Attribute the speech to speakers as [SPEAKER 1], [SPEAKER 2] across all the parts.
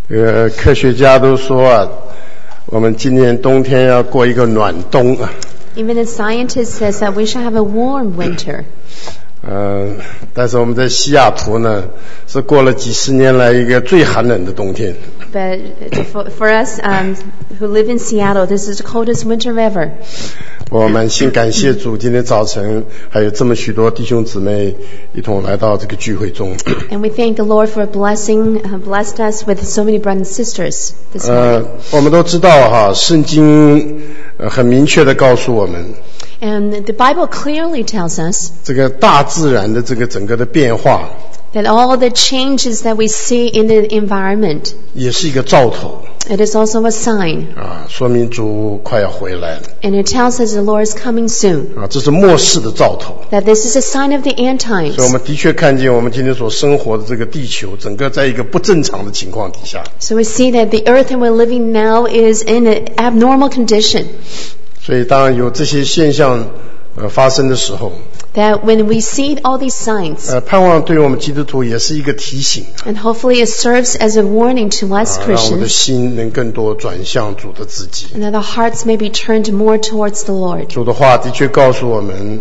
[SPEAKER 1] 科学家都说啊，我们今年冬天要过一个暖冬啊。
[SPEAKER 2] Even the scientist says that we should have a warm winter.
[SPEAKER 1] 但是我们在西雅图呢，是过了几十年来一个最寒冷的冬天。
[SPEAKER 2] But for us who live in Seattle, this is the coldest winter ever.
[SPEAKER 1] 我满心感谢主，今天早晨还有这么许多弟兄姊妹一同来到这个聚会中。
[SPEAKER 2] And we thank the Lord for blessed us with so many brothers and sisters this morning.
[SPEAKER 1] 我们都知道哈，圣经很明确的告诉我们。
[SPEAKER 2] And the Bible clearly tells us
[SPEAKER 1] 这个大自然的这个整个的变化
[SPEAKER 2] that all the changes that we see in the environment
[SPEAKER 1] 也是一个兆头
[SPEAKER 2] it is also a sign
[SPEAKER 1] 说明主快要回来了
[SPEAKER 2] and it tells us the Lord is coming soon
[SPEAKER 1] 这是末世的兆头
[SPEAKER 2] that this is a sign of the end times
[SPEAKER 1] 所以我们的确看见我们今天所生活的这个地球整个在一个不正常的情况底下
[SPEAKER 2] so we see that the earth that we're living now is in an abnormal condition
[SPEAKER 1] 所以当有这些现象发生的时候
[SPEAKER 2] that when we see all these signs
[SPEAKER 1] 盼望对我们基督徒也是一个提醒
[SPEAKER 2] and hopefully it serves as a warning to us
[SPEAKER 1] 让我们的
[SPEAKER 2] Christians
[SPEAKER 1] 心能更多转向主的自己
[SPEAKER 2] and that our hearts may be turned more towards the Lord
[SPEAKER 1] 主的话的确告诉我们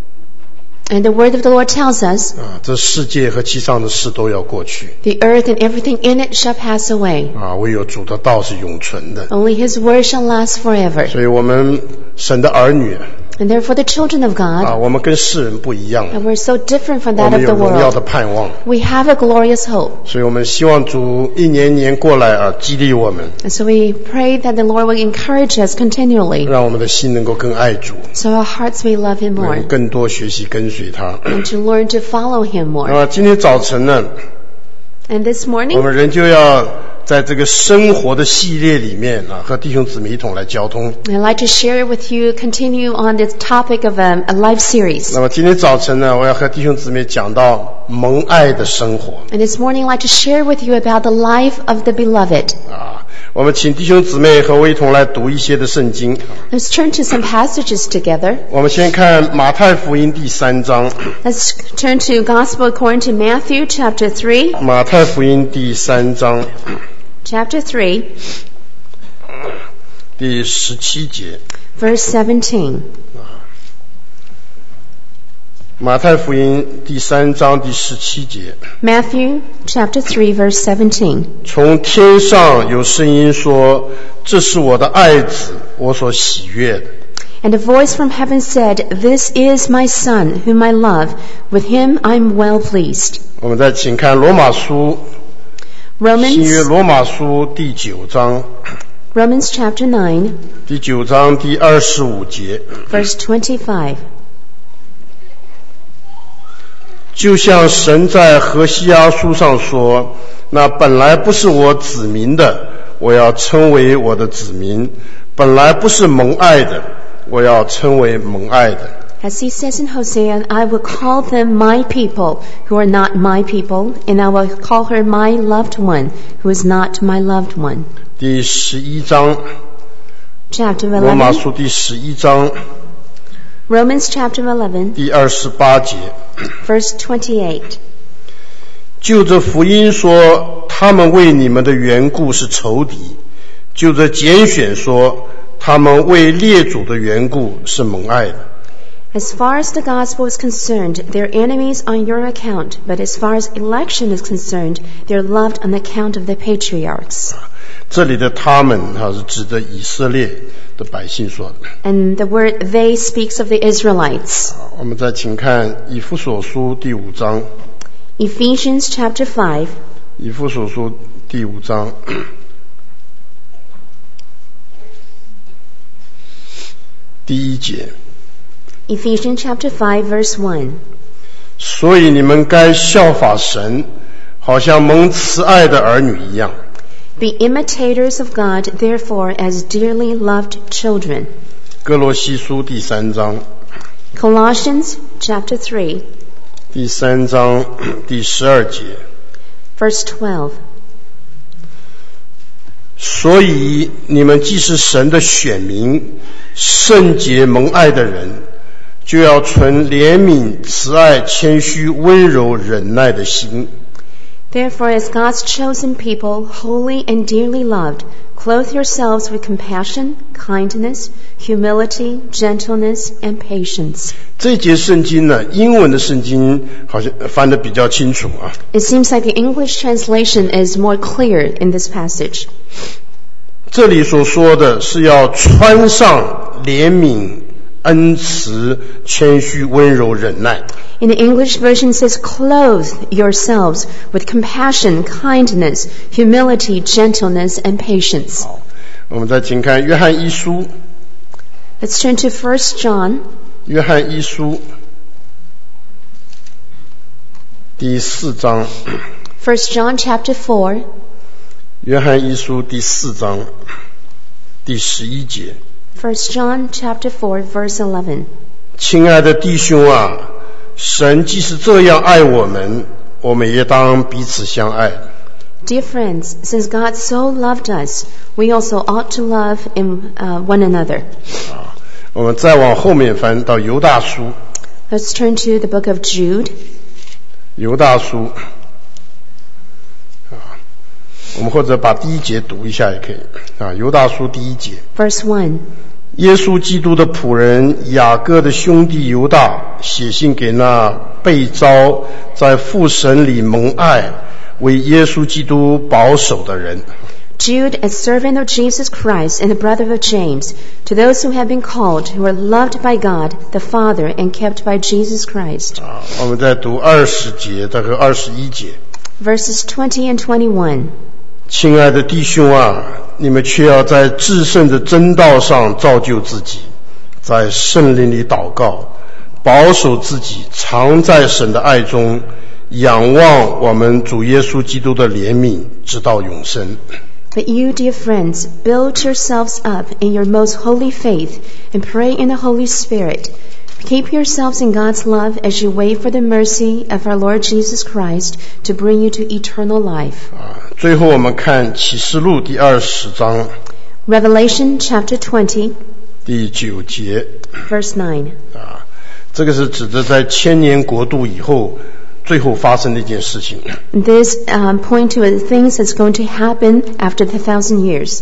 [SPEAKER 2] and the word of the Lord tells us
[SPEAKER 1] 这世界和其上的事都要过去
[SPEAKER 2] the earth and everything in it shall pass away
[SPEAKER 1] 唯有主的道是永存的
[SPEAKER 2] only His word shall last forever
[SPEAKER 1] 所以我们神的儿女
[SPEAKER 2] and therefore the children of God
[SPEAKER 1] 我们跟世人不一样
[SPEAKER 2] and we're so different from
[SPEAKER 1] 我
[SPEAKER 2] that
[SPEAKER 1] 们
[SPEAKER 2] of
[SPEAKER 1] 有
[SPEAKER 2] the
[SPEAKER 1] 荣耀的
[SPEAKER 2] world
[SPEAKER 1] 盼望
[SPEAKER 2] we have a glorious hope
[SPEAKER 1] 所以我们希望主一年年过来激励我们
[SPEAKER 2] and so we pray that the Lord will encourage us continually
[SPEAKER 1] 让我们的心能够更爱主
[SPEAKER 2] so our hearts may love Him more
[SPEAKER 1] 更多学习跟随他
[SPEAKER 2] and to learn to follow Him more
[SPEAKER 1] 今天早晨呢
[SPEAKER 2] and this
[SPEAKER 1] 我
[SPEAKER 2] morning
[SPEAKER 1] 们人就要在这个生活的系列里面和弟兄姊妹一同来交通
[SPEAKER 2] I'd like to share with you continue on this topic of a life series
[SPEAKER 1] 那么今天早晨呢我要和弟兄姊妹讲到蒙爱的生活
[SPEAKER 2] and this morning I'd like to share with you about the life of the beloved
[SPEAKER 1] 我们请弟兄姊妹和我一同来读一些的圣经
[SPEAKER 2] Let's turn to some passages together
[SPEAKER 1] 我们先看马太福音第3章
[SPEAKER 2] Let's turn to Gospel according to Matthew chapter 3
[SPEAKER 1] 马太福音第3章
[SPEAKER 2] Chapter 3
[SPEAKER 1] 第17节
[SPEAKER 2] Verse 17
[SPEAKER 1] 马太福音第3章第17节
[SPEAKER 2] Matthew chapter 3 verse 17
[SPEAKER 1] 从天上有声音说这是我的爱子我所喜悦的
[SPEAKER 2] And a voice from heaven said, This is my son, whom I love. With him I am well pleased.
[SPEAKER 1] 我们再请看罗马书新约罗马书第9章
[SPEAKER 2] Romans chapter 9
[SPEAKER 1] 第9章第25节
[SPEAKER 2] Verse 25
[SPEAKER 1] 就像神在何西阿书上说那本来不是我子民的我要称为我的子民本来不是蒙爱的我要称为蒙爱的
[SPEAKER 2] As he says in Hosea, I will call them my people who are not my people, and I will call her my loved one who is not my loved one.
[SPEAKER 1] 第11章
[SPEAKER 2] Chapter
[SPEAKER 1] 罗马
[SPEAKER 2] 11
[SPEAKER 1] 书第11章
[SPEAKER 2] Romans chapter 11
[SPEAKER 1] 第28节
[SPEAKER 2] Verse 28
[SPEAKER 1] 就着福音说他们为你们的缘故是仇敌就着拣选说他们为列祖的缘故是蒙爱的
[SPEAKER 2] As far as the gospel is concerned, they're enemies on your account, but as far as election is concerned, they're loved on account of the patriarchs.
[SPEAKER 1] 这里的他们是指着以色列的百姓说的
[SPEAKER 2] And the word they speaks of the Israelites.
[SPEAKER 1] 我们再请看以弗所书第5章
[SPEAKER 2] Ephesians chapter 5
[SPEAKER 1] 以弗所书第5章第1节
[SPEAKER 2] Ephesians chapter 5 verse 1
[SPEAKER 1] 所以你们该效法神好像蒙慈爱的儿女一样
[SPEAKER 2] Be imitators of God, therefore, as dearly loved children.
[SPEAKER 1] 哥罗西书第3章
[SPEAKER 2] Colossians chapter 3
[SPEAKER 1] 第3章第12节
[SPEAKER 2] verse 12
[SPEAKER 1] 所以你们既是神的选民圣洁蒙爱的人就要存怜悯慈爱谦虚温柔忍耐的心
[SPEAKER 2] Therefore, as God's chosen people, holy and dearly loved, clothe yourselves with compassion, kindness, humility, gentleness, and patience.
[SPEAKER 1] 这一节圣经呢，英文的圣经好像翻得比较清楚啊。
[SPEAKER 2] It seems like the English translation is more clear in this passage.
[SPEAKER 1] 这里所说的是要穿上怜悯、恩慈、谦虚、温柔、忍耐。
[SPEAKER 2] In the English version, it says, clothe yourselves with compassion, kindness, humility, gentleness, and patience.
[SPEAKER 1] 好，我们再请看约翰一书。
[SPEAKER 2] Let's turn to 1 John.
[SPEAKER 1] 约翰一书第4章。
[SPEAKER 2] 1 John chapter 4.
[SPEAKER 1] 约翰一书第4章第11节。
[SPEAKER 2] 1 John chapter 4, verse 11.
[SPEAKER 1] 亲爱的弟兄啊，神既是这样爱我们，我们也当彼此相爱。
[SPEAKER 2] Dear friends, since God so loved us, we also ought to love one another.
[SPEAKER 1] 我们再往后面翻到犹大书。
[SPEAKER 2] Let's turn to the book of Jude.
[SPEAKER 1] 犹大书我们或者把第1节读一下也可以犹大书第1节。
[SPEAKER 2] Verse 1.
[SPEAKER 1] 耶稣基督的仆人雅各的兄弟犹大写信给那被召在父神里蒙爱为耶稣基督保守的人。
[SPEAKER 2] Jude, a servant of Jesus Christ and the brother of James, to those who have been called, who are loved by God, the Father, and kept by Jesus Christ.
[SPEAKER 1] 我们再读20节到21节。
[SPEAKER 2] Verses 20 and 21.
[SPEAKER 1] 亲爱的弟兄啊，你们却要在至圣的真道上造就自己，在圣灵里祷告，保守自己，常在神的爱中，仰望我们主耶稣基督的怜悯，直到永生。
[SPEAKER 2] But you, dear friends, build yourselves up in your most holy faith and pray in the Holy Spirit. Keep yourselves in God's love as you wait for the mercy of our Lord Jesus Christ to bring you to eternal life.
[SPEAKER 1] 最后我们看启示录第20章
[SPEAKER 2] Revelation chapter 20,
[SPEAKER 1] 第9节
[SPEAKER 2] verse 9.
[SPEAKER 1] 这个是指的在千年国度以后最后发生的一件事情。
[SPEAKER 2] This point to things that's going to happen after the 1,000 years.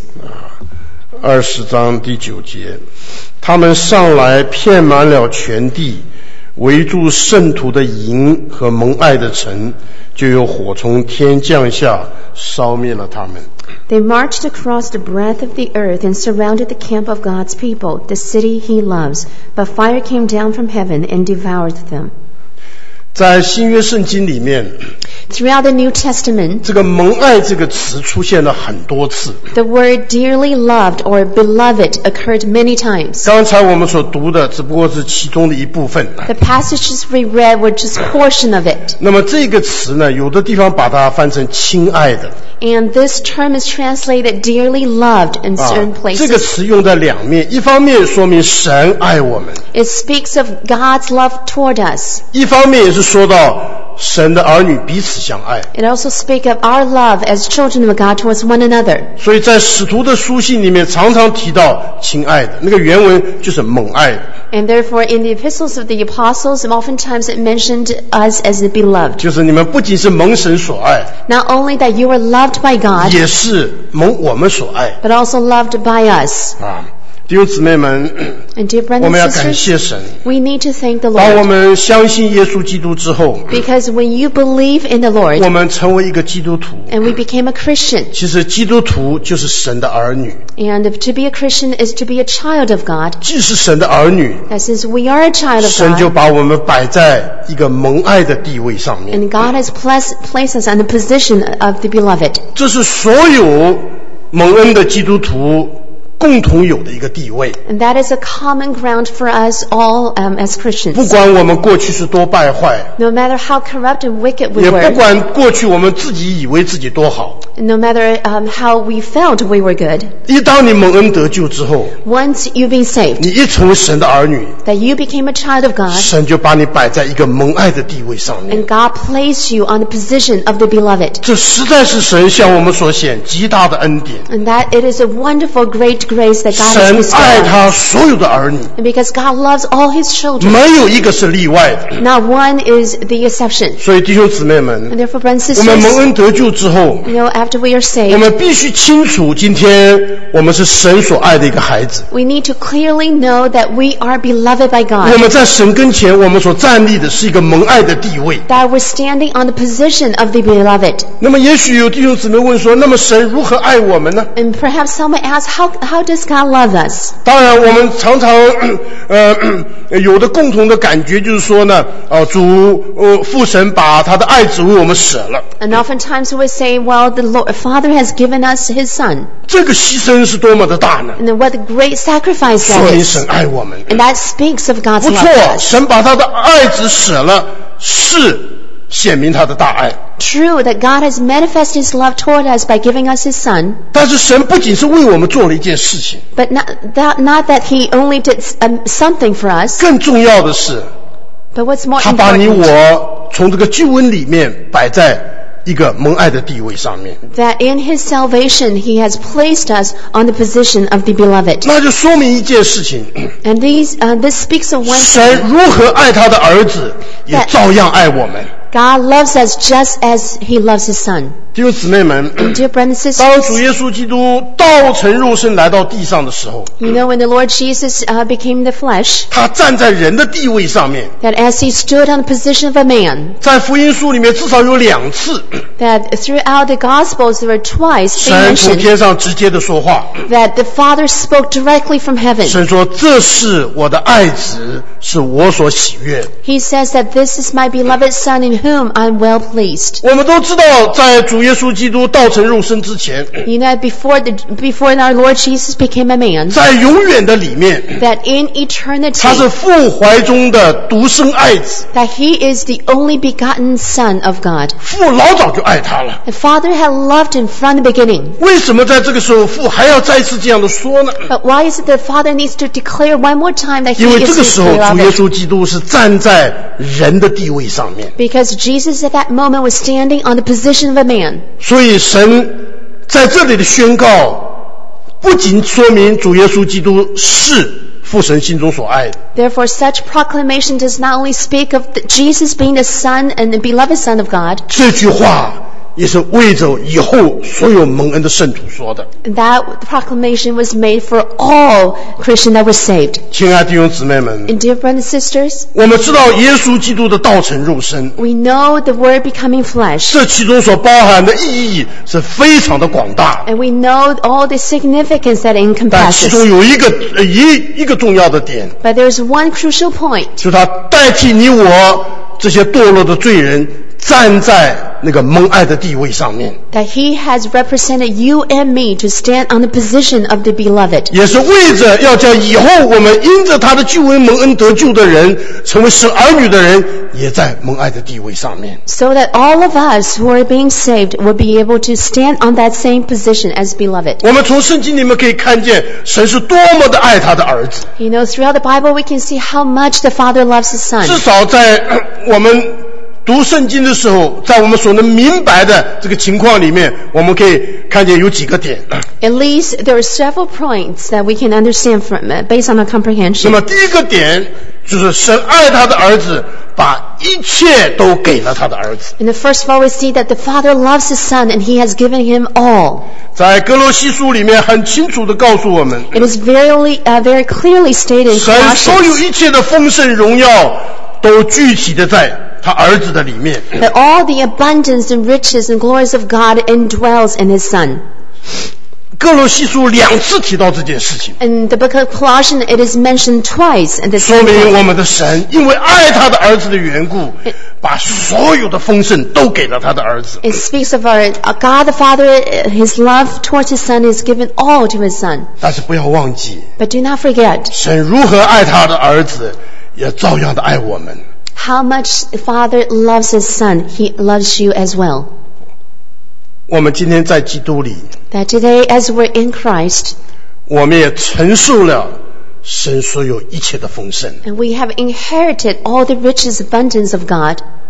[SPEAKER 1] 20章第9节，他们上来遍满了全地，围住圣徒的营和蒙爱的城，就有火从天降下，烧灭了他们。
[SPEAKER 2] They marched across the breadth of the earth and surrounded the camp of God's people, the city he loves. But fire came down from heaven and devoured them.
[SPEAKER 1] 在新约圣经里面，
[SPEAKER 2] Throughout the New Testament,
[SPEAKER 1] 这个蒙爱这个词出现了很多次。
[SPEAKER 2] the word dearly loved or beloved occurred many times.
[SPEAKER 1] 刚才我们所读的只不过是其中的一部分。
[SPEAKER 2] The passages we read were just a portion of it.
[SPEAKER 1] 那么这个词呢，有的地方把它翻成亲爱的。
[SPEAKER 2] And this term is translated dearly loved in certain
[SPEAKER 1] 这个
[SPEAKER 2] places.
[SPEAKER 1] 词用在两面，一方面说明神爱我们，
[SPEAKER 2] It speaks of God's love toward us.
[SPEAKER 1] 一方面也是说到神的儿女彼此相爱。
[SPEAKER 2] It also speaks of our love as children of God towards one another.
[SPEAKER 1] 所以在使徒的书信里面常常提到亲爱的，那个原文就是蒙爱的，
[SPEAKER 2] And therefore, in the epistles of the apostles, oftentimes it mentioned us as the beloved.
[SPEAKER 1] 就是你们不仅是蒙神所爱，
[SPEAKER 2] Not only that you are loved by God,
[SPEAKER 1] 也是蒙我们所爱。
[SPEAKER 2] but also loved by us.
[SPEAKER 1] 弟兄姊妹们，
[SPEAKER 2] And dear
[SPEAKER 1] 我
[SPEAKER 2] brothers
[SPEAKER 1] 们要
[SPEAKER 2] and
[SPEAKER 1] 感谢
[SPEAKER 2] sisters,
[SPEAKER 1] 神。
[SPEAKER 2] we need to thank the
[SPEAKER 1] 当我
[SPEAKER 2] Lord.
[SPEAKER 1] 们相信耶稣基督之后，
[SPEAKER 2] Because when you believe in the
[SPEAKER 1] 我
[SPEAKER 2] Lord
[SPEAKER 1] 们成为一个基督徒。
[SPEAKER 2] and we became a Christian,
[SPEAKER 1] 其实基督徒就是神的儿女，
[SPEAKER 2] and to be a Christian is to be a child of God.
[SPEAKER 1] 既是神的儿女，
[SPEAKER 2] That since we are a child of
[SPEAKER 1] 神就
[SPEAKER 2] God,
[SPEAKER 1] 把我们摆在一个蒙爱的地位上面。
[SPEAKER 2] and God has placed us on the position of the beloved.
[SPEAKER 1] 这是所有蒙恩的基督徒共同有的一个地位。
[SPEAKER 2] And that is a common ground for us all as
[SPEAKER 1] 不
[SPEAKER 2] Christians.
[SPEAKER 1] 管我们过去是多败坏，
[SPEAKER 2] No matter how corrupt and wicked we
[SPEAKER 1] 也不
[SPEAKER 2] were,
[SPEAKER 1] 管过去我们自己以为自己多好，
[SPEAKER 2] no matter how we felt we were good,
[SPEAKER 1] 一当你蒙恩得救之后，
[SPEAKER 2] once you've been saved,
[SPEAKER 1] 你一成为神的儿女，
[SPEAKER 2] that you became a child of God,
[SPEAKER 1] 神就把你摆在一个蒙爱的地位上面。
[SPEAKER 2] and God placed you on the position of the beloved.
[SPEAKER 1] 这实在是神向我们所显极大的恩典。
[SPEAKER 2] And that it is a wonderful, great grace that God has
[SPEAKER 1] 神
[SPEAKER 2] bestowed
[SPEAKER 1] 爱
[SPEAKER 2] on
[SPEAKER 1] 他
[SPEAKER 2] us.
[SPEAKER 1] 所有的儿女，
[SPEAKER 2] And because God loves all His children,
[SPEAKER 1] 没有一个是例外的。
[SPEAKER 2] not one is the exception.
[SPEAKER 1] 所以弟兄姊妹们，
[SPEAKER 2] And therefore, brothers and
[SPEAKER 1] 我们蒙
[SPEAKER 2] sisters,
[SPEAKER 1] 恩得救之后，
[SPEAKER 2] after we are
[SPEAKER 1] 我
[SPEAKER 2] saved,
[SPEAKER 1] 们必须清楚，今天我们是神所爱的一个孩子。
[SPEAKER 2] we need to clearly know that we are beloved by
[SPEAKER 1] 我
[SPEAKER 2] God,
[SPEAKER 1] 们在神跟前，我们所站立的是一个蒙爱的地位。
[SPEAKER 2] that we're standing on the position of the beloved.
[SPEAKER 1] 那么也许有弟兄姊妹问说，那么神如何爱我们呢？
[SPEAKER 2] And perhaps someone asks, how does God love us?
[SPEAKER 1] 当然我们常常有的共同的感觉就是说呢，主父神把他的爱子为我们舍了，
[SPEAKER 2] And oftentimes we say, well, the Father has given us His Son.
[SPEAKER 1] 这个犧牲是多么的大呢？
[SPEAKER 2] And then what a great sacrifice
[SPEAKER 1] 说
[SPEAKER 2] that
[SPEAKER 1] 明
[SPEAKER 2] is.
[SPEAKER 1] 神爱我们。
[SPEAKER 2] And that speaks of God's
[SPEAKER 1] 不
[SPEAKER 2] love
[SPEAKER 1] 错，
[SPEAKER 2] for us.
[SPEAKER 1] 神把他的爱子舍了，是显明他的大爱。
[SPEAKER 2] True that God has manifested His love toward us by giving us His Son,
[SPEAKER 1] 但是神不仅是为我们做了一件事情，
[SPEAKER 2] but not that He only did something for us,
[SPEAKER 1] 更重要的是，
[SPEAKER 2] but what's more
[SPEAKER 1] 他把你
[SPEAKER 2] important,
[SPEAKER 1] 我从这个救恩里面摆在一个蒙爱的地位上面，
[SPEAKER 2] that in His salvation He has placed us on the position of the beloved.
[SPEAKER 1] 那就说明一件事情，
[SPEAKER 2] And this speaks of one
[SPEAKER 1] 神
[SPEAKER 2] thing.
[SPEAKER 1] 如何爱他的儿子，也照样爱我们。
[SPEAKER 2] God loves us just as He loves His Son.
[SPEAKER 1] 弟兄姊妹们，
[SPEAKER 2] Dear brothers and
[SPEAKER 1] 当主
[SPEAKER 2] sisters,
[SPEAKER 1] 耶稣基督道成肉身来到地上的时候，
[SPEAKER 2] when the Lord Jesus became the flesh,
[SPEAKER 1] 他站在人的地位上面，
[SPEAKER 2] that as He stood on the position of a man,
[SPEAKER 1] 在福音书里面至少有2次，
[SPEAKER 2] that throughout the Gospels there were twice they
[SPEAKER 1] 神从
[SPEAKER 2] mentioned
[SPEAKER 1] 天上直接的说话，
[SPEAKER 2] that the Father spoke directly from heaven.
[SPEAKER 1] 神说：“这是我的爱子，是我所喜悦的。
[SPEAKER 2] He says that this is my beloved Son in whom I'm well pleased. ”
[SPEAKER 1] 我们都知道，在主耶稣基督道成肉身之前，
[SPEAKER 2] Before our Lord Jesus became a man,
[SPEAKER 1] 在永远的里面，
[SPEAKER 2] that in
[SPEAKER 1] 他是
[SPEAKER 2] eternity,
[SPEAKER 1] 父怀中的独生爱子，
[SPEAKER 2] that He is the only begotten Son of God.
[SPEAKER 1] 父老早就爱他了。
[SPEAKER 2] The Father had loved Him from the beginning.
[SPEAKER 1] 为什么在这个时候父还要再次这样的说呢？
[SPEAKER 2] But why is it the Father needs to declare one more time that He
[SPEAKER 1] 因为
[SPEAKER 2] is
[SPEAKER 1] 这个
[SPEAKER 2] His
[SPEAKER 1] 时候主耶
[SPEAKER 2] beloved?
[SPEAKER 1] 稣基督是站在人的地位上面，
[SPEAKER 2] Because Jesus at that moment was standing on the position of a man.
[SPEAKER 1] 所以神在这里的宣告，不仅说明主耶稣基督是父神心中所爱的，
[SPEAKER 2] Therefore, such proclamation does not only speak of Jesus being the Son and the beloved Son of God.
[SPEAKER 1] 这句话也是为着以后所有蒙恩的圣徒说的。
[SPEAKER 2] That proclamation was made for all Christians that were saved.
[SPEAKER 1] 亲爱的弟兄姊妹们，
[SPEAKER 2] And dear brothers and sisters,
[SPEAKER 1] 我们知道耶稣基督的道成肉身，
[SPEAKER 2] we know the Word becoming flesh.
[SPEAKER 1] 这其中所包含的意义是非常的广大。
[SPEAKER 2] And we know all the significance that it
[SPEAKER 1] 但其中
[SPEAKER 2] encompasses.
[SPEAKER 1] 有一个重要的点，
[SPEAKER 2] But there's one crucial point.
[SPEAKER 1] 就是他代替你我这些堕落的罪人，站在那个蒙爱的地位上面，
[SPEAKER 2] That He has represented you and me to stand on the position of the beloved.
[SPEAKER 1] 也是为着要叫以后我们因着他的救恩蒙恩得救的人，成为神儿女的人，也在蒙爱的地位上面。
[SPEAKER 2] So that all of us who are being saved will be able to stand on that same position as beloved.
[SPEAKER 1] 我们从圣经里面可以看见，神是多么的爱他的儿子。
[SPEAKER 2] Throughout the Bible we can see how much the Father loves His Son.
[SPEAKER 1] 至少在我们读圣经的时候，在我们所能明白的这个情况里面，我们可以看见有几个点。
[SPEAKER 2] At least there are several points that we can understand from based on our
[SPEAKER 1] 那
[SPEAKER 2] comprehension.
[SPEAKER 1] 么第一个点就是神爱他的儿子，把一切都给了他的儿子。
[SPEAKER 2] In the first of all, we see that the Father loves His Son and He has given Him all.
[SPEAKER 1] 在哥罗西书里面很清楚地告诉我们，
[SPEAKER 2] It is very clearly stated in
[SPEAKER 1] 神所有
[SPEAKER 2] Colossians
[SPEAKER 1] 一切的丰盛荣耀都具体的在他儿子的里面。
[SPEAKER 2] that all the abundance and riches and glories of God indwells in His Son.
[SPEAKER 1] 哥罗西书2次提到这件事情，
[SPEAKER 2] In the book of Colossians, it is mentioned twice in the
[SPEAKER 1] 说
[SPEAKER 2] same
[SPEAKER 1] 明
[SPEAKER 2] book.
[SPEAKER 1] 我们的神因为爱他的儿子的缘故，把所有的丰盛都给了他的儿子。
[SPEAKER 2] It speaks of our God the Father, His love towards His Son is given all to His Son.
[SPEAKER 1] 但是不要忘记，
[SPEAKER 2] But do not forget
[SPEAKER 1] 神如何爱他的儿子，也照样的爱我们。
[SPEAKER 2] how much the Father loves His Son. He loves you as well.
[SPEAKER 1] 我们今天在基督里，
[SPEAKER 2] That today as we're in Christ,
[SPEAKER 1] 我们也承受了神所有一切的丰盛。
[SPEAKER 2] and we have inherited all the riches abundance of God.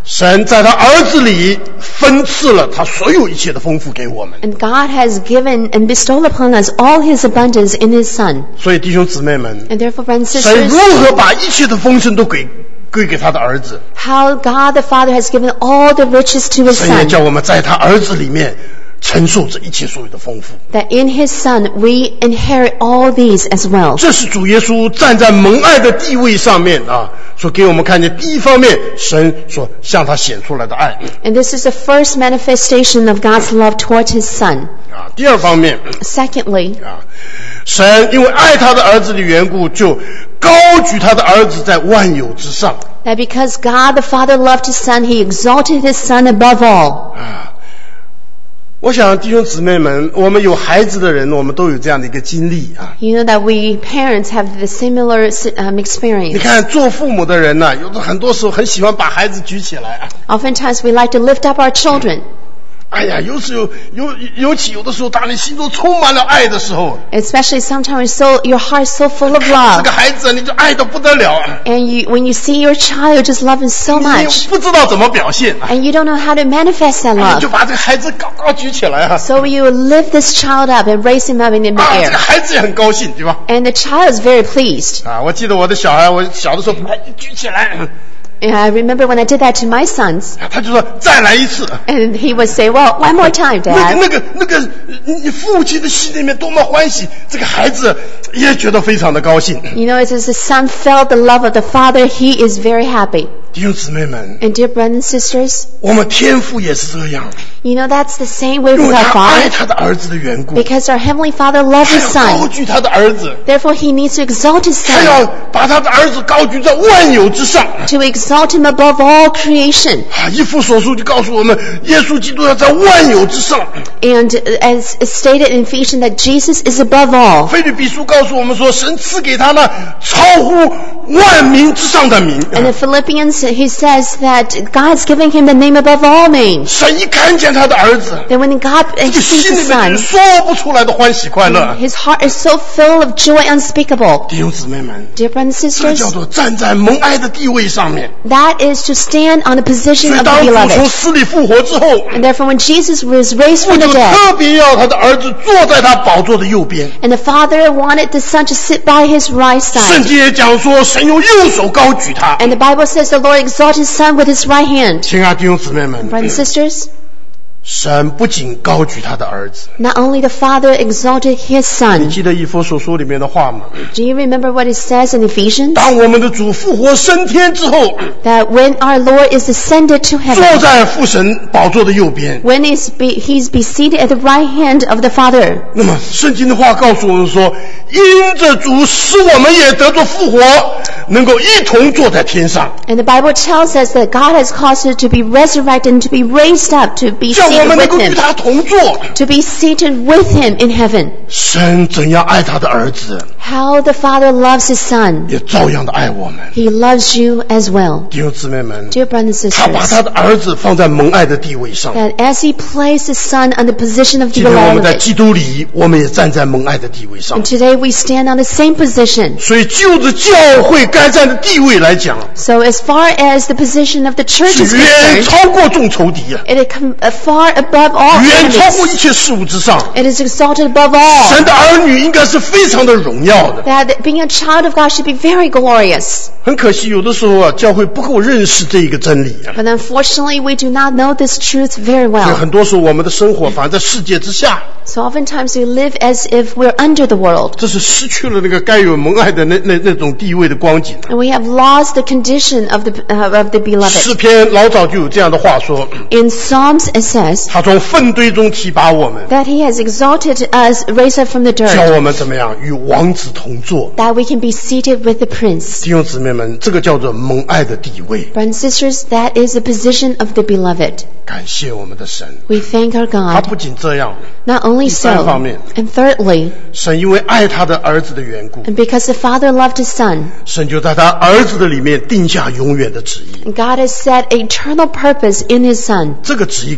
[SPEAKER 1] 神在他儿子里分赐了他所有一切的丰富给我们。
[SPEAKER 2] And God has given and bestowed upon us all His abundance in His Son.
[SPEAKER 1] 所以弟兄姊妹们，
[SPEAKER 2] And therefore, brothers and
[SPEAKER 1] 神
[SPEAKER 2] sisters,
[SPEAKER 1] 如何把一切的丰盛都归给他的儿子，
[SPEAKER 2] how God the Father has given all the riches to His
[SPEAKER 1] 神也
[SPEAKER 2] Son.
[SPEAKER 1] 叫我们在他儿子里面承受这一切所有的丰富。
[SPEAKER 2] That in His Son we inherit all these as well.
[SPEAKER 1] 这是主耶稣站在蒙爱的地位上面所给我们看见第一方面神所向他显出来的爱
[SPEAKER 2] And this is the first manifestation of God's love toward His Son.
[SPEAKER 1] 第二方面
[SPEAKER 2] Secondly,
[SPEAKER 1] 神因为爱他的儿子的缘故，就高举他的儿子在万有之上
[SPEAKER 2] that because God the Father loved His Son, He exalted His Son above all.
[SPEAKER 1] 我想弟兄姊妹们，我们有孩子的人，我们都有这样的一个经历
[SPEAKER 2] You know that we parents have the similar
[SPEAKER 1] 你
[SPEAKER 2] experience.
[SPEAKER 1] 看做父母的人呢，有的很多时候很喜欢把孩子举起来
[SPEAKER 2] Oftentimes we like to lift up our children.
[SPEAKER 1] 哎呀，尤其有的时候，当你心中充满了爱的时候，
[SPEAKER 2] Especially sometimes your heart is so full of
[SPEAKER 1] 这
[SPEAKER 2] love.
[SPEAKER 1] 个孩子你就爱得不得了
[SPEAKER 2] And when you see your child, you just love him so
[SPEAKER 1] 你
[SPEAKER 2] much.
[SPEAKER 1] 不知道怎么表现
[SPEAKER 2] And you don't know how to manifest that
[SPEAKER 1] 你
[SPEAKER 2] love.
[SPEAKER 1] 就把这个孩子高高举起来
[SPEAKER 2] So you lift this child up and raise him up in the
[SPEAKER 1] 这个
[SPEAKER 2] air.
[SPEAKER 1] 孩子也很高兴，对吧
[SPEAKER 2] And the child is very pleased.
[SPEAKER 1] 我记得我的小孩，我小的时候把他一举起来
[SPEAKER 2] And I remember when I did that to my sons.
[SPEAKER 1] 他就说再来一次
[SPEAKER 2] And he would say, well, one more time,
[SPEAKER 1] 那
[SPEAKER 2] Dad.
[SPEAKER 1] 个你父亲的心里面多么欢喜，这个孩子也觉得非常的高兴。
[SPEAKER 2] You know, as the son felt the love of the father, he is very happy.
[SPEAKER 1] 弟兄姊妹们，
[SPEAKER 2] And dear brothers and sisters,
[SPEAKER 1] 我们天父也是这样，
[SPEAKER 2] you know that's the same way
[SPEAKER 1] 因
[SPEAKER 2] with
[SPEAKER 1] 为
[SPEAKER 2] our
[SPEAKER 1] 他爱
[SPEAKER 2] Father.
[SPEAKER 1] 他的儿子的缘故，
[SPEAKER 2] Because our Heavenly Father loves
[SPEAKER 1] 他
[SPEAKER 2] His
[SPEAKER 1] 要高
[SPEAKER 2] Son.
[SPEAKER 1] 举他的儿子，
[SPEAKER 2] Therefore, He needs to exalt His
[SPEAKER 1] 他要
[SPEAKER 2] Son.
[SPEAKER 1] 把他的儿子高举在万有之上。
[SPEAKER 2] To exalt Him above all creation.
[SPEAKER 1] 以弗所书就告诉我们，耶稣基督要在万有之上。
[SPEAKER 2] And as stated in Ephesians, that Jesus is above all.
[SPEAKER 1] 腓立比书告诉我们说，神赐给他那超乎万民之上的名。
[SPEAKER 2] And in Philippians, he says that God's giving him the name above all names.
[SPEAKER 1] 神一看见他的儿子，
[SPEAKER 2] That when God
[SPEAKER 1] 这个
[SPEAKER 2] sees
[SPEAKER 1] 心
[SPEAKER 2] His
[SPEAKER 1] 里面
[SPEAKER 2] Son,
[SPEAKER 1] 有说不出来的欢喜快乐。
[SPEAKER 2] his heart is so full of joy unspeakable.
[SPEAKER 1] 弟兄姊妹们，
[SPEAKER 2] Dear brothers and
[SPEAKER 1] 这叫
[SPEAKER 2] sisters,
[SPEAKER 1] 做站在蒙爱的地位上面。
[SPEAKER 2] that is to stand on the
[SPEAKER 1] 所
[SPEAKER 2] position
[SPEAKER 1] 以
[SPEAKER 2] of
[SPEAKER 1] 当
[SPEAKER 2] the
[SPEAKER 1] 主从
[SPEAKER 2] beloved.
[SPEAKER 1] 死里复活之后，
[SPEAKER 2] And therefore, when Jesus was raised
[SPEAKER 1] 父
[SPEAKER 2] from the
[SPEAKER 1] 就
[SPEAKER 2] dead,
[SPEAKER 1] 特别要他的儿子坐在他宝座的右边。
[SPEAKER 2] and the Father wanted the Son to sit by His right
[SPEAKER 1] 圣
[SPEAKER 2] side.
[SPEAKER 1] 经也讲说，神用右手高举他。
[SPEAKER 2] And the Bible says the Lord exalted His Son with His right hand.
[SPEAKER 1] 亲爱的弟兄姊妹们，
[SPEAKER 2] Brothers and sisters,
[SPEAKER 1] 神不仅高举他的儿子，
[SPEAKER 2] not only the Father exalted His
[SPEAKER 1] 你
[SPEAKER 2] Son.
[SPEAKER 1] 记得以弗所书里面的话吗？
[SPEAKER 2] Do you remember what it says in Ephesians?
[SPEAKER 1] 当我们的主复活升天之后，
[SPEAKER 2] That when our Lord is ascended to
[SPEAKER 1] 坐
[SPEAKER 2] heaven,
[SPEAKER 1] 在父神宝座的右边。
[SPEAKER 2] when He's be seated at the right hand of the Father.
[SPEAKER 1] 那么圣经的话告诉我们说，因着主使我们也得着复活，能够一同坐在天上，
[SPEAKER 2] And the Bible tells us that God has caused us to be resurrected and to be raised up, to be
[SPEAKER 1] 叫我
[SPEAKER 2] seated
[SPEAKER 1] 们能
[SPEAKER 2] with
[SPEAKER 1] 够与
[SPEAKER 2] Him,
[SPEAKER 1] 他同坐。
[SPEAKER 2] to be seated with Him in heaven.
[SPEAKER 1] 神怎样爱他的儿子，
[SPEAKER 2] How the Father loves His Son.
[SPEAKER 1] 也照样的爱我们。
[SPEAKER 2] He loves you as well.
[SPEAKER 1] 弟兄姊妹们，
[SPEAKER 2] Dear brothers and
[SPEAKER 1] 他把
[SPEAKER 2] sisters,
[SPEAKER 1] 他的儿子放在蒙爱的地位上。
[SPEAKER 2] that as He placed His Son on the position of the
[SPEAKER 1] 今天我们在
[SPEAKER 2] beloved,
[SPEAKER 1] 基督里，我们也站在蒙爱的地位上
[SPEAKER 2] and。today we stand on the same position.
[SPEAKER 1] 所以就着教会该站的地位来讲，
[SPEAKER 2] So as far as the position of the church
[SPEAKER 1] 是
[SPEAKER 2] is
[SPEAKER 1] 远
[SPEAKER 2] concerned,
[SPEAKER 1] 超过众仇敌啊，
[SPEAKER 2] it is far above all
[SPEAKER 1] 远超过
[SPEAKER 2] enemies.
[SPEAKER 1] 一切事物之上。
[SPEAKER 2] It is exalted above all.
[SPEAKER 1] 神的儿女应该是非常的荣耀的。
[SPEAKER 2] That being a child of God should be very glorious.
[SPEAKER 1] 很可惜，有的时候教会不够认识这一个真理啊。
[SPEAKER 2] But unfortunately, we do not know this truth very
[SPEAKER 1] 所以
[SPEAKER 2] well.
[SPEAKER 1] 很多时候我们的生活反而在世界之下，
[SPEAKER 2] So oftentimes we live as if we're under the world.
[SPEAKER 1] 这是失去了那个该有蒙爱的那种地位的光景。
[SPEAKER 2] And we have lost the condition of the beloved.
[SPEAKER 1] 诗篇老早就有这样的话说，
[SPEAKER 2] In Psalms it says
[SPEAKER 1] 他从粪堆中提拔我们，
[SPEAKER 2] that He has exalted us, raised us from the
[SPEAKER 1] 叫
[SPEAKER 2] dirt,
[SPEAKER 1] 我们怎么样与王子同坐。
[SPEAKER 2] that we can be seated with the prince.
[SPEAKER 1] 弟兄姊妹们，这个叫做蒙爱的地位。
[SPEAKER 2] Brothers and sisters, that is the position of the beloved.
[SPEAKER 1] 感谢我们的神，
[SPEAKER 2] We thank our
[SPEAKER 1] 他
[SPEAKER 2] God.
[SPEAKER 1] 不仅这样，
[SPEAKER 2] Not only
[SPEAKER 1] 第三方
[SPEAKER 2] so,
[SPEAKER 1] 面，
[SPEAKER 2] and thirdly,
[SPEAKER 1] 神因为爱他的儿子的缘故，
[SPEAKER 2] and because the Father loved His Son,
[SPEAKER 1] 神就在他儿子的里面定下永远的旨意。
[SPEAKER 2] God has set eternal purpose in His Son.
[SPEAKER 1] 这个旨意可是非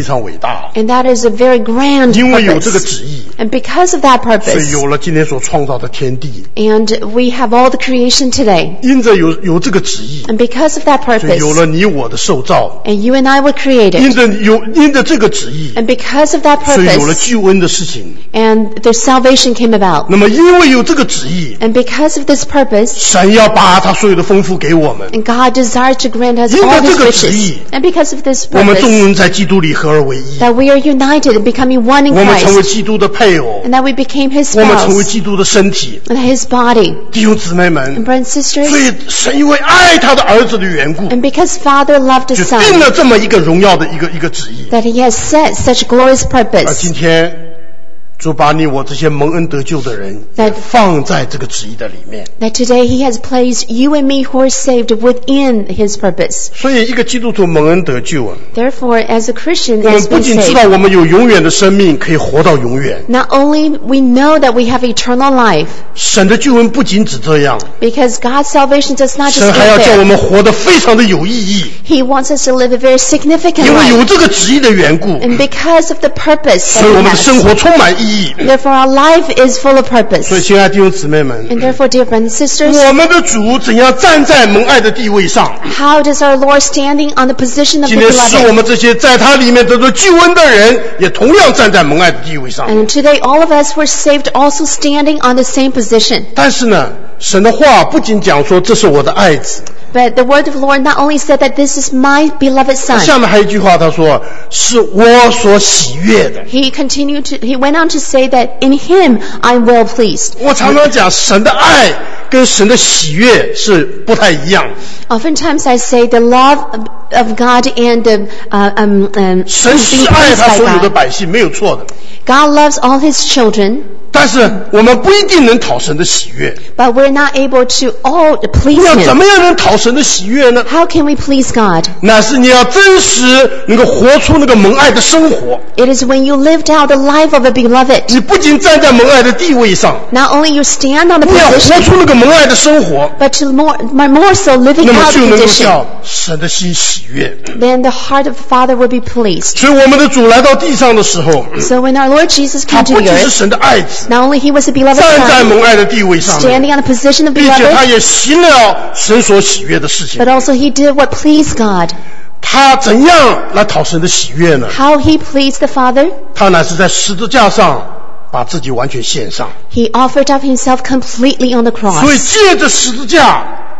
[SPEAKER 1] 常伟大，
[SPEAKER 2] And that is a very grand
[SPEAKER 1] 因为有这个
[SPEAKER 2] purpose.
[SPEAKER 1] 旨意，
[SPEAKER 2] And because of that
[SPEAKER 1] 所以
[SPEAKER 2] purpose,
[SPEAKER 1] 有了今天所创造的天地。
[SPEAKER 2] and we have all the creation today.
[SPEAKER 1] 因着有这个旨意，
[SPEAKER 2] And because of that
[SPEAKER 1] 所以有
[SPEAKER 2] purpose,
[SPEAKER 1] 了你我的受造。
[SPEAKER 2] and you and I were
[SPEAKER 1] 因
[SPEAKER 2] created.
[SPEAKER 1] 着这个旨意，
[SPEAKER 2] And because of that
[SPEAKER 1] 所以有了
[SPEAKER 2] purpose,
[SPEAKER 1] 救恩的事情。
[SPEAKER 2] and the salvation came about.
[SPEAKER 1] 那么因为有这个旨意，
[SPEAKER 2] And because of this purpose,
[SPEAKER 1] 神要把他所有的丰富给我们。
[SPEAKER 2] and God desired to grant us
[SPEAKER 1] 因着
[SPEAKER 2] all
[SPEAKER 1] 这
[SPEAKER 2] His
[SPEAKER 1] 个旨
[SPEAKER 2] riches.
[SPEAKER 1] 意，
[SPEAKER 2] And because of this
[SPEAKER 1] 我们众
[SPEAKER 2] purpose,
[SPEAKER 1] 人在基督里合而为一，
[SPEAKER 2] that we are united and becoming one in
[SPEAKER 1] 我们成为
[SPEAKER 2] Christ,
[SPEAKER 1] 基督的配偶，
[SPEAKER 2] and that we became His
[SPEAKER 1] 我们成为
[SPEAKER 2] spouse,
[SPEAKER 1] 基督的身体。
[SPEAKER 2] and His body.
[SPEAKER 1] 弟兄姊妹
[SPEAKER 2] And
[SPEAKER 1] 们，
[SPEAKER 2] brothers and
[SPEAKER 1] 所
[SPEAKER 2] sisters,
[SPEAKER 1] 以神因为爱他的儿子的缘故，
[SPEAKER 2] and because Father loved
[SPEAKER 1] 就
[SPEAKER 2] His
[SPEAKER 1] 定
[SPEAKER 2] Son,
[SPEAKER 1] 了这么一个荣耀的一个旨意。
[SPEAKER 2] that He has set such glorious
[SPEAKER 1] 而
[SPEAKER 2] purpose,
[SPEAKER 1] 今天主把你我这些蒙恩得救的人也放在这个旨意的里面。
[SPEAKER 2] that today He has placed you and me who are saved within His purpose.
[SPEAKER 1] 所以一个基督徒蒙恩得救啊，
[SPEAKER 2] Therefore, as a Christian,
[SPEAKER 1] 我们
[SPEAKER 2] as
[SPEAKER 1] 不
[SPEAKER 2] we
[SPEAKER 1] 仅知
[SPEAKER 2] saved,
[SPEAKER 1] 道我们有永远的生命可以活到永远，
[SPEAKER 2] not only we know that we have eternal life,
[SPEAKER 1] 神的救恩不仅只这样，
[SPEAKER 2] because God's salvation does not just
[SPEAKER 1] 神还要
[SPEAKER 2] end
[SPEAKER 1] 叫我
[SPEAKER 2] there.
[SPEAKER 1] 们活得非常的有意义，
[SPEAKER 2] He wants us to live a very significant
[SPEAKER 1] 因为
[SPEAKER 2] life.
[SPEAKER 1] 有这个旨意的缘故，
[SPEAKER 2] And because of the purpose
[SPEAKER 1] 所以
[SPEAKER 2] that
[SPEAKER 1] 我
[SPEAKER 2] He
[SPEAKER 1] 们的生
[SPEAKER 2] has,
[SPEAKER 1] 活充满意义。
[SPEAKER 2] therefore our life is full of
[SPEAKER 1] 所以
[SPEAKER 2] purpose.
[SPEAKER 1] 亲爱的弟兄姊妹们，
[SPEAKER 2] And therefore, dear brothers and sisters,
[SPEAKER 1] 我们的主怎样站在蒙爱的地位上，
[SPEAKER 2] how does our Lord standing on the position of
[SPEAKER 1] 今
[SPEAKER 2] the
[SPEAKER 1] 天使我
[SPEAKER 2] beloved?
[SPEAKER 1] 们这些在他里面得到救恩的人，也同样站在蒙爱的地位上。
[SPEAKER 2] And today all of us were saved also standing on the same position.
[SPEAKER 1] 但是呢，神的话不仅讲说这是我的爱子，
[SPEAKER 2] But the word of the Lord not only said that this is my beloved
[SPEAKER 1] 下
[SPEAKER 2] son,
[SPEAKER 1] 面还有一句话，他说是我所喜悦的。
[SPEAKER 2] he went on to say that in him I'm well pleased.
[SPEAKER 1] 我常常讲，神的爱跟神的喜悦是不太一样。
[SPEAKER 2] Oftentimes I say the love of God and
[SPEAKER 1] 神
[SPEAKER 2] being
[SPEAKER 1] 是爱
[SPEAKER 2] pleased
[SPEAKER 1] 他
[SPEAKER 2] by
[SPEAKER 1] 所有的
[SPEAKER 2] God.
[SPEAKER 1] 百姓，没有错的。
[SPEAKER 2] God loves all his children,
[SPEAKER 1] 但是我们不一定能讨神的喜悦。
[SPEAKER 2] but we're not able to all please
[SPEAKER 1] 要怎
[SPEAKER 2] him.
[SPEAKER 1] 么样能讨神的喜悦呢？
[SPEAKER 2] How can we please God?
[SPEAKER 1] 那是你要真实能够活出那个蒙爱的生活。
[SPEAKER 2] It is when you lived out the life of a beloved.
[SPEAKER 1] 你不仅站在蒙爱的地位上，
[SPEAKER 2] Not only you stand on the
[SPEAKER 1] 你要活
[SPEAKER 2] position,
[SPEAKER 1] 出那个蒙爱的生活，
[SPEAKER 2] but to more so living
[SPEAKER 1] 那么
[SPEAKER 2] out
[SPEAKER 1] 就
[SPEAKER 2] the
[SPEAKER 1] 能够
[SPEAKER 2] condition.
[SPEAKER 1] 叫神的心喜悦。
[SPEAKER 2] Then the heart of the Father will be pleased.
[SPEAKER 1] 所以我们的主来到地上的时候，
[SPEAKER 2] So when our Lord Jesus
[SPEAKER 1] 他
[SPEAKER 2] came to
[SPEAKER 1] 不
[SPEAKER 2] the
[SPEAKER 1] 仅是
[SPEAKER 2] earth,
[SPEAKER 1] 神的爱子，
[SPEAKER 2] not only he was a beloved
[SPEAKER 1] 站在
[SPEAKER 2] son,
[SPEAKER 1] 蒙爱的地位上面，
[SPEAKER 2] standing on the position of
[SPEAKER 1] 并且他
[SPEAKER 2] beloved,
[SPEAKER 1] 也行了神所喜悦的事情
[SPEAKER 2] but。also he did what pleased God.
[SPEAKER 1] 他怎样来讨神的喜悦呢？
[SPEAKER 2] How he pleased the Father?
[SPEAKER 1] 他乃是在十字架上把自己完全献上。
[SPEAKER 2] He offered up himself completely on the
[SPEAKER 1] 所以
[SPEAKER 2] cross.
[SPEAKER 1] 借着十字架，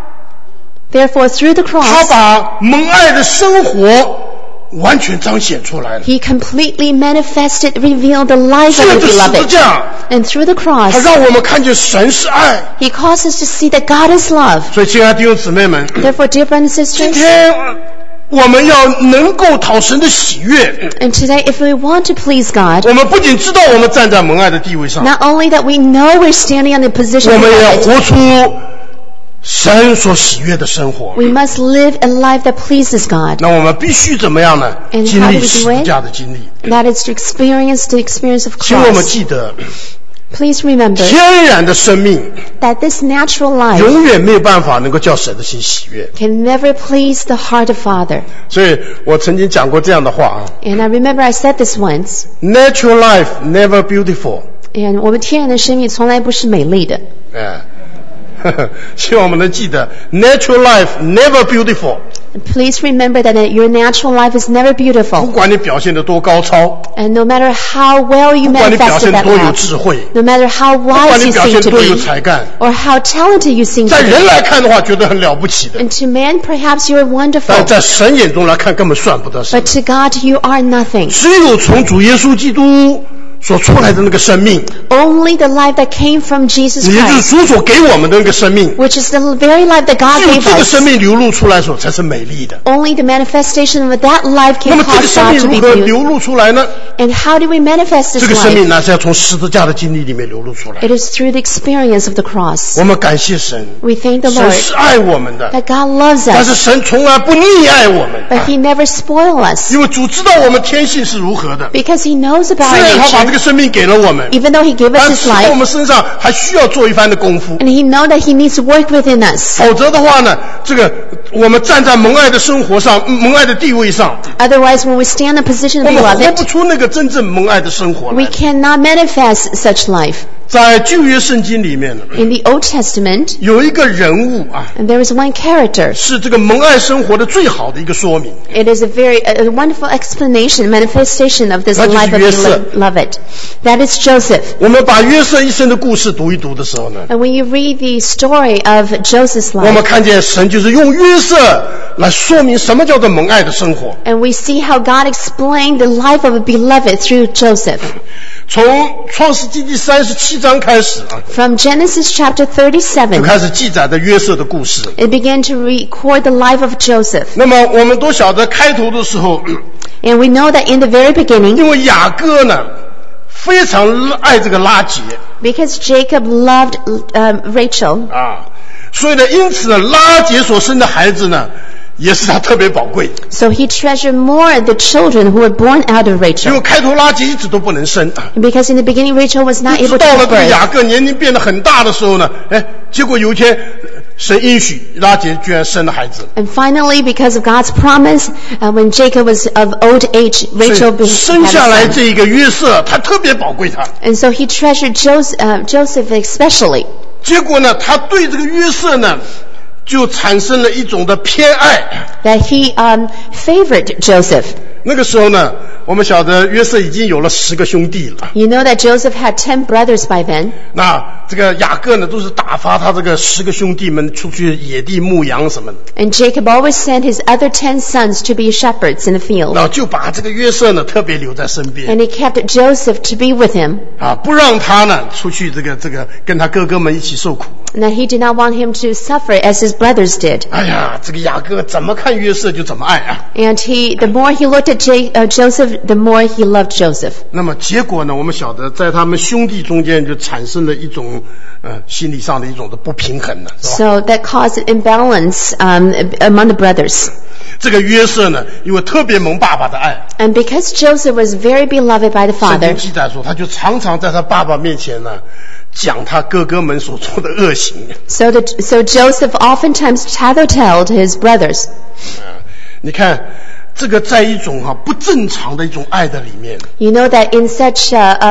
[SPEAKER 2] Therefore, through the
[SPEAKER 1] 他
[SPEAKER 2] cross,
[SPEAKER 1] 把蒙爱的生活完全彰显出来了。
[SPEAKER 2] he completely manifested, revealed the life
[SPEAKER 1] 借
[SPEAKER 2] of
[SPEAKER 1] 着
[SPEAKER 2] the
[SPEAKER 1] 十字
[SPEAKER 2] beloved.
[SPEAKER 1] 架，
[SPEAKER 2] And through the
[SPEAKER 1] 他
[SPEAKER 2] cross,
[SPEAKER 1] 让我们看见神是爱。
[SPEAKER 2] he caused us to see that God is love.
[SPEAKER 1] 所以，亲爱的弟兄姊妹们，
[SPEAKER 2] Therefore, dear brothers and
[SPEAKER 1] 今
[SPEAKER 2] sisters,
[SPEAKER 1] 天我们要能够讨神的喜悦。
[SPEAKER 2] and today if we want to please God,
[SPEAKER 1] 我们不仅知道我们站在蒙爱的地位上，
[SPEAKER 2] not only that we know we're standing on the position
[SPEAKER 1] 我
[SPEAKER 2] of
[SPEAKER 1] 们也要
[SPEAKER 2] beloved,
[SPEAKER 1] 活出神所喜悦的生活。
[SPEAKER 2] we must live a life that pleases God.
[SPEAKER 1] 那我们必须怎么样呢？
[SPEAKER 2] And
[SPEAKER 1] 经
[SPEAKER 2] how do
[SPEAKER 1] 历
[SPEAKER 2] we do
[SPEAKER 1] 十字
[SPEAKER 2] it?
[SPEAKER 1] 架的经历。
[SPEAKER 2] That is to experience the experience of
[SPEAKER 1] 请我们
[SPEAKER 2] cross.
[SPEAKER 1] 记得，
[SPEAKER 2] Please remember
[SPEAKER 1] 天然的生命
[SPEAKER 2] that this natural life
[SPEAKER 1] 永远没有办法能够叫神的心喜悦。
[SPEAKER 2] can never please the heart of Father.
[SPEAKER 1] 所以我曾经讲过这样的话啊
[SPEAKER 2] And I remember I said this once,
[SPEAKER 1] ：Natural life never beautiful。
[SPEAKER 2] and 我们天然的生命从来不是美丽的。
[SPEAKER 1] 希望我们能记得 ，Natural life never beautiful。
[SPEAKER 2] Please remember that your natural life is never
[SPEAKER 1] 不
[SPEAKER 2] beautiful.
[SPEAKER 1] 管你表现得多高超，
[SPEAKER 2] And no matter how well you
[SPEAKER 1] 不管你表
[SPEAKER 2] manifested
[SPEAKER 1] 现得
[SPEAKER 2] that
[SPEAKER 1] 多有
[SPEAKER 2] love,
[SPEAKER 1] 智慧，
[SPEAKER 2] no matter how
[SPEAKER 1] 不管
[SPEAKER 2] wise
[SPEAKER 1] 你
[SPEAKER 2] you
[SPEAKER 1] 表
[SPEAKER 2] seem
[SPEAKER 1] 现
[SPEAKER 2] to
[SPEAKER 1] 得多有
[SPEAKER 2] be,
[SPEAKER 1] 才干，
[SPEAKER 2] or how talented you seem
[SPEAKER 1] 在
[SPEAKER 2] to
[SPEAKER 1] 人
[SPEAKER 2] be,
[SPEAKER 1] 来看的话，觉得很了不起的，
[SPEAKER 2] and to man perhaps you are
[SPEAKER 1] 但
[SPEAKER 2] wonderful,
[SPEAKER 1] 在神眼中来看，根本算不得什么。
[SPEAKER 2] but to God you are nothing.
[SPEAKER 1] 只有从主耶稣基督所出来的那个生命，
[SPEAKER 2] Only the life that came from Jesus
[SPEAKER 1] 也就是
[SPEAKER 2] Christ,
[SPEAKER 1] 主所给我们的那个生命，
[SPEAKER 2] which is the very life that God
[SPEAKER 1] 只有
[SPEAKER 2] gave
[SPEAKER 1] 这个生
[SPEAKER 2] us.
[SPEAKER 1] 命流露出来的时候才是美丽的。
[SPEAKER 2] Only the manifestation of that life
[SPEAKER 1] 那
[SPEAKER 2] can
[SPEAKER 1] 么这个
[SPEAKER 2] cause
[SPEAKER 1] 生
[SPEAKER 2] God
[SPEAKER 1] 命
[SPEAKER 2] to
[SPEAKER 1] 如
[SPEAKER 2] be
[SPEAKER 1] 何
[SPEAKER 2] beautiful.
[SPEAKER 1] 流露出来呢？
[SPEAKER 2] And how do we manifest
[SPEAKER 1] 这
[SPEAKER 2] this
[SPEAKER 1] 个生命
[SPEAKER 2] life?
[SPEAKER 1] 乃是要从十字架的经历里面流露出来。
[SPEAKER 2] It is through the experience of the cross.
[SPEAKER 1] 我们感谢神，
[SPEAKER 2] We thank the
[SPEAKER 1] 神
[SPEAKER 2] Lord
[SPEAKER 1] 是爱我们的，
[SPEAKER 2] that God loves
[SPEAKER 1] 但是
[SPEAKER 2] us,
[SPEAKER 1] 神从来不溺爱我们，
[SPEAKER 2] but He never spoils us,
[SPEAKER 1] 因为主知道我们天性是如何的。
[SPEAKER 2] because He knows about
[SPEAKER 1] 虽
[SPEAKER 2] our
[SPEAKER 1] 然他把这
[SPEAKER 2] nature.
[SPEAKER 1] 个生命给了我们，
[SPEAKER 2] even though He gave us
[SPEAKER 1] 但
[SPEAKER 2] His
[SPEAKER 1] 是在我
[SPEAKER 2] life,
[SPEAKER 1] 们身上还需要做一番的功夫。
[SPEAKER 2] and He know that He needs to work within us.
[SPEAKER 1] 否则的话呢，这个我们站在蒙爱的生活上，蒙爱的地位上，
[SPEAKER 2] Otherwise, when we stand in a position
[SPEAKER 1] 我
[SPEAKER 2] of
[SPEAKER 1] 们活
[SPEAKER 2] beloved,
[SPEAKER 1] 不出那个真正蒙爱的生活
[SPEAKER 2] we
[SPEAKER 1] 来。
[SPEAKER 2] cannot manifest such life.
[SPEAKER 1] 在旧约圣经里面呢，
[SPEAKER 2] In the Old Testament,
[SPEAKER 1] 有一个人物啊，
[SPEAKER 2] and there is one character.
[SPEAKER 1] 是这个蒙爱生活的最好的一个说明。
[SPEAKER 2] It is a wonderful explanation, manifestation of this
[SPEAKER 1] 那就是
[SPEAKER 2] life of
[SPEAKER 1] 约瑟。
[SPEAKER 2] beloved. That is Joseph.
[SPEAKER 1] 我们把约瑟一生的故事读一读的时候呢，
[SPEAKER 2] And when you read the story of Joseph's
[SPEAKER 1] 我们
[SPEAKER 2] life,
[SPEAKER 1] 看见神就是用约瑟来说明什么叫做蒙爱的生活。
[SPEAKER 2] and we see how God explained the life of a beloved through Joseph.
[SPEAKER 1] 从创世纪第37章开始啊，
[SPEAKER 2] From Genesis chapter
[SPEAKER 1] 就
[SPEAKER 2] 37,
[SPEAKER 1] 开始记载的约瑟的故事。
[SPEAKER 2] it began to record the life of Joseph.
[SPEAKER 1] 那么我们都晓得开头的时候，
[SPEAKER 2] And we know that in the very beginning,
[SPEAKER 1] 因为雅各呢非常爱这个拉结
[SPEAKER 2] because Jacob loved Rachel,
[SPEAKER 1] 啊，所以呢，因此呢，拉结所生的孩子呢，也是他特别宝贵。
[SPEAKER 2] so he treasured more the children who were born out of
[SPEAKER 1] 因为
[SPEAKER 2] Rachel.
[SPEAKER 1] 开头拉结一直都不能生，
[SPEAKER 2] Because in the beginning, Rachel was not
[SPEAKER 1] 一直
[SPEAKER 2] able to
[SPEAKER 1] 到了
[SPEAKER 2] give
[SPEAKER 1] 这个
[SPEAKER 2] birth.
[SPEAKER 1] 雅各年龄变得很大的时候呢，结果有一天神应许拉结居然生了孩子。
[SPEAKER 2] And finally, because of God's promise, when Jacob was of old age,
[SPEAKER 1] 所
[SPEAKER 2] Rachel
[SPEAKER 1] 以生下
[SPEAKER 2] had
[SPEAKER 1] 来
[SPEAKER 2] a son.
[SPEAKER 1] 这一个约瑟，他特别宝贵他。
[SPEAKER 2] And so he treasured Joseph especially.
[SPEAKER 1] 结果呢，他对这个约瑟呢，就产生了一种的偏爱。
[SPEAKER 2] That he favored Joseph.
[SPEAKER 1] 那个时候呢，我们晓得约瑟已经有了10个兄弟了。
[SPEAKER 2] You know that Joseph had 10 brothers by then.
[SPEAKER 1] 那这个雅各呢，都是打发他这个10个兄弟们出去野地牧羊什么的，
[SPEAKER 2] And Jacob always sent his other 10 sons to be shepherds in the field.
[SPEAKER 1] 然后就把这个约瑟呢特别留在身边
[SPEAKER 2] And he kept Joseph to be with him.
[SPEAKER 1] 啊，不让他呢出去这个跟他哥哥们一起受苦。
[SPEAKER 2] And that he did not want him to suffer as his brothers did.
[SPEAKER 1] 哎呀，这个雅各怎么看约瑟就怎么爱啊。
[SPEAKER 2] And the more he looked at Joseph, the more he loved Joseph.
[SPEAKER 1] 那么结果呢，我们晓得在他们兄弟中间就产生了一种心理上的一种的不平衡了，是吧？
[SPEAKER 2] So that caused an imbalance among the brothers.
[SPEAKER 1] 这个约瑟呢，因为特别蒙爸爸的爱，
[SPEAKER 2] And because Joseph was very beloved by the
[SPEAKER 1] 圣经
[SPEAKER 2] father,
[SPEAKER 1] 记载说，他就常常在他爸爸面前呢讲他哥哥们所做的恶行。
[SPEAKER 2] so Joseph oftentimes tattletaled his brothers.
[SPEAKER 1] 你看，这个在一种不正常的一种爱的里面
[SPEAKER 2] You know that in such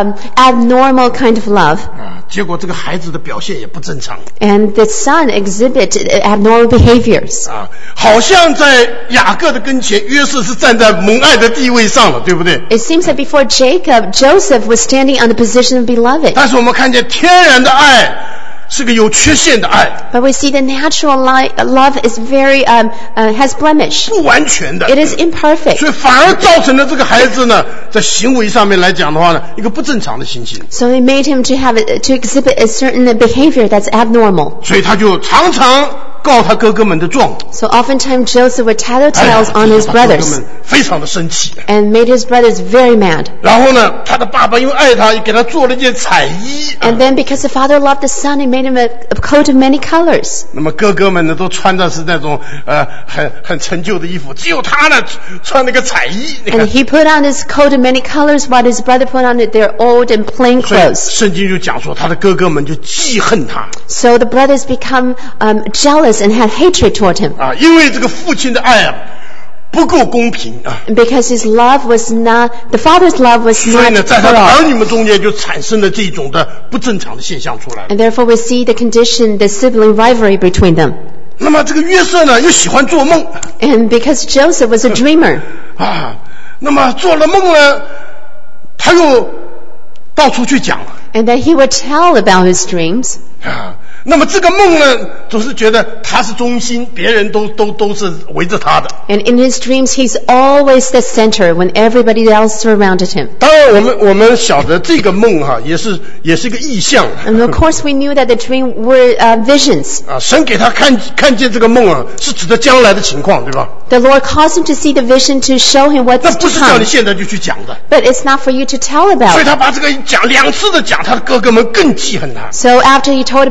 [SPEAKER 2] abnormal kind of love,
[SPEAKER 1] 结果这个孩子的表现也不正常
[SPEAKER 2] and the son exhibited abnormal behaviors.
[SPEAKER 1] 好像在雅各的跟前，约瑟是站在蒙爱的地位上了，对不对？
[SPEAKER 2] It seems that before Jacob, Joseph was standing on the position of beloved.
[SPEAKER 1] 但是我们看见天然的爱是个有缺陷的爱，
[SPEAKER 2] But we see the natural love is very has blemish.
[SPEAKER 1] 不完全的，
[SPEAKER 2] It is imperfect.
[SPEAKER 1] 所以反而造成了这个孩子呢，在行为上面来讲的话呢，一个不正常的情形。
[SPEAKER 2] So it made him to exhibit a certain behavior that's abnormal.
[SPEAKER 1] 所以他就常常告他哥哥们的状，
[SPEAKER 2] So oftentimes Joseph would tattletales
[SPEAKER 1] 哎
[SPEAKER 2] on
[SPEAKER 1] 呀
[SPEAKER 2] his
[SPEAKER 1] 把哥哥
[SPEAKER 2] brothers
[SPEAKER 1] 们非常的生气。
[SPEAKER 2] and made his brothers very mad.
[SPEAKER 1] 然后呢，他的爸爸因为爱他，也给他做了一件彩衣。
[SPEAKER 2] And then because the father loved the son, he made him a coat of many colors.
[SPEAKER 1] 那么哥哥们呢，都穿的是那种很陈旧的衣服，只有他呢穿那个彩衣。你
[SPEAKER 2] And
[SPEAKER 1] 看，
[SPEAKER 2] he put on his coat of many colors while his brother put on their old and plain
[SPEAKER 1] 所以
[SPEAKER 2] clothes.
[SPEAKER 1] 圣经就讲说，他的哥哥们就记恨他
[SPEAKER 2] So the brothers become jealous and had hatred toward him
[SPEAKER 1] 因为这个父亲的爱不够公平
[SPEAKER 2] because his love was not, the father's love was
[SPEAKER 1] 所以
[SPEAKER 2] not
[SPEAKER 1] 呢，在
[SPEAKER 2] for
[SPEAKER 1] 他的
[SPEAKER 2] all.
[SPEAKER 1] 儿女们中间就产生了这种的不正常的现象出来。
[SPEAKER 2] And therefore we see the condition, the sibling rivalry between them.
[SPEAKER 1] 那么这个约瑟呢，又喜欢做梦
[SPEAKER 2] And because Joseph was a dreamer,
[SPEAKER 1] 那么做了梦呢，他又到处去讲
[SPEAKER 2] and then he would tell about his dreams.
[SPEAKER 1] 那么这个梦呢，总是觉得他是中心，别人都是围着他的。
[SPEAKER 2] And in his dreams, he's always the center when everybody else surrounded him.
[SPEAKER 1] 当然，我们晓得这个梦也是一个意象
[SPEAKER 2] And of course, we knew that the dream were visions.
[SPEAKER 1] 神给他看见这个梦是指的将来的情况，对吧？
[SPEAKER 2] The Lord caused him to see the vision to show him
[SPEAKER 1] 那
[SPEAKER 2] what's
[SPEAKER 1] 不
[SPEAKER 2] to
[SPEAKER 1] 是叫
[SPEAKER 2] come.
[SPEAKER 1] 你现在就去讲的。
[SPEAKER 2] But it's not for you to tell
[SPEAKER 1] 所以
[SPEAKER 2] about.
[SPEAKER 1] 他把这个讲2次的讲，他的哥哥们更记恨他。
[SPEAKER 2] So after he told about these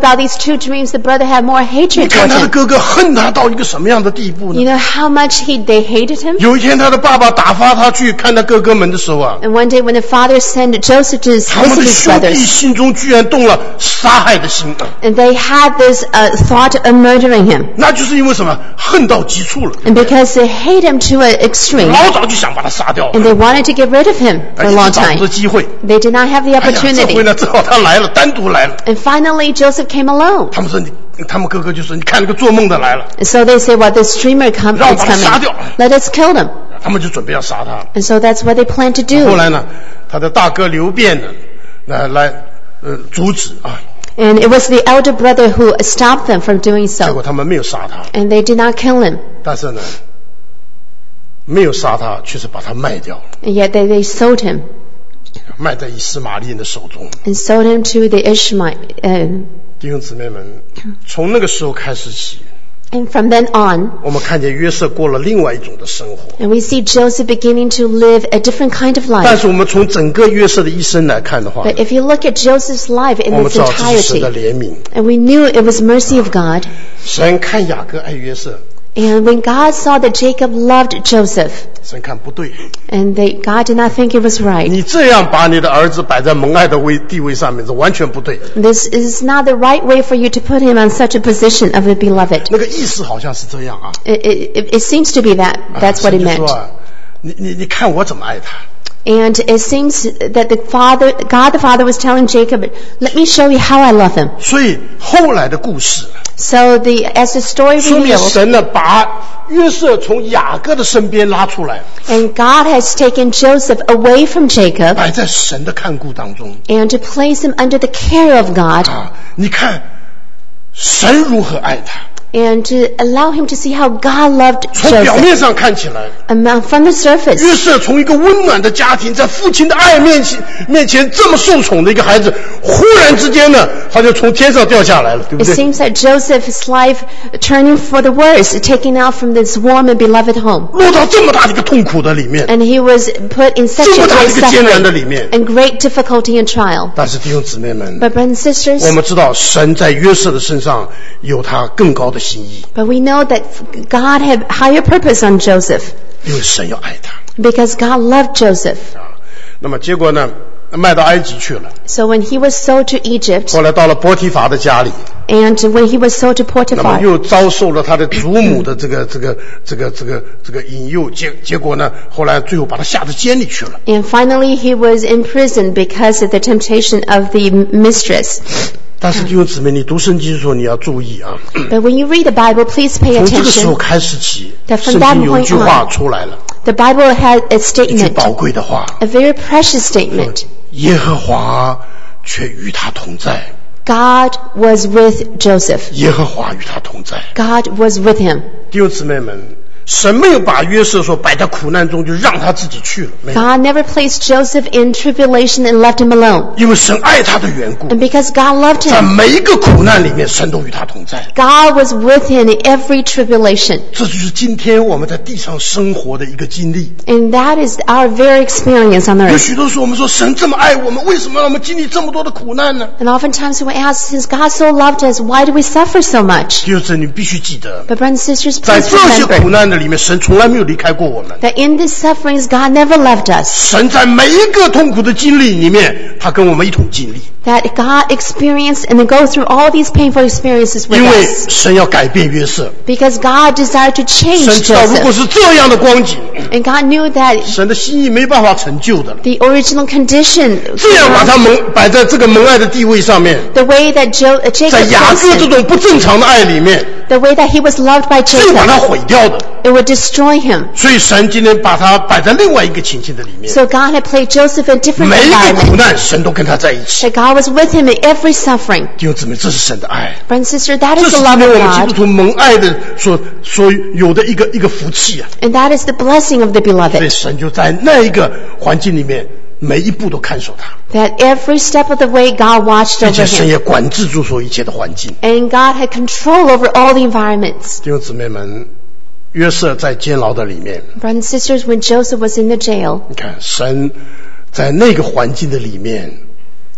[SPEAKER 2] two dreams, the brother had more
[SPEAKER 1] 你
[SPEAKER 2] hatred
[SPEAKER 1] 看
[SPEAKER 2] toward
[SPEAKER 1] 他的
[SPEAKER 2] him.
[SPEAKER 1] 哥哥恨他到一个什么样的地步
[SPEAKER 2] You
[SPEAKER 1] 呢？
[SPEAKER 2] know how much they hated him?
[SPEAKER 1] 有一天他的爸爸打发他去看他哥哥们的时候啊，
[SPEAKER 2] And one day when the father sent Joseph to
[SPEAKER 1] 他们
[SPEAKER 2] visit
[SPEAKER 1] 的
[SPEAKER 2] his
[SPEAKER 1] 兄弟
[SPEAKER 2] brothers,
[SPEAKER 1] 心中居然动了杀害的心啊，
[SPEAKER 2] and they had this thought of murdering him.
[SPEAKER 1] 那就是因为什么？恨到极处了，
[SPEAKER 2] And because they hate him to an extreme,
[SPEAKER 1] 老早就想把他杀掉
[SPEAKER 2] and
[SPEAKER 1] 了，
[SPEAKER 2] they wanted to get rid of him for
[SPEAKER 1] 而
[SPEAKER 2] a
[SPEAKER 1] 且
[SPEAKER 2] long
[SPEAKER 1] 找不
[SPEAKER 2] time.
[SPEAKER 1] 着机会。
[SPEAKER 2] They did not have the
[SPEAKER 1] 哎呀，这
[SPEAKER 2] opportunity.
[SPEAKER 1] 回呢，正好他来了，单独来了。
[SPEAKER 2] And finally, Joseph came alone.
[SPEAKER 1] 他们说他们哥哥就说：“你看那个做梦的来了。
[SPEAKER 2] And so they say, well, this dreamer is
[SPEAKER 1] 让我把他杀
[SPEAKER 2] coming.
[SPEAKER 1] 掉。
[SPEAKER 2] Let us kill him. ”
[SPEAKER 1] 他们就准备要杀他。
[SPEAKER 2] And so that's what they plan to
[SPEAKER 1] 后
[SPEAKER 2] do.
[SPEAKER 1] 来呢，他的大哥刘辩呢，来阻止啊，
[SPEAKER 2] And it was the elder brother who stopped them from doing
[SPEAKER 1] 结果
[SPEAKER 2] so.
[SPEAKER 1] 他们没有杀他，
[SPEAKER 2] And they did not kill him.
[SPEAKER 1] 但是呢，没有杀他，却是把他卖掉了，
[SPEAKER 2] And yet they sold him.
[SPEAKER 1] 卖在以斯玛利人的手中。
[SPEAKER 2] And sold him to the Ishmael.
[SPEAKER 1] 弟兄姊妹们，从那个时候开始起，
[SPEAKER 2] And from then on,
[SPEAKER 1] 我们看见约瑟过了另外一种的生活。
[SPEAKER 2] and we see Joseph beginning to live a different kind of
[SPEAKER 1] 但
[SPEAKER 2] life.
[SPEAKER 1] 是我们从整个约瑟的一生来看的话，
[SPEAKER 2] But if you look at Joseph's life in
[SPEAKER 1] 我们
[SPEAKER 2] its
[SPEAKER 1] 知道这是神的
[SPEAKER 2] entirety,
[SPEAKER 1] 怜悯。
[SPEAKER 2] and we knew it was mercy of God.
[SPEAKER 1] 神看雅各爱约瑟，
[SPEAKER 2] And when God saw that Jacob loved Joseph,
[SPEAKER 1] 神看不对，
[SPEAKER 2] and God did not think it was right.
[SPEAKER 1] 你这样把你的儿子摆在蒙爱的地位上面，是完全不对。
[SPEAKER 2] This is not the right way for you to put him on such a position of a beloved.
[SPEAKER 1] 那个意思好像是这样啊。
[SPEAKER 2] It seems to be that. That's what
[SPEAKER 1] 神
[SPEAKER 2] it
[SPEAKER 1] 就
[SPEAKER 2] meant.
[SPEAKER 1] 说啊，你看我怎么爱他。
[SPEAKER 2] And it seems that God the Father was telling Jacob, let me show you how I love him.
[SPEAKER 1] 所以后来的故事
[SPEAKER 2] So as the story
[SPEAKER 1] 说明
[SPEAKER 2] reveals,
[SPEAKER 1] 神呢把约瑟从雅各的身边拉出来，
[SPEAKER 2] and God has taken Joseph away from Jacob
[SPEAKER 1] 摆在神的看顾当中
[SPEAKER 2] and to place him under the care of God
[SPEAKER 1] 啊。你看神如何爱他，
[SPEAKER 2] and to allow him to see how God loved
[SPEAKER 1] 从表
[SPEAKER 2] Joseph.
[SPEAKER 1] 面上看起来，
[SPEAKER 2] From the
[SPEAKER 1] 约
[SPEAKER 2] surface,
[SPEAKER 1] 瑟从一个温暖的家庭，在父亲的爱面前这么受宠的一个孩子，忽然之间呢，他就从天上掉下来了，对不
[SPEAKER 2] it
[SPEAKER 1] 对？
[SPEAKER 2] seems that Joseph's life turning for the worse, taken out from this warm and beloved home.
[SPEAKER 1] 落到这么大的一个痛苦的里面，
[SPEAKER 2] And he was put in such
[SPEAKER 1] 这
[SPEAKER 2] a
[SPEAKER 1] 么大的
[SPEAKER 2] great
[SPEAKER 1] 一个艰难的
[SPEAKER 2] suffering
[SPEAKER 1] 里面。
[SPEAKER 2] and great difficulty and trial.
[SPEAKER 1] 但是弟兄姊妹们，
[SPEAKER 2] But brothers and sisters,
[SPEAKER 1] 我们知道神在约瑟的身上有他更高的心意，
[SPEAKER 2] but we know that God had higher purpose on Joseph
[SPEAKER 1] 因为神要爱他
[SPEAKER 2] because God loved Joseph.
[SPEAKER 1] 啊。那么结果呢，卖到埃及去了，
[SPEAKER 2] So when he was sold to Egypt
[SPEAKER 1] 后来到了波提乏的家里，
[SPEAKER 2] and when he was sold to
[SPEAKER 1] 那么
[SPEAKER 2] Potiphar,
[SPEAKER 1] 又遭受了他的祖母的这个引诱，结果呢，后来最后把他下到监里去了。
[SPEAKER 2] and finally he was imprisoned because of the temptation of the mistress.
[SPEAKER 1] 但是弟兄姊妹，你读圣经的时候你要注意啊，
[SPEAKER 2] But when you read the Bible, please pay
[SPEAKER 1] 从这个时候
[SPEAKER 2] attention.
[SPEAKER 1] 开始起，
[SPEAKER 2] That
[SPEAKER 1] 圣
[SPEAKER 2] from that
[SPEAKER 1] 经有一句
[SPEAKER 2] point
[SPEAKER 1] 话
[SPEAKER 2] on,
[SPEAKER 1] 出来了，
[SPEAKER 2] the Bible had a
[SPEAKER 1] 一句
[SPEAKER 2] statement,
[SPEAKER 1] 宝贵的话，
[SPEAKER 2] a very precious statement.
[SPEAKER 1] 耶和华却与他同在，
[SPEAKER 2] God was with Joseph.
[SPEAKER 1] 耶和华与他同在。
[SPEAKER 2] God was with him.
[SPEAKER 1] 弟兄姊妹们，神没有把约瑟说摆在苦难中就让他自己去了，没有，
[SPEAKER 2] God never placed Joseph in tribulation and left him alone.
[SPEAKER 1] 因为神爱他的缘故，
[SPEAKER 2] And because God loved
[SPEAKER 1] 在
[SPEAKER 2] him,
[SPEAKER 1] 每一个苦难里面，神都与他同在。
[SPEAKER 2] God was with him in every tribulation.
[SPEAKER 1] 这就是今天我们在地上生活的一个经历。
[SPEAKER 2] And that is our very experience on
[SPEAKER 1] 有
[SPEAKER 2] earth.
[SPEAKER 1] 许多时候我们说神这么爱我们，为什么让我们经历这么多的苦难呢？
[SPEAKER 2] And oftentimes we ask, since God so loved us, why do we suffer so much?
[SPEAKER 1] 就是你必须记得，
[SPEAKER 2] But brothers and sisters,
[SPEAKER 1] 在
[SPEAKER 2] please
[SPEAKER 1] 这些苦
[SPEAKER 2] remember
[SPEAKER 1] 难的里面，神从来没有离开过我们。
[SPEAKER 2] that in these sufferings, God never left us.
[SPEAKER 1] 神在每一个痛苦的经历里面，他跟我们一同经历，
[SPEAKER 2] That God experienced and go through all these painful experiences with
[SPEAKER 1] 因为
[SPEAKER 2] us.
[SPEAKER 1] 神要改变约瑟。
[SPEAKER 2] Because God desired to
[SPEAKER 1] 神
[SPEAKER 2] change
[SPEAKER 1] 知道，如果
[SPEAKER 2] Joseph.
[SPEAKER 1] 是这样的光景，
[SPEAKER 2] And God knew that
[SPEAKER 1] 神的心意没办法成就的了。
[SPEAKER 2] the original condition,
[SPEAKER 1] 这样把他摆在这个蒙爱的地位上面，
[SPEAKER 2] the way that Jacob
[SPEAKER 1] 在雅各
[SPEAKER 2] placed
[SPEAKER 1] 这
[SPEAKER 2] him,
[SPEAKER 1] 种不正常的爱里面，
[SPEAKER 2] the way that he was loved by
[SPEAKER 1] 是把他
[SPEAKER 2] Jacob,
[SPEAKER 1] 毁掉的。
[SPEAKER 2] it would destroy him.
[SPEAKER 1] 所以神今天把他摆在另外一个情境的里面，
[SPEAKER 2] So God had placed Joseph in a different
[SPEAKER 1] 每一个苦
[SPEAKER 2] environment.
[SPEAKER 1] 难神都跟他在一起。
[SPEAKER 2] That God was with him in every suffering.
[SPEAKER 1] 弟兄姊妹，这是神的爱，
[SPEAKER 2] Brother and sister, that
[SPEAKER 1] 这
[SPEAKER 2] is
[SPEAKER 1] 是
[SPEAKER 2] the
[SPEAKER 1] 今
[SPEAKER 2] love
[SPEAKER 1] 天
[SPEAKER 2] of
[SPEAKER 1] 我们基督
[SPEAKER 2] God.
[SPEAKER 1] 徒蒙爱的所有的一个福气啊。
[SPEAKER 2] And that is the blessing of the
[SPEAKER 1] 所以
[SPEAKER 2] beloved.
[SPEAKER 1] 神就在那一个环境里面，每一步都看守他，
[SPEAKER 2] That every step of the way God watched
[SPEAKER 1] 并
[SPEAKER 2] over
[SPEAKER 1] 且神
[SPEAKER 2] him.
[SPEAKER 1] 也管制住所有一切的环境。
[SPEAKER 2] And God had control over all the environments.
[SPEAKER 1] 弟兄姊妹们，约瑟在监牢的里面，
[SPEAKER 2] Brothers and sisters, when Joseph was in the jail,
[SPEAKER 1] 你看神在那个环境的里面，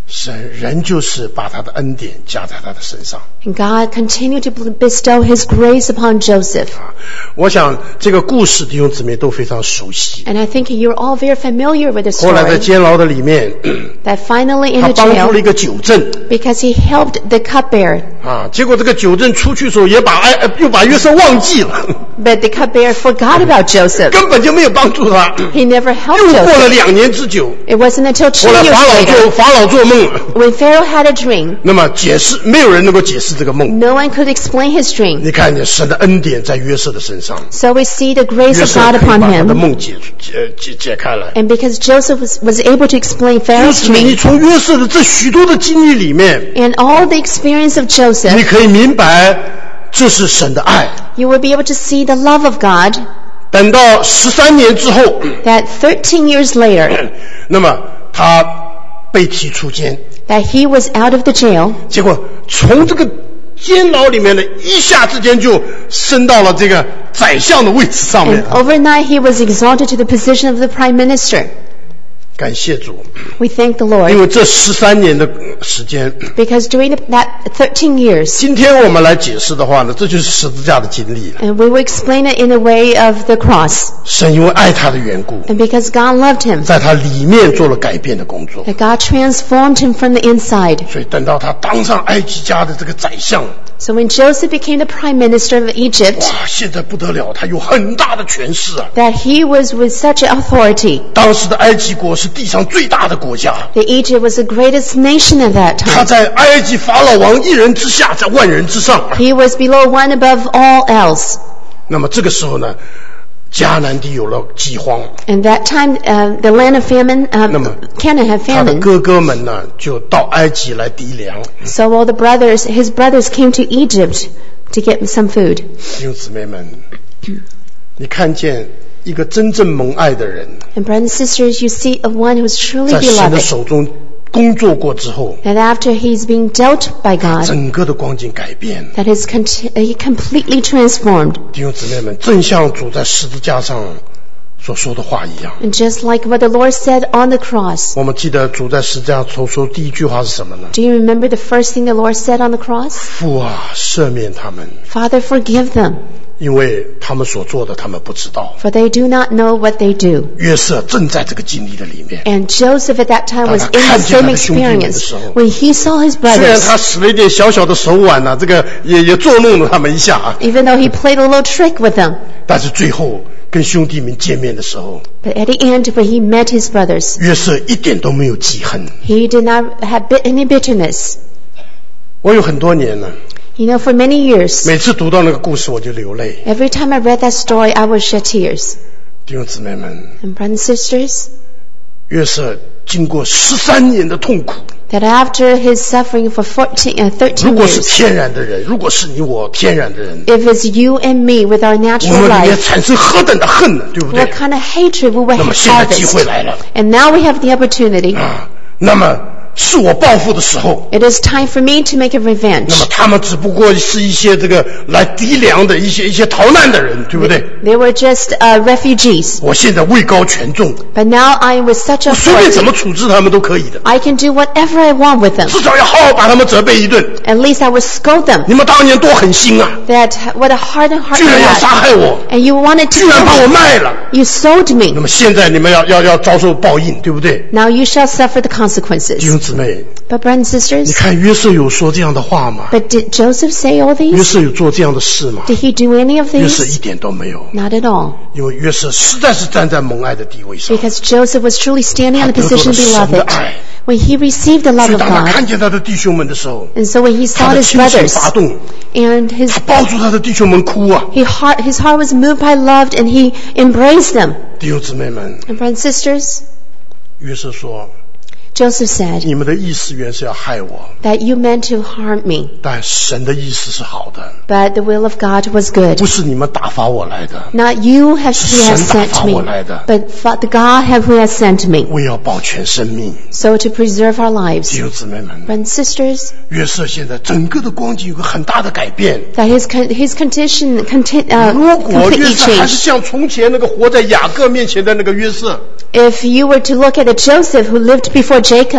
[SPEAKER 1] 神仍旧是把他的恩典加在他的身上。
[SPEAKER 2] And God continued to bestow His grace upon Joseph.
[SPEAKER 1] 我想这个故事弟兄姊妹都非常熟悉。
[SPEAKER 2] And I think you're all very familiar with the
[SPEAKER 1] 后来在
[SPEAKER 2] story.
[SPEAKER 1] 监牢的里面，
[SPEAKER 2] That finally in
[SPEAKER 1] 他
[SPEAKER 2] the
[SPEAKER 1] 帮助
[SPEAKER 2] jail,
[SPEAKER 1] 了一个酒政
[SPEAKER 2] because he helped the cupbearer.
[SPEAKER 1] 结果这个酒政出去的时候又把约瑟忘记了，
[SPEAKER 2] But the cupbearer forgot about Joseph.
[SPEAKER 1] 根本就没有帮助他。
[SPEAKER 2] He never helped
[SPEAKER 1] 又过了
[SPEAKER 2] Joseph.
[SPEAKER 1] 2年之久，
[SPEAKER 2] It wasn't until 2
[SPEAKER 1] 后来
[SPEAKER 2] years later,
[SPEAKER 1] 法老做梦了，
[SPEAKER 2] when Pharaoh had a dream,
[SPEAKER 1] 那么没有人能够解释这个梦。
[SPEAKER 2] no one could explain his dream.
[SPEAKER 1] 你看见神的恩典在约瑟的身上，
[SPEAKER 2] So we see the grace
[SPEAKER 1] 约
[SPEAKER 2] of
[SPEAKER 1] 瑟
[SPEAKER 2] God
[SPEAKER 1] 可以
[SPEAKER 2] upon
[SPEAKER 1] 把他的
[SPEAKER 2] him.
[SPEAKER 1] 梦解开来。
[SPEAKER 2] And because Joseph was able to explain
[SPEAKER 1] 就
[SPEAKER 2] Pharaoh's
[SPEAKER 1] 是你
[SPEAKER 2] dream,
[SPEAKER 1] 从约瑟的这许多的经历里面，
[SPEAKER 2] and all the experience of
[SPEAKER 1] 你
[SPEAKER 2] Joseph,
[SPEAKER 1] 可以明白这是神的爱。
[SPEAKER 2] you will be able to see the love of God,
[SPEAKER 1] 等到13年之后，
[SPEAKER 2] that 13 years later,
[SPEAKER 1] 那么他被提出监，
[SPEAKER 2] that he was out of the jail,
[SPEAKER 1] 结果从这个监牢里面呢，一下之间就升到了这个宰相的位置上面
[SPEAKER 2] and。overnight he was exalted to the position of the prime minister.
[SPEAKER 1] 感谢主，
[SPEAKER 2] We thank the
[SPEAKER 1] 因
[SPEAKER 2] Lord,
[SPEAKER 1] 为这13年的时间，
[SPEAKER 2] because during that 13 years,
[SPEAKER 1] 今天我们来解释的话呢，这就是十字架的经历了。
[SPEAKER 2] and we will explain it in the way of the cross,
[SPEAKER 1] 神因为爱他的缘故，
[SPEAKER 2] and because God loved him,
[SPEAKER 1] 在他里面做了改变的工作，
[SPEAKER 2] that God transformed him from the inside.
[SPEAKER 1] 所以等到他当上埃及家的这个宰相，
[SPEAKER 2] So when Joseph became the prime minister of Egypt,
[SPEAKER 1] 哇，现在不得了，他有很大的权势啊！
[SPEAKER 2] that he was with such authority.
[SPEAKER 1] 当时的埃及国是地上最大的国家，
[SPEAKER 2] That Egypt was the greatest nation at that
[SPEAKER 1] 他
[SPEAKER 2] time.
[SPEAKER 1] 在埃及法老王一人之下，在万人之上。
[SPEAKER 2] He was below one above all else.
[SPEAKER 1] 那么这个时候呢，迦南地有了饥荒，
[SPEAKER 2] And that time, the land of famine, Canaan had
[SPEAKER 1] 他的
[SPEAKER 2] famine.
[SPEAKER 1] 哥哥们呢就到埃及来籴粮。
[SPEAKER 2] So all his brothers came to Egypt to get some food.
[SPEAKER 1] 弟兄姊妹们，你看见一个真正蒙爱的人，
[SPEAKER 2] And brothers and sisters, you see of one who's truly
[SPEAKER 1] 在神的
[SPEAKER 2] beloved.
[SPEAKER 1] 手中工作过之后，
[SPEAKER 2] That after he's being dealt by God,
[SPEAKER 1] 整个的光景改变。
[SPEAKER 2] that he completely transformed.
[SPEAKER 1] 弟兄姊妹们，正像主在十字架上所说的话一样。
[SPEAKER 2] And just like what the Lord said on the cross.
[SPEAKER 1] 我们记得主在十字架所说第一句话是什么呢？
[SPEAKER 2] Do you remember the first thing the Lord said on the cross?
[SPEAKER 1] 父啊，赦免他们，
[SPEAKER 2] Father, forgive them,
[SPEAKER 1] 因为他们所做的他们不知道。
[SPEAKER 2] for they do not know what they do.
[SPEAKER 1] 约瑟正在这个经历的里面，
[SPEAKER 2] And Joseph at that time was in the
[SPEAKER 1] 当他看见他
[SPEAKER 2] same
[SPEAKER 1] 的兄弟们的
[SPEAKER 2] experience
[SPEAKER 1] 时候，
[SPEAKER 2] when he saw his
[SPEAKER 1] 虽然
[SPEAKER 2] brothers.
[SPEAKER 1] 他使了一点小小的手腕这个也捉弄了他们一下啊，
[SPEAKER 2] Even though he played a little trick with them.
[SPEAKER 1] 但是最后跟兄弟们见面的时候，
[SPEAKER 2] But at the end, when he met his brothers,
[SPEAKER 1] 约瑟一点都没有记恨。
[SPEAKER 2] he did not have any bitterness.
[SPEAKER 1] 我有很多年了，
[SPEAKER 2] You know, for many years,
[SPEAKER 1] 每次读到那个故事我就流泪。
[SPEAKER 2] every time I read that story, I would shed tears.
[SPEAKER 1] 弟兄姊妹们，
[SPEAKER 2] And brothers and sisters,
[SPEAKER 1] 约瑟经过13年的痛苦，
[SPEAKER 2] that after his suffering for 13
[SPEAKER 1] 如果是
[SPEAKER 2] years,
[SPEAKER 1] 天然的人，如果是你我天然的人，
[SPEAKER 2] if it's you and me with our
[SPEAKER 1] 我
[SPEAKER 2] natural
[SPEAKER 1] 们里面
[SPEAKER 2] life,
[SPEAKER 1] 产生何等的恨呢？对不对
[SPEAKER 2] what？kind of hatred we would
[SPEAKER 1] 那么现在机会
[SPEAKER 2] harvest.
[SPEAKER 1] 来了
[SPEAKER 2] And now we have the opportunity.
[SPEAKER 1] 那么是我报复的时候，
[SPEAKER 2] It is time for me to make a
[SPEAKER 1] 那
[SPEAKER 2] revenge.
[SPEAKER 1] 么他们只不过是一些这个来籴粮的一些逃难的人，对不对？
[SPEAKER 2] They were just refugees.
[SPEAKER 1] 我现在位高权重，
[SPEAKER 2] But now I am with such
[SPEAKER 1] 我随便怎
[SPEAKER 2] authority.
[SPEAKER 1] 么处置他们都可以的，
[SPEAKER 2] I can do whatever I want with them.
[SPEAKER 1] 至少要好好把他们责备一顿。
[SPEAKER 2] At least I will scold them.
[SPEAKER 1] 你们当年多狠心啊，
[SPEAKER 2] That what a hardened heart
[SPEAKER 1] 居
[SPEAKER 2] you
[SPEAKER 1] 然要
[SPEAKER 2] had.
[SPEAKER 1] 杀害我，
[SPEAKER 2] And you wanted to
[SPEAKER 1] 居然
[SPEAKER 2] kill
[SPEAKER 1] 把我
[SPEAKER 2] me.
[SPEAKER 1] 卖了。
[SPEAKER 2] You sold
[SPEAKER 1] 那
[SPEAKER 2] me.
[SPEAKER 1] 么现在你们要遭受报应，对不对？
[SPEAKER 2] Now you shall suffer the
[SPEAKER 1] 弟
[SPEAKER 2] consequences.
[SPEAKER 1] 兄姊妹，
[SPEAKER 2] But brothers and
[SPEAKER 1] 你
[SPEAKER 2] sisters,
[SPEAKER 1] 看约瑟有说这样的话吗？
[SPEAKER 2] but did Joseph say all
[SPEAKER 1] 约
[SPEAKER 2] these?
[SPEAKER 1] 瑟有做这样的事吗？
[SPEAKER 2] Did he do any of
[SPEAKER 1] 约瑟
[SPEAKER 2] these?
[SPEAKER 1] 一点都没有，
[SPEAKER 2] Not at all.
[SPEAKER 1] 因为约瑟实在是站在蒙爱的地位上，
[SPEAKER 2] Because Joseph was truly standing on the
[SPEAKER 1] 他得着了
[SPEAKER 2] position of
[SPEAKER 1] 神的
[SPEAKER 2] beloved.
[SPEAKER 1] 爱。
[SPEAKER 2] When he received the
[SPEAKER 1] 所
[SPEAKER 2] love
[SPEAKER 1] 以
[SPEAKER 2] of
[SPEAKER 1] 当他
[SPEAKER 2] God,
[SPEAKER 1] 看见他的弟兄们的时候，
[SPEAKER 2] and so when he
[SPEAKER 1] 他
[SPEAKER 2] saw
[SPEAKER 1] 的
[SPEAKER 2] his
[SPEAKER 1] 亲情
[SPEAKER 2] brothers,
[SPEAKER 1] 发动，
[SPEAKER 2] and
[SPEAKER 1] 他抱住他的弟兄们哭啊！
[SPEAKER 2] his heart was moved by love, and he embraced them.
[SPEAKER 1] 弟兄姊妹们，
[SPEAKER 2] And brothers and sisters,
[SPEAKER 1] 约瑟说
[SPEAKER 2] Joseph said,：“
[SPEAKER 1] 你们的意思原是要害我，
[SPEAKER 2] that you meant to harm me,
[SPEAKER 1] 但神的意思是好的，
[SPEAKER 2] but the will of God was good.
[SPEAKER 1] 不是你们打发我来的，
[SPEAKER 2] Not you who have
[SPEAKER 1] 是神打
[SPEAKER 2] sent
[SPEAKER 1] 发
[SPEAKER 2] me,
[SPEAKER 1] 我来的。
[SPEAKER 2] but the God who has sent me.
[SPEAKER 1] 我也要保全生命。
[SPEAKER 2] So to preserve our lives.
[SPEAKER 1] 弟兄姊妹们，
[SPEAKER 2] Brothers and sisters,
[SPEAKER 1] 约瑟现在整个的光景有个很大的改变。
[SPEAKER 2] that his condition
[SPEAKER 1] 如果
[SPEAKER 2] completely
[SPEAKER 1] 约瑟还是
[SPEAKER 2] changed.
[SPEAKER 1] 像从前那个活在雅各面前的那个约瑟，
[SPEAKER 2] If you were to look at a Joseph who lived before Jacob,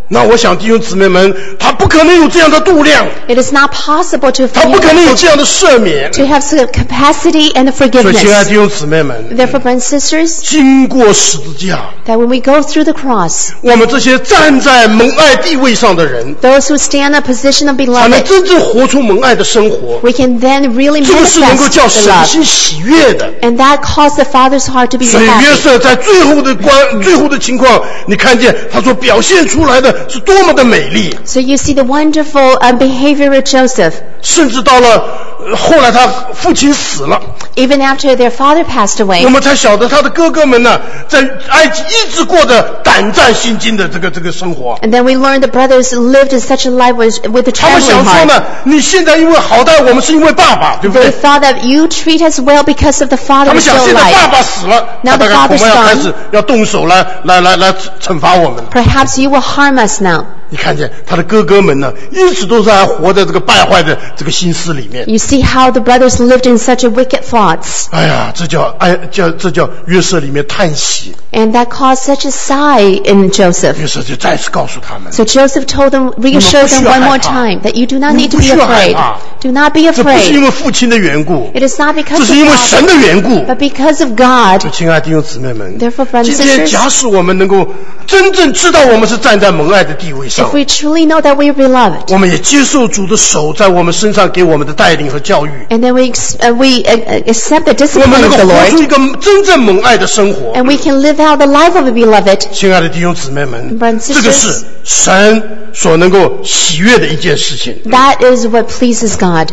[SPEAKER 1] 那我想弟兄姊妹们，他不可能有这样的度量，
[SPEAKER 2] It is not possible to
[SPEAKER 1] 他不可能有这样的赦免。
[SPEAKER 2] have capacity and
[SPEAKER 1] 所以亲爱的
[SPEAKER 2] forgiveness.
[SPEAKER 1] 弟兄姊妹们，
[SPEAKER 2] Therefore, brothers and sisters,
[SPEAKER 1] 经过十字架，
[SPEAKER 2] that when we go through the cross,
[SPEAKER 1] 我们这些站在蒙爱地位上的人，
[SPEAKER 2] those who stand in a position of
[SPEAKER 1] 才能
[SPEAKER 2] beloved,
[SPEAKER 1] 真正活出蒙爱的生活。
[SPEAKER 2] we can then really
[SPEAKER 1] 这个是能够
[SPEAKER 2] manifest
[SPEAKER 1] 叫
[SPEAKER 2] the
[SPEAKER 1] 神
[SPEAKER 2] love.
[SPEAKER 1] 心喜悦的。
[SPEAKER 2] And that caused the Father's heart to be
[SPEAKER 1] 所以约
[SPEAKER 2] happy.
[SPEAKER 1] 瑟在最后的情况，你看见他所表现出来的是多么的美丽，
[SPEAKER 2] So you see the wonderful behavior of Joseph.
[SPEAKER 1] 甚至到了后来他父亲死了，
[SPEAKER 2] Even after their father passed
[SPEAKER 1] 我
[SPEAKER 2] away,
[SPEAKER 1] 们才晓得他的哥哥们呢，在埃及一直过着胆战心惊的这个生活。
[SPEAKER 2] and then we learned the brothers lived in such a life with a
[SPEAKER 1] 他们
[SPEAKER 2] trembling
[SPEAKER 1] 想说
[SPEAKER 2] heart.
[SPEAKER 1] 呢，你现在因为好待我们，是因为爸爸，对不
[SPEAKER 2] They
[SPEAKER 1] 对？
[SPEAKER 2] thought that you treat us well because of the
[SPEAKER 1] 他
[SPEAKER 2] Father
[SPEAKER 1] 们
[SPEAKER 2] is
[SPEAKER 1] 想
[SPEAKER 2] still
[SPEAKER 1] 现在爸
[SPEAKER 2] alive.
[SPEAKER 1] 爸死了，
[SPEAKER 2] Now
[SPEAKER 1] 他大
[SPEAKER 2] the
[SPEAKER 1] 概恐
[SPEAKER 2] father's
[SPEAKER 1] 怕要开
[SPEAKER 2] gone.
[SPEAKER 1] 始要动手来惩罚我们。
[SPEAKER 2] Perhaps you will harm us now.
[SPEAKER 1] 你看见他的哥哥们呢，一直都是还活在这个败坏的这个心思里面。
[SPEAKER 2] You see how the brothers lived in such a wicked thoughts.
[SPEAKER 1] 哎呀，这叫约瑟里面叹息。
[SPEAKER 2] And that caused such a sigh in Joseph.
[SPEAKER 1] 约瑟就再次告诉他们，
[SPEAKER 2] So Joseph told them, reassured them one more time that you do not need to be afraid. Do not be
[SPEAKER 1] 这不是因
[SPEAKER 2] afraid.
[SPEAKER 1] 为父亲的缘故，
[SPEAKER 2] It is not
[SPEAKER 1] 这
[SPEAKER 2] because
[SPEAKER 1] 是
[SPEAKER 2] of
[SPEAKER 1] 因为神
[SPEAKER 2] God,
[SPEAKER 1] 的缘故。
[SPEAKER 2] but because of God.
[SPEAKER 1] 所以亲爱的弟兄姊妹们，
[SPEAKER 2] Therefore, brothers
[SPEAKER 1] 今
[SPEAKER 2] and
[SPEAKER 1] 天
[SPEAKER 2] sisters,
[SPEAKER 1] 假使我们能够真正知道我们是站在蒙爱的地位上
[SPEAKER 2] if，we truly know that we are beloved,
[SPEAKER 1] 我们也接受主的手在我们身上给我们的带领和教育，
[SPEAKER 2] and then we accept the
[SPEAKER 1] 我
[SPEAKER 2] discipline
[SPEAKER 1] 们能
[SPEAKER 2] of
[SPEAKER 1] 够
[SPEAKER 2] the
[SPEAKER 1] 活出
[SPEAKER 2] Lord,
[SPEAKER 1] 一个真正蒙爱的生活。
[SPEAKER 2] and we can live out the life of a beloved,
[SPEAKER 1] 亲爱的弟兄姊妹们，
[SPEAKER 2] Brothers and
[SPEAKER 1] 这个是
[SPEAKER 2] sisters,
[SPEAKER 1] 神所能够喜悦的一件事情。
[SPEAKER 2] that is what pleases God.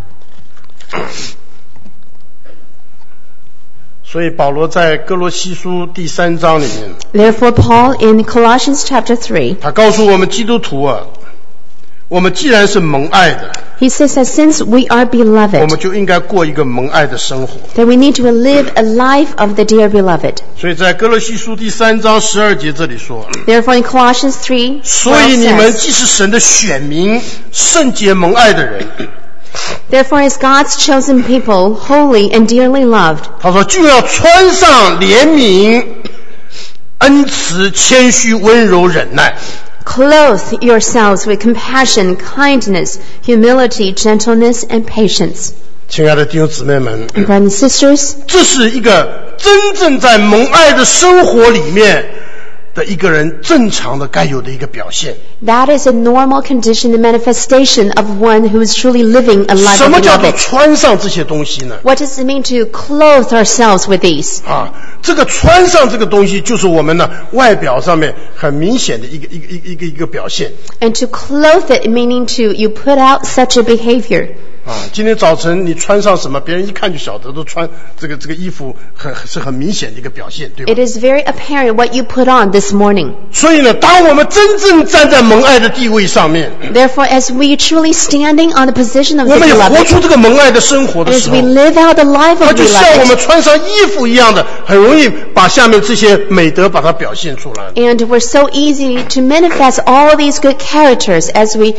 [SPEAKER 1] 所以保罗在哥罗西书第3章里面，
[SPEAKER 2] Therefore, Paul in Colossians chapter 3,
[SPEAKER 1] 他告诉我们基督徒啊，我们既然是蒙爱的，
[SPEAKER 2] he says that since we are
[SPEAKER 1] 我
[SPEAKER 2] beloved,
[SPEAKER 1] 们就应该过一个蒙爱的生活。
[SPEAKER 2] that we need to live a life of the dear beloved.
[SPEAKER 1] 所以在哥罗西书第3章12节这里说，
[SPEAKER 2] Therefore, in Colossians 3,
[SPEAKER 1] 所以你们
[SPEAKER 2] says,
[SPEAKER 1] 既是神的选民，圣洁蒙爱的人，
[SPEAKER 2] Therefore, as God's chosen people, holy and dearly loved,
[SPEAKER 1] 他说就要穿上怜悯、恩慈、谦虚、温柔、忍耐。
[SPEAKER 2] clothe yourselves with compassion, kindness, humility, gentleness, and patience.
[SPEAKER 1] 亲爱的弟兄姊妹们，
[SPEAKER 2] And brothers and sisters,
[SPEAKER 1] 这是一个真正在蒙爱的生活里面的一个人正常的该有的一个表现。
[SPEAKER 2] that is a normal condition and manifestation of one who is truly living a life
[SPEAKER 1] 什
[SPEAKER 2] of
[SPEAKER 1] 么叫做
[SPEAKER 2] beloved.
[SPEAKER 1] 穿上这些东西呢？
[SPEAKER 2] What does it mean to clothe ourselves with these?
[SPEAKER 1] 这个穿上这个东西，就是我们呢外表上面很明显的一个表现。
[SPEAKER 2] And to clothe it, meaning to you put out such a behavior.
[SPEAKER 1] 今天早晨你穿上什么，别人一看就晓得，都穿这个衣服是很明显的一个表现，对吧？
[SPEAKER 2] It is very apparent what you put on this morning.
[SPEAKER 1] 所以呢，当我们真正站在蒙爱的地位上面，
[SPEAKER 2] Therefore, as we truly standing on the position of
[SPEAKER 1] 我
[SPEAKER 2] the
[SPEAKER 1] 们也活
[SPEAKER 2] beloved,
[SPEAKER 1] 出这个蒙爱的生活的
[SPEAKER 2] as
[SPEAKER 1] 时候，
[SPEAKER 2] we live out the life
[SPEAKER 1] 它
[SPEAKER 2] of
[SPEAKER 1] 就像我
[SPEAKER 2] beloved,
[SPEAKER 1] 们穿上衣服一样的，很容易把下面这些美德把它表现出来。
[SPEAKER 2] and we're so easy to manifest all these good characters as we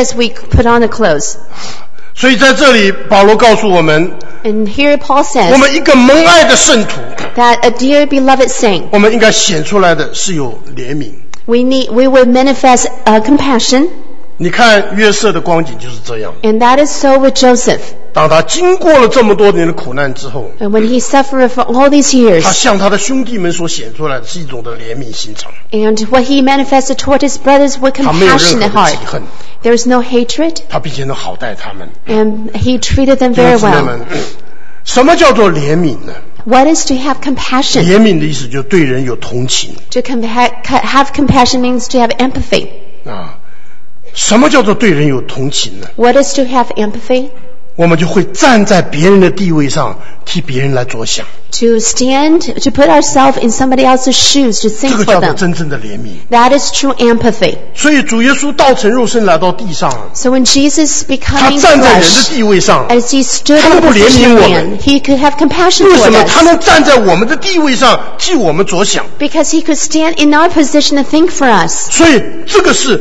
[SPEAKER 2] put on the clothes.
[SPEAKER 1] 所以在这里，保罗告诉我们，
[SPEAKER 2] And here Paul
[SPEAKER 1] 我
[SPEAKER 2] says
[SPEAKER 1] 们一个蒙爱的圣徒，
[SPEAKER 2] that a dear beloved saint,
[SPEAKER 1] 我们应该显出来的是有怜悯。
[SPEAKER 2] we will manifest compassion,
[SPEAKER 1] 你看约瑟的光景就是这样，
[SPEAKER 2] and that is so with Joseph.
[SPEAKER 1] 当他经过了这么多年的苦难之后，
[SPEAKER 2] And when he suffered for all these
[SPEAKER 1] 他
[SPEAKER 2] years,
[SPEAKER 1] 向他的兄弟们所显出来的是一种的怜悯心肠，
[SPEAKER 2] and what he manifested toward his brothers with
[SPEAKER 1] 他没有任
[SPEAKER 2] compassionate
[SPEAKER 1] 何的
[SPEAKER 2] heart.
[SPEAKER 1] 嫉恨，
[SPEAKER 2] There is no hatred,
[SPEAKER 1] 他并且能好待他们。
[SPEAKER 2] and he treated them
[SPEAKER 1] 弟
[SPEAKER 2] very
[SPEAKER 1] 兄姊妹
[SPEAKER 2] well.
[SPEAKER 1] 们，什么叫做怜悯呢？
[SPEAKER 2] What is to have compassion?
[SPEAKER 1] 怜悯的意思就是对人有同情
[SPEAKER 2] To have compassion means to have empathy.
[SPEAKER 1] 啊。什么叫做对人有同情呢？
[SPEAKER 2] What is to have empathy?
[SPEAKER 1] 我们就会站在别人的地位上，替别人来着想，
[SPEAKER 2] To stand, to put ourselves in somebody else's shoes, to
[SPEAKER 1] 这
[SPEAKER 2] think
[SPEAKER 1] 个
[SPEAKER 2] for
[SPEAKER 1] 叫做
[SPEAKER 2] them.
[SPEAKER 1] 真正的怜悯。
[SPEAKER 2] That is true empathy.
[SPEAKER 1] 所以主耶稣道成肉身来到地上，
[SPEAKER 2] So when Jesus
[SPEAKER 1] 他
[SPEAKER 2] becoming
[SPEAKER 1] 站在人的
[SPEAKER 2] flesh,
[SPEAKER 1] 地位上，
[SPEAKER 2] as he stood
[SPEAKER 1] 他
[SPEAKER 2] in
[SPEAKER 1] 能
[SPEAKER 2] the
[SPEAKER 1] 够怜
[SPEAKER 2] position
[SPEAKER 1] 悯
[SPEAKER 2] of
[SPEAKER 1] 我
[SPEAKER 2] man,
[SPEAKER 1] 们。
[SPEAKER 2] he could have compassion
[SPEAKER 1] 为什
[SPEAKER 2] toward
[SPEAKER 1] 么
[SPEAKER 2] us.
[SPEAKER 1] 他能站在我们的地位上替我们着想？
[SPEAKER 2] Because he could stand in our position and think for us.
[SPEAKER 1] 所以这个是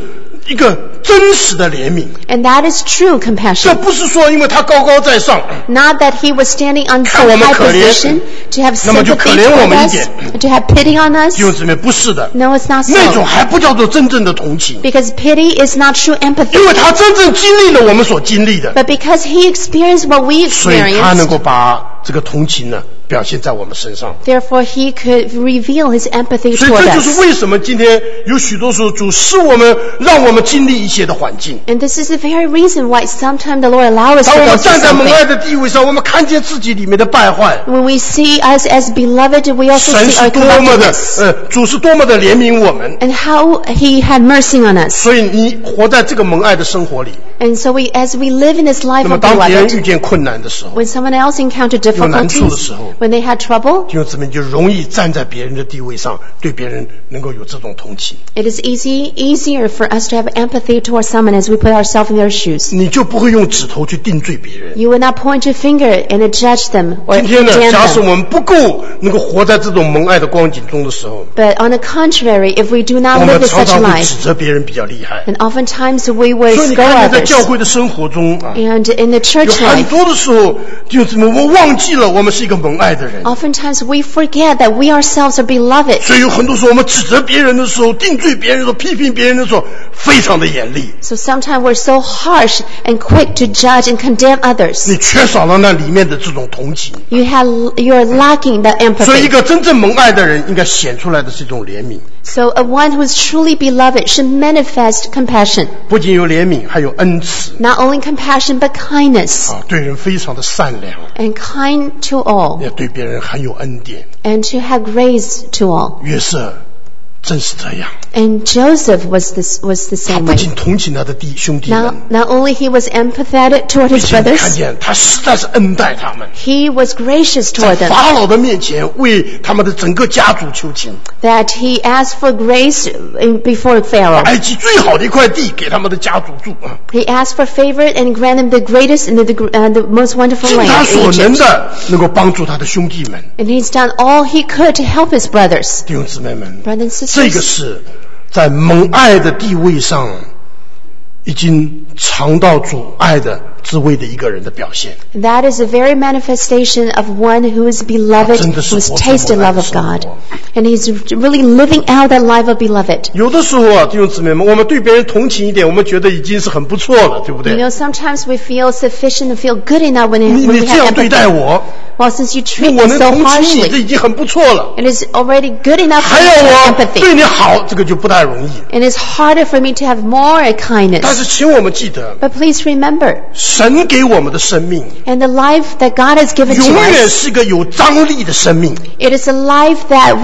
[SPEAKER 1] 一个真实的怜悯。
[SPEAKER 2] And that is true
[SPEAKER 1] 这
[SPEAKER 2] compassion.
[SPEAKER 1] 不是说因为他高高在上，
[SPEAKER 2] Not that he was standing on
[SPEAKER 1] 看
[SPEAKER 2] some
[SPEAKER 1] 我们
[SPEAKER 2] high
[SPEAKER 1] 可怜，
[SPEAKER 2] position to have
[SPEAKER 1] 那么就
[SPEAKER 2] sympathy
[SPEAKER 1] 可怜我
[SPEAKER 2] toward
[SPEAKER 1] 们一
[SPEAKER 2] us,
[SPEAKER 1] 点。
[SPEAKER 2] to have pity on us.
[SPEAKER 1] 弟兄姊妹，不是的，
[SPEAKER 2] No, it's not
[SPEAKER 1] 那种
[SPEAKER 2] so.
[SPEAKER 1] 还不叫做真正的同情，
[SPEAKER 2] Because pity is not true empathy.
[SPEAKER 1] 因为他真正经历了我们所经历的，
[SPEAKER 2] But because he experienced what we
[SPEAKER 1] 所以他能
[SPEAKER 2] experienced,
[SPEAKER 1] 够把这个同情呢表现在我们身上。
[SPEAKER 2] therefore he could reveal his empathy
[SPEAKER 1] 所以
[SPEAKER 2] toward
[SPEAKER 1] 这就是
[SPEAKER 2] us.
[SPEAKER 1] 为什么今天有许多时候主使我们让我们经历一些的环境。
[SPEAKER 2] And this is the very reason why sometimes the Lord allows us
[SPEAKER 1] 当
[SPEAKER 2] to
[SPEAKER 1] 我
[SPEAKER 2] go
[SPEAKER 1] 们
[SPEAKER 2] through
[SPEAKER 1] 站在蒙
[SPEAKER 2] something.
[SPEAKER 1] 爱的地位上，我们看见自己里面的败坏，
[SPEAKER 2] When we see us as beloved, we also
[SPEAKER 1] 神
[SPEAKER 2] see
[SPEAKER 1] 是
[SPEAKER 2] our
[SPEAKER 1] 多么的
[SPEAKER 2] corruptness.
[SPEAKER 1] 主是多么的怜悯我们。
[SPEAKER 2] And how he had mercy on us.
[SPEAKER 1] 所以你活在这个蒙爱的生活里，
[SPEAKER 2] And so as we live in this life
[SPEAKER 1] 那么
[SPEAKER 2] of
[SPEAKER 1] 当别人
[SPEAKER 2] beloved,
[SPEAKER 1] 遇见困难的时候，
[SPEAKER 2] when someone else encountered
[SPEAKER 1] 有难处的
[SPEAKER 2] difficulties,
[SPEAKER 1] 时候，
[SPEAKER 2] when they had trouble,
[SPEAKER 1] 弟兄姊妹就容易站在别人的地位上，对别人能够有这种同情，
[SPEAKER 2] it is easier for us to have empathy towards someone as we put ourselves in their shoes.
[SPEAKER 1] 你就不会用指头去定罪别人。
[SPEAKER 2] You will not point your finger and judge them or
[SPEAKER 1] 今天呢，
[SPEAKER 2] condemn
[SPEAKER 1] 假使
[SPEAKER 2] them.
[SPEAKER 1] 我们不够能够活在这种蒙爱的光景中的时候，
[SPEAKER 2] But on the contrary, if we do
[SPEAKER 1] 我
[SPEAKER 2] not
[SPEAKER 1] 们
[SPEAKER 2] live
[SPEAKER 1] 常
[SPEAKER 2] such a
[SPEAKER 1] 常会
[SPEAKER 2] life,
[SPEAKER 1] 指责别人比较厉害。
[SPEAKER 2] then oftentimes we will
[SPEAKER 1] 所以你
[SPEAKER 2] scold
[SPEAKER 1] 看见在
[SPEAKER 2] others.
[SPEAKER 1] 教会的生活中啊，
[SPEAKER 2] And in the
[SPEAKER 1] 有
[SPEAKER 2] church
[SPEAKER 1] 很
[SPEAKER 2] life,
[SPEAKER 1] 多的时候，弟兄姊妹，我们忘记了我们是一个蒙爱的人。
[SPEAKER 2] oftentimes we forget that we ourselves are beloved.
[SPEAKER 1] 所以有很多时候，我们指责别人的时候，定罪别人的时候，批评别人的时候，非常的严厉。
[SPEAKER 2] So sometimes we're so harsh and quick to judge and condemn
[SPEAKER 1] 你
[SPEAKER 2] others.
[SPEAKER 1] 缺少了那里面的这种同情。
[SPEAKER 2] You're lacking that
[SPEAKER 1] 所以，一
[SPEAKER 2] empathy.
[SPEAKER 1] 个真正蒙爱的人，应该显出来的是一种怜悯，
[SPEAKER 2] So one who is truly beloved should manifest compassion.
[SPEAKER 1] 不仅有怜悯，还有恩慈
[SPEAKER 2] Not only compassion, but kindness.
[SPEAKER 1] 啊，对人非常的善良，
[SPEAKER 2] And kind to all.
[SPEAKER 1] 也对别人很有恩典。
[SPEAKER 2] And to have grace to all.
[SPEAKER 1] 约瑟正是这样，
[SPEAKER 2] And Joseph was the
[SPEAKER 1] 他
[SPEAKER 2] same
[SPEAKER 1] 不
[SPEAKER 2] way.
[SPEAKER 1] 仅同情他的兄弟
[SPEAKER 2] Not
[SPEAKER 1] 们，
[SPEAKER 2] only he was empathetic toward
[SPEAKER 1] 并
[SPEAKER 2] his
[SPEAKER 1] 且看
[SPEAKER 2] brothers,
[SPEAKER 1] 见他实在是恩待他们，
[SPEAKER 2] he was gracious
[SPEAKER 1] 在
[SPEAKER 2] toward them.
[SPEAKER 1] 法老的面前为他们的整个家族求情，
[SPEAKER 2] That he asked for grace before Pharaoh.
[SPEAKER 1] 埃及最好的一块地给他们的家族住啊，
[SPEAKER 2] He asked for favor and granted him the greatest and the most wonderful
[SPEAKER 1] 尽他
[SPEAKER 2] land
[SPEAKER 1] 所
[SPEAKER 2] in
[SPEAKER 1] 能
[SPEAKER 2] Egypt.
[SPEAKER 1] 的能够帮助他的兄弟们、
[SPEAKER 2] And he's done all he could to help his brothers.
[SPEAKER 1] 弟兄姊妹们。
[SPEAKER 2] Brothers and
[SPEAKER 1] 这个
[SPEAKER 2] sisters,
[SPEAKER 1] 是在蒙爱的地位上已经尝到主爱的滋味的一个人的表现。
[SPEAKER 2] that is a very manifestation of one who is beloved,
[SPEAKER 1] 真的是
[SPEAKER 2] who has
[SPEAKER 1] 活出
[SPEAKER 2] tasted
[SPEAKER 1] 蒙爱
[SPEAKER 2] love
[SPEAKER 1] 的
[SPEAKER 2] of
[SPEAKER 1] 生活。
[SPEAKER 2] God. And he's really living out that life of beloved.
[SPEAKER 1] 有的时候啊，弟兄姊妹们，我们对别人同情一点，我们觉得已经是很不错了，对不
[SPEAKER 2] You
[SPEAKER 1] 对？
[SPEAKER 2] know, sometimes we feel sufficient and feel good enough when
[SPEAKER 1] 你
[SPEAKER 2] we
[SPEAKER 1] 这
[SPEAKER 2] have
[SPEAKER 1] 样对待
[SPEAKER 2] empathy.
[SPEAKER 1] 我，
[SPEAKER 2] Well, since you treat
[SPEAKER 1] 我
[SPEAKER 2] me
[SPEAKER 1] 能
[SPEAKER 2] so
[SPEAKER 1] 同情你，这
[SPEAKER 2] harshly,
[SPEAKER 1] 已经很不错了。
[SPEAKER 2] it is already good enough for
[SPEAKER 1] 还
[SPEAKER 2] me
[SPEAKER 1] 要
[SPEAKER 2] to have
[SPEAKER 1] 我对
[SPEAKER 2] empathy.
[SPEAKER 1] 你好，这个就不太容易。
[SPEAKER 2] And it's harder for me to have more
[SPEAKER 1] 但
[SPEAKER 2] kindness.
[SPEAKER 1] 是请我们记得，
[SPEAKER 2] But please remember,
[SPEAKER 1] 神给我们的生命
[SPEAKER 2] and the life that God has given
[SPEAKER 1] 永
[SPEAKER 2] to
[SPEAKER 1] 远
[SPEAKER 2] us,
[SPEAKER 1] 是个有张力的生命。
[SPEAKER 2] it is a life that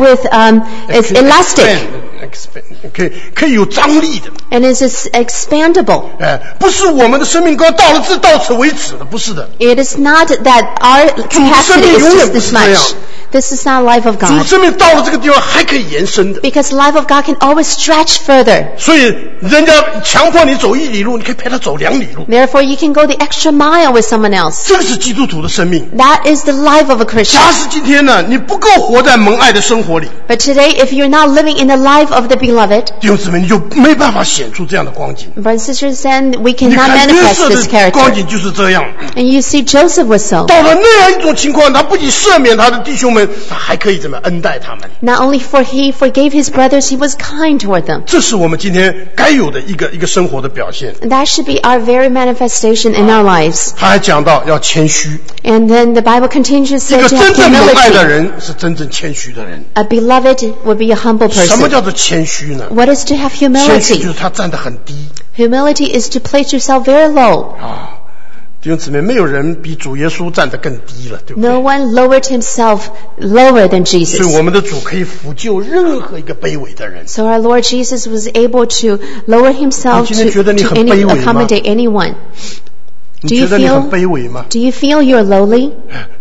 [SPEAKER 2] is elastic
[SPEAKER 1] Expand，可以有张力的。
[SPEAKER 2] and is expandable.
[SPEAKER 1] 不是我们的生命观到此为止的，不是的。
[SPEAKER 2] It is not that our capacity is just this much. This is not life of
[SPEAKER 1] 主
[SPEAKER 2] God.
[SPEAKER 1] 生命到了这个地方还可以延伸的。
[SPEAKER 2] Because life of God can always stretch further.
[SPEAKER 1] 所以人家强迫你走1里路，你可以陪他走2里路。
[SPEAKER 2] Therefore, you can go the extra mile with someone else.
[SPEAKER 1] 这个是基督徒的生命。
[SPEAKER 2] That is the life of a Christian.
[SPEAKER 1] 假使今天呢，你不够活在蒙爱的生活里，
[SPEAKER 2] But today, if you're not living in the life of the beloved,
[SPEAKER 1] 弟兄姊妹，你就没办法显出这样的光景。
[SPEAKER 2] brothers and sisters, then we
[SPEAKER 1] 你
[SPEAKER 2] cannot
[SPEAKER 1] 看约
[SPEAKER 2] manifest
[SPEAKER 1] 瑟
[SPEAKER 2] this
[SPEAKER 1] 的光
[SPEAKER 2] character.
[SPEAKER 1] 景就是这样。
[SPEAKER 2] And you see Joseph was so.
[SPEAKER 1] 到了那样一种情况，他不仅赦免他的弟兄们，他还可以怎么恩待他们。
[SPEAKER 2] Not only for he forgave his brothers, he was kind toward them.
[SPEAKER 1] 这是我们今天该有的一个生活的表现。
[SPEAKER 2] That should be our very manifestation in our lives.
[SPEAKER 1] 他还讲到要谦虚，
[SPEAKER 2] And then the Bible continues to
[SPEAKER 1] 一
[SPEAKER 2] say
[SPEAKER 1] 个
[SPEAKER 2] to
[SPEAKER 1] 真
[SPEAKER 2] have
[SPEAKER 1] 正蒙爱的
[SPEAKER 2] humility.
[SPEAKER 1] 人是真正谦虚的人。
[SPEAKER 2] A beloved would be a humble
[SPEAKER 1] 什么
[SPEAKER 2] person.
[SPEAKER 1] 叫做谦虚呢？
[SPEAKER 2] What is to have
[SPEAKER 1] 谦虚
[SPEAKER 2] humility?
[SPEAKER 1] 就是他站得很低
[SPEAKER 2] Humility is to place yourself very low.
[SPEAKER 1] 啊。弟兄姊妹，没有人比主耶稣站得更低了，对不
[SPEAKER 2] No
[SPEAKER 1] 对？
[SPEAKER 2] one lowered himself lower than
[SPEAKER 1] 所以
[SPEAKER 2] Jesus.
[SPEAKER 1] 我们的主可以抚救任何一个卑微的人。
[SPEAKER 2] So our Lord Jesus was able to lower himself
[SPEAKER 1] 你今天觉得你很卑微吗？
[SPEAKER 2] accommodate anyone.
[SPEAKER 1] 你
[SPEAKER 2] Do you
[SPEAKER 1] 觉得你很
[SPEAKER 2] feel-
[SPEAKER 1] 卑微吗？
[SPEAKER 2] Do you feel you're lowly?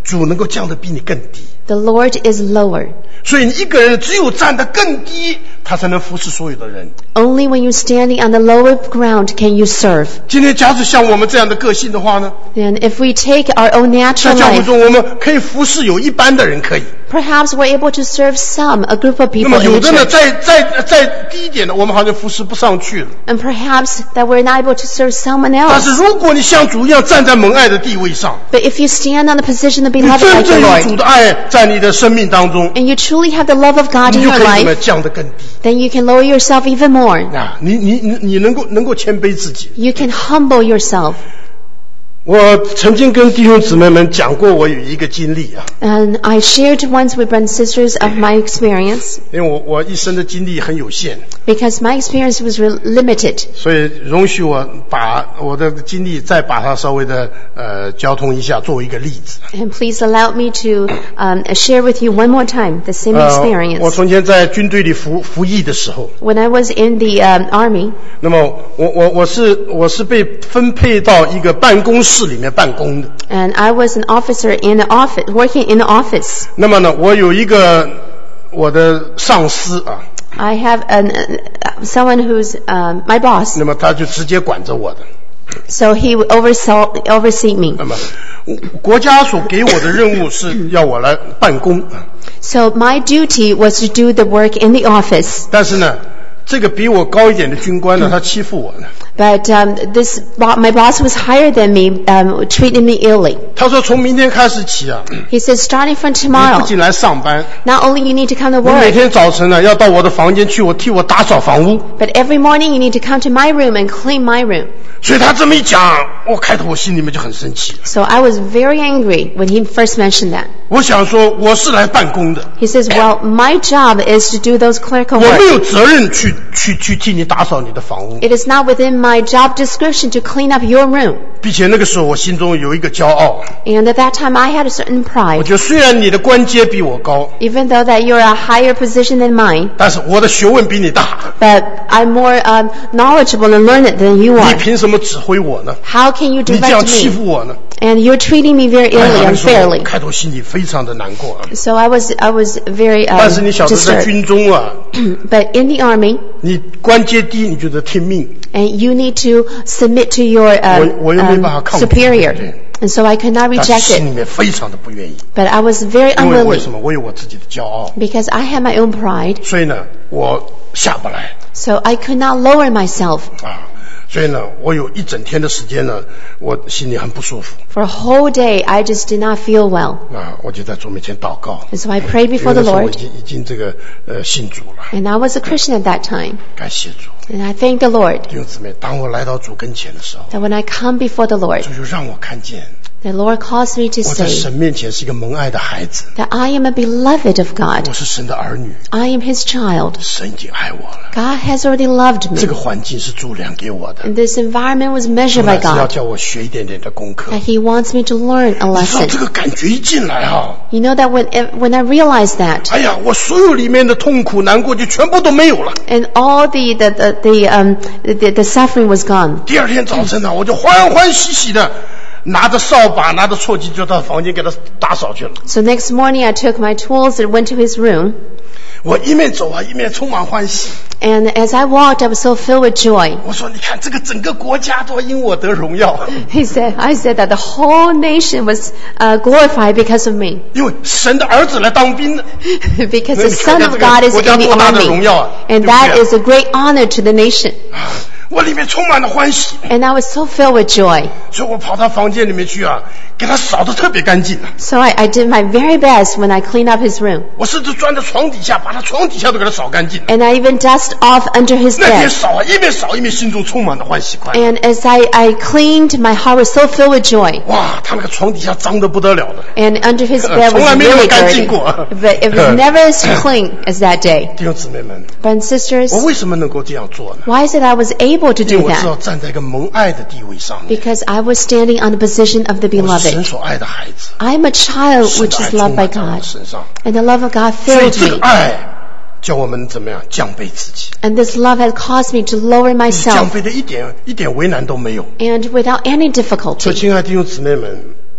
[SPEAKER 1] 主能够降得比你更低。
[SPEAKER 2] The Lord is lower.
[SPEAKER 1] 所以你一个人只有站得更低，他才能服侍所有的人。
[SPEAKER 2] Only when you're standing on the lower ground can you serve.
[SPEAKER 1] 今天假使像我们这样的个性的话呢，
[SPEAKER 2] And if we take our own
[SPEAKER 1] 在
[SPEAKER 2] natural
[SPEAKER 1] 教会
[SPEAKER 2] life,
[SPEAKER 1] 中我们可以服侍有一般的人可以，
[SPEAKER 2] perhaps we're able to serve a group of
[SPEAKER 1] 那
[SPEAKER 2] people
[SPEAKER 1] 么
[SPEAKER 2] in
[SPEAKER 1] 有
[SPEAKER 2] the
[SPEAKER 1] 的呢
[SPEAKER 2] church.
[SPEAKER 1] 再低一点的，我们好像服侍不上去了。
[SPEAKER 2] And perhaps that we're not able to serve someone
[SPEAKER 1] 但是
[SPEAKER 2] else.
[SPEAKER 1] 如果你像主一样站在蒙爱的地位上，
[SPEAKER 2] But if you stand on the position of
[SPEAKER 1] 你
[SPEAKER 2] beloved
[SPEAKER 1] 真
[SPEAKER 2] like the
[SPEAKER 1] 正有
[SPEAKER 2] Lord,
[SPEAKER 1] 主的爱在你的生命当中，
[SPEAKER 2] and you truly have the love of God
[SPEAKER 1] 你
[SPEAKER 2] in
[SPEAKER 1] 就
[SPEAKER 2] your
[SPEAKER 1] 可以怎么
[SPEAKER 2] life,
[SPEAKER 1] 降得更低
[SPEAKER 2] then you can lower yourself even more.
[SPEAKER 1] 啊！你能够谦卑自己。
[SPEAKER 2] You can humble yourself.
[SPEAKER 1] 我曾经跟弟兄姊妹们讲过我有一个经历啊，
[SPEAKER 2] And I shared once with brothers and sisters of my experience,
[SPEAKER 1] 因为我一生的经历很有限，
[SPEAKER 2] because my experience was limited.
[SPEAKER 1] 所以容许我把我的经历再把它稍微的交通一下，作为一个例子。
[SPEAKER 2] And please allow me to share with you one more time the same
[SPEAKER 1] 我
[SPEAKER 2] experience.
[SPEAKER 1] 从前在军队里服役的时候，
[SPEAKER 2] When I was in the army,
[SPEAKER 1] 那么我是被分配到一个办公室里面办公的。
[SPEAKER 2] and I was an officer in the office, working in the office.
[SPEAKER 1] 那么呢，我有一个我的上司啊，
[SPEAKER 2] I have someone who's my boss,
[SPEAKER 1] 那么他就直接管着我的。
[SPEAKER 2] so he would oversee me.
[SPEAKER 1] 那么国家所给我的任务是要我来办公，
[SPEAKER 2] So my duty was to do the work in the office.
[SPEAKER 1] 但是呢，这个比我高一点的军官呢，他欺负我呢。
[SPEAKER 2] But my boss was higher than me, treated me illy.
[SPEAKER 1] 他说从明天开始起啊，
[SPEAKER 2] He said, starting from
[SPEAKER 1] 你
[SPEAKER 2] tomorrow,
[SPEAKER 1] 不仅来上班，
[SPEAKER 2] not only you need to come to
[SPEAKER 1] 你每
[SPEAKER 2] work,
[SPEAKER 1] 天早晨呢要到我的房间去，替我打扫房屋。
[SPEAKER 2] but every morning you need to come to my room and clean my room.
[SPEAKER 1] 所以他这么一讲，开头我心里面就很生气。
[SPEAKER 2] So I was very angry when he first mentioned that.
[SPEAKER 1] 我想说我是来办公的，
[SPEAKER 2] He says, well, my job is to do those clerical
[SPEAKER 1] 我没
[SPEAKER 2] work.
[SPEAKER 1] 有责任去替你打扫你的房屋，
[SPEAKER 2] It is not within my job description to clean up your room.
[SPEAKER 1] 并且那个时候我心中有一个骄傲，
[SPEAKER 2] And at that time I had a certain
[SPEAKER 1] 我
[SPEAKER 2] pride.
[SPEAKER 1] 觉得虽然你的官阶比我高，
[SPEAKER 2] Even though that you're a higher position than mine,
[SPEAKER 1] 但是我的学问比你大，
[SPEAKER 2] but I'm more knowledgeable and learned than you
[SPEAKER 1] 你
[SPEAKER 2] are.
[SPEAKER 1] 凭什么指挥我呢？
[SPEAKER 2] How can you
[SPEAKER 1] 你这样
[SPEAKER 2] direct
[SPEAKER 1] 欺
[SPEAKER 2] me?
[SPEAKER 1] 负我呢？
[SPEAKER 2] And you're treating me very
[SPEAKER 1] 哎呀
[SPEAKER 2] illy,
[SPEAKER 1] 那时候我
[SPEAKER 2] unfairly.
[SPEAKER 1] 开头心里非常的难过。
[SPEAKER 2] So I was very
[SPEAKER 1] 但是你晓得在
[SPEAKER 2] disturbed.
[SPEAKER 1] 军中啊，
[SPEAKER 2] But in the army,
[SPEAKER 1] 你官阶低，你就得听命。
[SPEAKER 2] and you need to submit to your
[SPEAKER 1] 我又没办法抗拒，
[SPEAKER 2] superior.
[SPEAKER 1] 对。
[SPEAKER 2] And so I could not
[SPEAKER 1] 但是
[SPEAKER 2] reject
[SPEAKER 1] 心里
[SPEAKER 2] it.
[SPEAKER 1] 面非常的不愿意，
[SPEAKER 2] But I was very
[SPEAKER 1] 因为为
[SPEAKER 2] unwilling
[SPEAKER 1] 什么？我有我自己的骄傲，
[SPEAKER 2] because I had my own pride.
[SPEAKER 1] 所以呢，我下不来
[SPEAKER 2] So I could not lower myself.
[SPEAKER 1] 啊。所以呢，我有一整天的时间呢，我心里很不舒服
[SPEAKER 2] For a whole day, I just did not feel well.
[SPEAKER 1] 啊。我就在主面前祷告，
[SPEAKER 2] And so I prayed
[SPEAKER 1] 因为
[SPEAKER 2] before
[SPEAKER 1] 那
[SPEAKER 2] the
[SPEAKER 1] 时候我
[SPEAKER 2] Lord.
[SPEAKER 1] 已经这个信主了，
[SPEAKER 2] And I was a Christian at that time.
[SPEAKER 1] 感谢主。
[SPEAKER 2] And I thank the Lord
[SPEAKER 1] 弟兄姊妹，当我来到主跟前的时候，
[SPEAKER 2] that when I come before the Lord,
[SPEAKER 1] 主就让我看见
[SPEAKER 2] the Lord calls me to
[SPEAKER 1] 我在
[SPEAKER 2] say
[SPEAKER 1] 神面前是一个蒙爱的孩子，
[SPEAKER 2] that I am a beloved of God.
[SPEAKER 1] 我是神的儿女，
[SPEAKER 2] I am His child.
[SPEAKER 1] 神已经爱我了。
[SPEAKER 2] God has already loved
[SPEAKER 1] 这
[SPEAKER 2] me.
[SPEAKER 1] 个环境是主量给我的，
[SPEAKER 2] And this environment was
[SPEAKER 1] 主
[SPEAKER 2] measured
[SPEAKER 1] 乃
[SPEAKER 2] by
[SPEAKER 1] 是要
[SPEAKER 2] God.
[SPEAKER 1] 叫我学一点点的功课。
[SPEAKER 2] That He wants me to learn a
[SPEAKER 1] 你知道
[SPEAKER 2] lesson.
[SPEAKER 1] 这个感觉一进来哈，
[SPEAKER 2] You know that when I realized that,
[SPEAKER 1] 哎呀，我所有里面的痛苦难过就全部都没有了。
[SPEAKER 2] and all the suffering was gone.
[SPEAKER 1] 第二天早晨呢，我就欢欢喜喜的拿着扫把拿着簸箕就到房间给他打扫去了。
[SPEAKER 2] So next morning I took my tools and went to his room.
[SPEAKER 1] 我一面走啊一面充满欢喜。
[SPEAKER 2] And as I walked, I was so filled with joy.
[SPEAKER 1] 我说你看这个整个国家都因我得荣耀，
[SPEAKER 2] I said that the whole nation was glorified because of me.
[SPEAKER 1] 因为神的儿子来当兵的。
[SPEAKER 2] Because the Son of God is in the
[SPEAKER 1] 国家多大的荣
[SPEAKER 2] army.
[SPEAKER 1] 耀啊，
[SPEAKER 2] And
[SPEAKER 1] 对不对
[SPEAKER 2] that is a great honor to the nation.
[SPEAKER 1] 我里面充满了欢喜，
[SPEAKER 2] And I was so filled with joy.
[SPEAKER 1] 所以我跑到房间里面去啊，给他扫得特别干净。
[SPEAKER 2] So I did my very best when I cleaned up his room.
[SPEAKER 1] 我甚至钻到床底下，把他床底下都给他扫干净。
[SPEAKER 2] And I even dusted off under his
[SPEAKER 1] 那天
[SPEAKER 2] bed.
[SPEAKER 1] 扫啊，一面扫一面心中充满了欢喜快乐。
[SPEAKER 2] And as I cleaned, my heart was so filled with joy.
[SPEAKER 1] 哇，他那个床底下脏得不得了的。
[SPEAKER 2] And under his bed
[SPEAKER 1] 从
[SPEAKER 2] was
[SPEAKER 1] 来没有
[SPEAKER 2] really
[SPEAKER 1] 干净
[SPEAKER 2] dirty.
[SPEAKER 1] 过。
[SPEAKER 2] But it was never as clean as that day.
[SPEAKER 1] 弟兄姊妹们，
[SPEAKER 2] Brothers and sisters,
[SPEAKER 1] 我为什么能够这样做呢？
[SPEAKER 2] why is it I was able to
[SPEAKER 1] 因为
[SPEAKER 2] do
[SPEAKER 1] 我知道
[SPEAKER 2] that?
[SPEAKER 1] 站在一个蒙爱的地位上面，
[SPEAKER 2] Because I was standing on the position of the
[SPEAKER 1] 我是神
[SPEAKER 2] beloved.
[SPEAKER 1] 所爱的孩子，
[SPEAKER 2] I am a child
[SPEAKER 1] 神
[SPEAKER 2] which
[SPEAKER 1] 的爱
[SPEAKER 2] is
[SPEAKER 1] 充
[SPEAKER 2] loved by
[SPEAKER 1] 满在我的
[SPEAKER 2] God.
[SPEAKER 1] 身上，
[SPEAKER 2] And the love of God
[SPEAKER 1] 所以
[SPEAKER 2] filled
[SPEAKER 1] 这个
[SPEAKER 2] me.
[SPEAKER 1] 爱叫我们怎么样降卑自己，
[SPEAKER 2] And this love has caused me to lower
[SPEAKER 1] 降
[SPEAKER 2] myself.
[SPEAKER 1] 卑的一点为难都没有。
[SPEAKER 2] And without any
[SPEAKER 1] 所以，
[SPEAKER 2] difficulty.
[SPEAKER 1] 亲爱的弟兄姊妹们，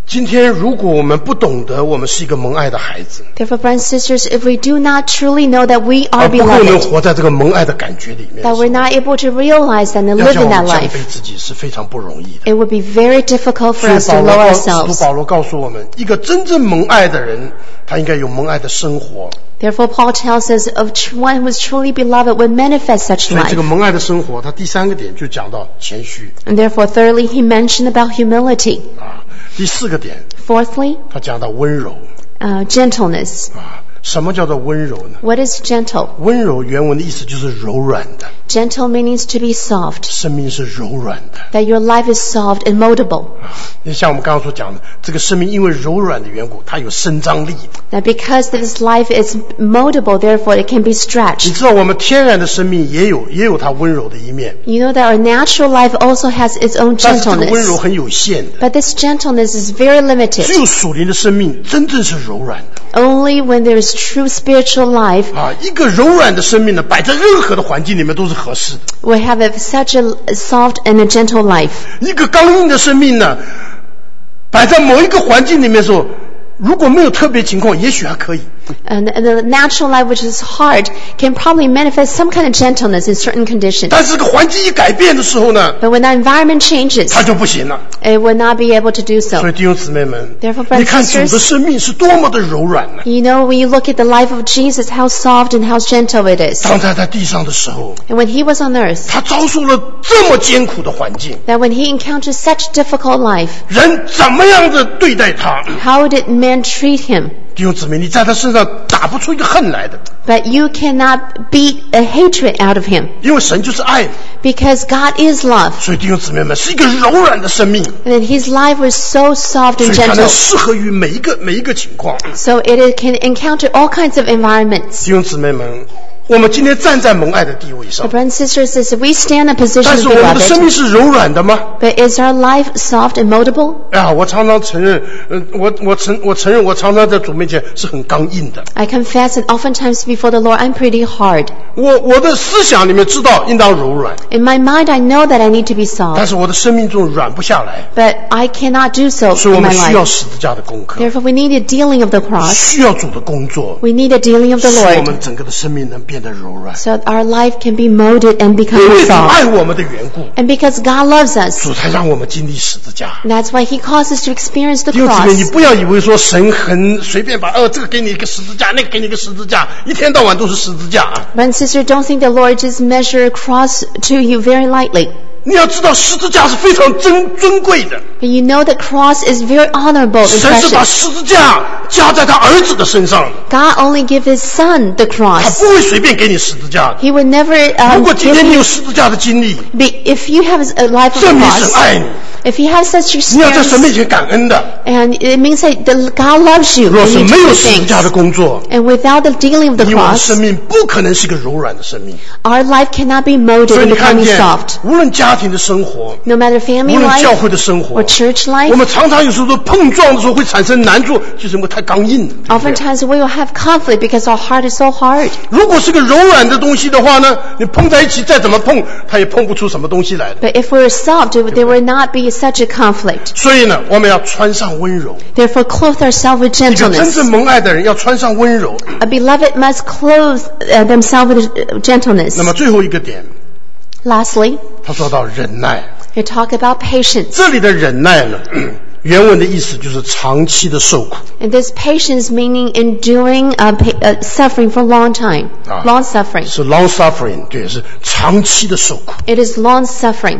[SPEAKER 1] 今天如果我们不懂得我们是一个蒙爱的孩子，
[SPEAKER 2] Therefore, brothers and sisters, if we do not truly know that we are
[SPEAKER 1] 而不可能
[SPEAKER 2] beloved,
[SPEAKER 1] 活在这个蒙爱的感觉里面，
[SPEAKER 2] that we're not able to realize that and
[SPEAKER 1] 要
[SPEAKER 2] live
[SPEAKER 1] 叫我
[SPEAKER 2] in that
[SPEAKER 1] 们降
[SPEAKER 2] life,
[SPEAKER 1] 卑自己是非常不容易的。
[SPEAKER 2] it would be very difficult for
[SPEAKER 1] 所以
[SPEAKER 2] us to lower
[SPEAKER 1] 使徒
[SPEAKER 2] ourselves.
[SPEAKER 1] 保罗告诉我们，一个真正蒙爱的人，他应该有蒙爱的生活。
[SPEAKER 2] Therefore, Paul tells us of one who is truly beloved would manifest such
[SPEAKER 1] 所以这个
[SPEAKER 2] life.
[SPEAKER 1] 蒙爱的生活，他第3个点就讲到谦虚
[SPEAKER 2] And therefore, thirdly, he mentioned about humility.
[SPEAKER 1] 啊。第4个点，
[SPEAKER 2] Fourthly,
[SPEAKER 1] 他讲到温柔
[SPEAKER 2] gentleness.
[SPEAKER 1] 啊。什么叫做温柔呢？
[SPEAKER 2] What is gentle?
[SPEAKER 1] 温柔原文的意思就是柔软的，
[SPEAKER 2] Gentle means to be soft,
[SPEAKER 1] 生命是柔软的。
[SPEAKER 2] that your life is soft and moldable.
[SPEAKER 1] 就像我们刚刚所讲的，这个生命因为柔软的缘故，它有伸张力。
[SPEAKER 2] That because this life is moldable, therefore it can be
[SPEAKER 1] 你
[SPEAKER 2] stretched.
[SPEAKER 1] 知道我们天然的生命也有它温柔的一面，
[SPEAKER 2] You know that our natural life also has its own
[SPEAKER 1] 但是这个温柔
[SPEAKER 2] gentleness.
[SPEAKER 1] 很有限的。
[SPEAKER 2] But this gentleness is very
[SPEAKER 1] 只
[SPEAKER 2] limited.
[SPEAKER 1] 有属灵的生命真正是柔软的
[SPEAKER 2] Only when there is true spiritual life,
[SPEAKER 1] 啊！一个柔软的生命呢，摆在任何的环境里面都是合适的。
[SPEAKER 2] we have such a soft and a gentle life.
[SPEAKER 1] 一个刚硬的生命呢，摆在某一个环境里面的时候，如果没有特别情况，也许还可以。
[SPEAKER 2] And the natural life, which is hard, can probably manifest some kind of gentleness in certain conditions.
[SPEAKER 1] 但是这个环境一改变的时候呢，
[SPEAKER 2] But when the environment changes,
[SPEAKER 1] 它就不行了。
[SPEAKER 2] it will not be able to do
[SPEAKER 1] 所
[SPEAKER 2] so.
[SPEAKER 1] 以弟兄姊妹们，
[SPEAKER 2] Therefore, brothers
[SPEAKER 1] 你看
[SPEAKER 2] and
[SPEAKER 1] 主的
[SPEAKER 2] sisters,
[SPEAKER 1] 生命是多么的柔软呢？
[SPEAKER 2] you know, when you look at the life of Jesus, how soft and how gentle it is.
[SPEAKER 1] 当他在地上的时候，
[SPEAKER 2] And when he was on earth,
[SPEAKER 1] 他遭受了这么艰苦的环境，
[SPEAKER 2] that when he encountered such difficult life,
[SPEAKER 1] 人怎么样的对待他？
[SPEAKER 2] how did men treat him?
[SPEAKER 1] 弟兄姊妹，你在他身上打不出一个恨来的，
[SPEAKER 2] But you cannot beat a hatred out of him,
[SPEAKER 1] 因为神就是爱，
[SPEAKER 2] because God is love.
[SPEAKER 1] 所以弟兄姊妹们是一个柔软的生命，
[SPEAKER 2] And his life was so soft
[SPEAKER 1] 所
[SPEAKER 2] and
[SPEAKER 1] 以它能
[SPEAKER 2] gentle,
[SPEAKER 1] 适合于每一个情况。
[SPEAKER 2] so can encounter all kinds of environments.
[SPEAKER 1] 弟兄姊妹们，我们今天站在蒙爱的地位
[SPEAKER 2] The
[SPEAKER 1] 上，
[SPEAKER 2] brothers and sisters, if we stand in a
[SPEAKER 1] 但
[SPEAKER 2] position
[SPEAKER 1] 是
[SPEAKER 2] of
[SPEAKER 1] 我们的生
[SPEAKER 2] beloved,
[SPEAKER 1] 命是柔软的吗？
[SPEAKER 2] but is our life soft and moldable?
[SPEAKER 1] 我常常承认，我承认我常常在主面前是很刚硬的。
[SPEAKER 2] I confess that oftentimes before the Lord I'm pretty hard.
[SPEAKER 1] 我的思想里面知道应当柔软，
[SPEAKER 2] In my mind I know that I need to be
[SPEAKER 1] 但
[SPEAKER 2] soft,
[SPEAKER 1] 是我的生命中软不下来，
[SPEAKER 2] but I cannot do so
[SPEAKER 1] 所以我
[SPEAKER 2] in
[SPEAKER 1] 们
[SPEAKER 2] my
[SPEAKER 1] 需要
[SPEAKER 2] life.
[SPEAKER 1] 十字架的功课，
[SPEAKER 2] Therefore we need a dealing of the cross.
[SPEAKER 1] 需要主的工作，
[SPEAKER 2] We need a dealing of the
[SPEAKER 1] 使我
[SPEAKER 2] Lord,
[SPEAKER 1] 们整个的生命能变得柔软。
[SPEAKER 2] so our life can be molded and
[SPEAKER 1] 因
[SPEAKER 2] become
[SPEAKER 1] 为主
[SPEAKER 2] soft.
[SPEAKER 1] 爱我们的缘故，
[SPEAKER 2] And because God loves us,
[SPEAKER 1] 主才让我们经历十字架。
[SPEAKER 2] that's why He calls us to experience the
[SPEAKER 1] 弟兄姊妹，你
[SPEAKER 2] cross.
[SPEAKER 1] 不要以为说神很随便把这个给你一个十字架，那个给你一个十字架，一天到晚都是十字架啊！
[SPEAKER 2] Brother and sister, don't think the Lord just measure a cross to you very lightly.
[SPEAKER 1] 你要知道十字架是非常尊贵的，
[SPEAKER 2] But you know the cross is very honorable and
[SPEAKER 1] 神是把
[SPEAKER 2] precious.
[SPEAKER 1] 十字架加在他儿子的身上，
[SPEAKER 2] God only give His Son the
[SPEAKER 1] 他
[SPEAKER 2] cross.
[SPEAKER 1] 不会随便给你十字架的。
[SPEAKER 2] He would never
[SPEAKER 1] 如果今
[SPEAKER 2] give
[SPEAKER 1] 天你
[SPEAKER 2] you.
[SPEAKER 1] 有十字架的经历，
[SPEAKER 2] If you have a life of
[SPEAKER 1] 证明神
[SPEAKER 2] cross,
[SPEAKER 1] 爱你，
[SPEAKER 2] if you have such
[SPEAKER 1] 你要在神
[SPEAKER 2] experience,
[SPEAKER 1] 面前感恩的。
[SPEAKER 2] and it means that God loves you,
[SPEAKER 1] 若
[SPEAKER 2] and
[SPEAKER 1] 是
[SPEAKER 2] you
[SPEAKER 1] 没
[SPEAKER 2] do
[SPEAKER 1] 有
[SPEAKER 2] good
[SPEAKER 1] 十字架的
[SPEAKER 2] things.
[SPEAKER 1] 工作，
[SPEAKER 2] And without the dealing of the
[SPEAKER 1] 你我的
[SPEAKER 2] cross,
[SPEAKER 1] 生命不可能是一个柔软的生命。
[SPEAKER 2] our life cannot be molded
[SPEAKER 1] 所以
[SPEAKER 2] and
[SPEAKER 1] 你看
[SPEAKER 2] becoming
[SPEAKER 1] 见
[SPEAKER 2] soft.
[SPEAKER 1] 无论家庭的生活，
[SPEAKER 2] No matter
[SPEAKER 1] 无
[SPEAKER 2] family
[SPEAKER 1] 论教
[SPEAKER 2] life
[SPEAKER 1] 会的生活
[SPEAKER 2] or，church
[SPEAKER 1] 我
[SPEAKER 2] life,
[SPEAKER 1] 们常常有时候都碰撞的时候会产生难处，就是因为太刚硬了。对不对
[SPEAKER 2] oftentimes we will have conflict because our heart is so hard.
[SPEAKER 1] 如果是个柔软的东西的话呢，你碰在一起再怎么碰，它也碰不出什么东西来的。
[SPEAKER 2] But if we're soft, there will not be such a conflict.
[SPEAKER 1] 所以呢，我们要穿上温柔。
[SPEAKER 2] Therefore, clothe ourselves with
[SPEAKER 1] 一个真
[SPEAKER 2] gentleness.
[SPEAKER 1] 正蒙爱的人要穿上温柔。
[SPEAKER 2] A beloved must clothe themselves with gentleness.
[SPEAKER 1] 那么最后一个点，
[SPEAKER 2] Lastly,
[SPEAKER 1] 他说到忍耐。
[SPEAKER 2] you talk about patience.
[SPEAKER 1] 这里的忍耐呢，原文的意思就是长期的受苦。
[SPEAKER 2] And this patience meaning enduring suffering for a long time. Long suffering.
[SPEAKER 1] 是 long suffering， 对，是长期的受苦。
[SPEAKER 2] It is long suffering.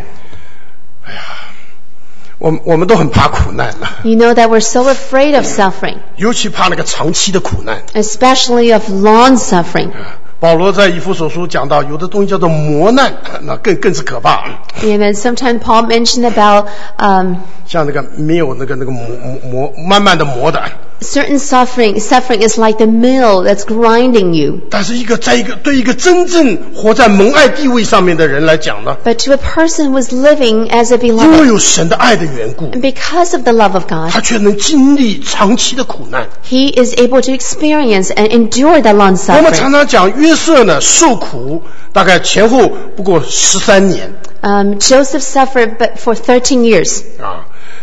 [SPEAKER 1] 我们都很怕苦难啊，
[SPEAKER 2] You know that we're so afraid of suffering,
[SPEAKER 1] 尤其怕那个长期的苦难。
[SPEAKER 2] especially of long suffering.
[SPEAKER 1] 保罗在以弗所书讲到，有的东西叫做磨难，那更是可怕。
[SPEAKER 2] And then sometimes Paul mentioned about
[SPEAKER 1] 像那个没有那个慢慢的磨的，
[SPEAKER 2] certain suffering. Suffering is like the mill that's grinding you.
[SPEAKER 1] 但是对一个真正活在蒙爱地位上面的人来讲呢，
[SPEAKER 2] But to a person who is living as a
[SPEAKER 1] 因为
[SPEAKER 2] beloved,
[SPEAKER 1] 有神的爱的缘故，
[SPEAKER 2] and because of the love of God,
[SPEAKER 1] 他却能经历长期的苦难。
[SPEAKER 2] he is able to experience and endure that long
[SPEAKER 1] 我们
[SPEAKER 2] suffering.
[SPEAKER 1] 常常讲约瑟呢受苦，大概前后不过13年
[SPEAKER 2] Joseph suffered but for 13 years.
[SPEAKER 1] 啊。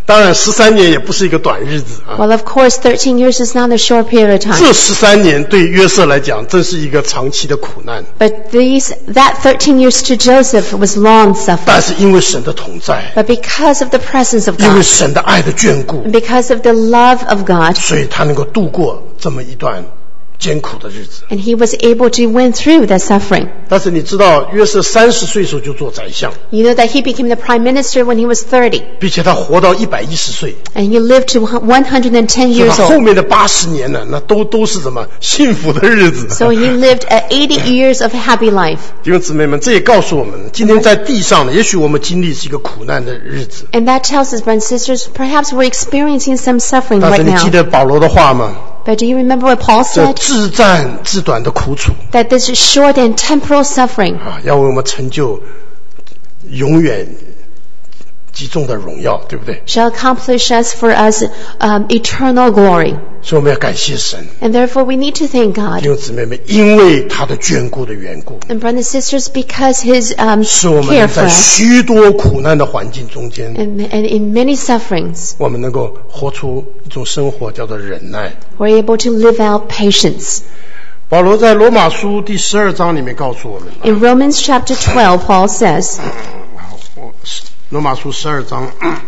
[SPEAKER 1] 当然13年也不是一个短日子啊。
[SPEAKER 2] Well, of course, 13 years is not a short period of time.
[SPEAKER 1] 这13年对约瑟来讲真是一个长期的苦难，
[SPEAKER 2] But that 13 years to Joseph was long
[SPEAKER 1] 但
[SPEAKER 2] suffering.
[SPEAKER 1] 是因为神的同在，
[SPEAKER 2] But because of the presence of
[SPEAKER 1] 因为
[SPEAKER 2] God,
[SPEAKER 1] 神的爱的眷顾，
[SPEAKER 2] and because of the love of God,
[SPEAKER 1] 所以他能够度过这么一段艰苦的日子。
[SPEAKER 2] and he was able to win through that suffering.
[SPEAKER 1] 但是你知道约瑟30岁时候就做宰相，
[SPEAKER 2] You know that he became the prime minister when he was 30,
[SPEAKER 1] 并且他活到110岁，
[SPEAKER 2] and he lived to 110
[SPEAKER 1] 所以
[SPEAKER 2] years
[SPEAKER 1] 他后
[SPEAKER 2] old.
[SPEAKER 1] 面的80年呢，那都是什么幸福的日子。
[SPEAKER 2] So he lived 80 years of happy life.
[SPEAKER 1] 弟兄姊妹们，这也告诉我们，今天在地上呢，也许我们经历是一个苦难的日子，
[SPEAKER 2] And that tells us, brothers and sisters, perhaps we're experiencing some suffering
[SPEAKER 1] 但是
[SPEAKER 2] right
[SPEAKER 1] 你记
[SPEAKER 2] now.
[SPEAKER 1] 得保罗的话吗？
[SPEAKER 2] But do you remember what Paul
[SPEAKER 1] 这
[SPEAKER 2] said?
[SPEAKER 1] 至暂至短的苦楚
[SPEAKER 2] That this short and temporal suffering
[SPEAKER 1] 啊，要为我们成就永远极重的荣耀，对不对？
[SPEAKER 2] shall accomplish us for us eternal glory.
[SPEAKER 1] 所以我们要感谢神，
[SPEAKER 2] And therefore we need to thank
[SPEAKER 1] 弟
[SPEAKER 2] God.
[SPEAKER 1] 兄姊妹们，因为他的眷顾的缘故，
[SPEAKER 2] And brothers and sisters, because his
[SPEAKER 1] 使我们
[SPEAKER 2] care
[SPEAKER 1] 能
[SPEAKER 2] for
[SPEAKER 1] 在
[SPEAKER 2] us
[SPEAKER 1] 许多苦难的环境中间，
[SPEAKER 2] and in many sufferings,
[SPEAKER 1] 我们能够活出一种生活，叫做忍耐。
[SPEAKER 2] we're able to live out patience.
[SPEAKER 1] 保罗在罗马书第12章里面告诉我们，
[SPEAKER 2] In Romans chapter 12, Paul says,
[SPEAKER 1] 罗马书12章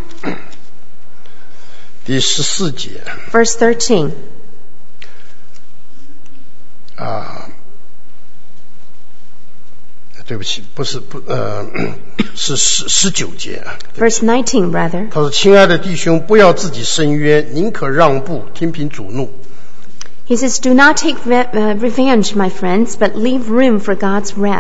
[SPEAKER 1] 第14节
[SPEAKER 2] verse 13,
[SPEAKER 1] 啊，对不起，是19节。
[SPEAKER 2] verse 19 rather.
[SPEAKER 1] 他说：“亲爱的弟兄，不要自己申冤，宁可让步，听凭主怒。
[SPEAKER 2] He says, do not take revenge, my friends, but leave room for God's wrath. ”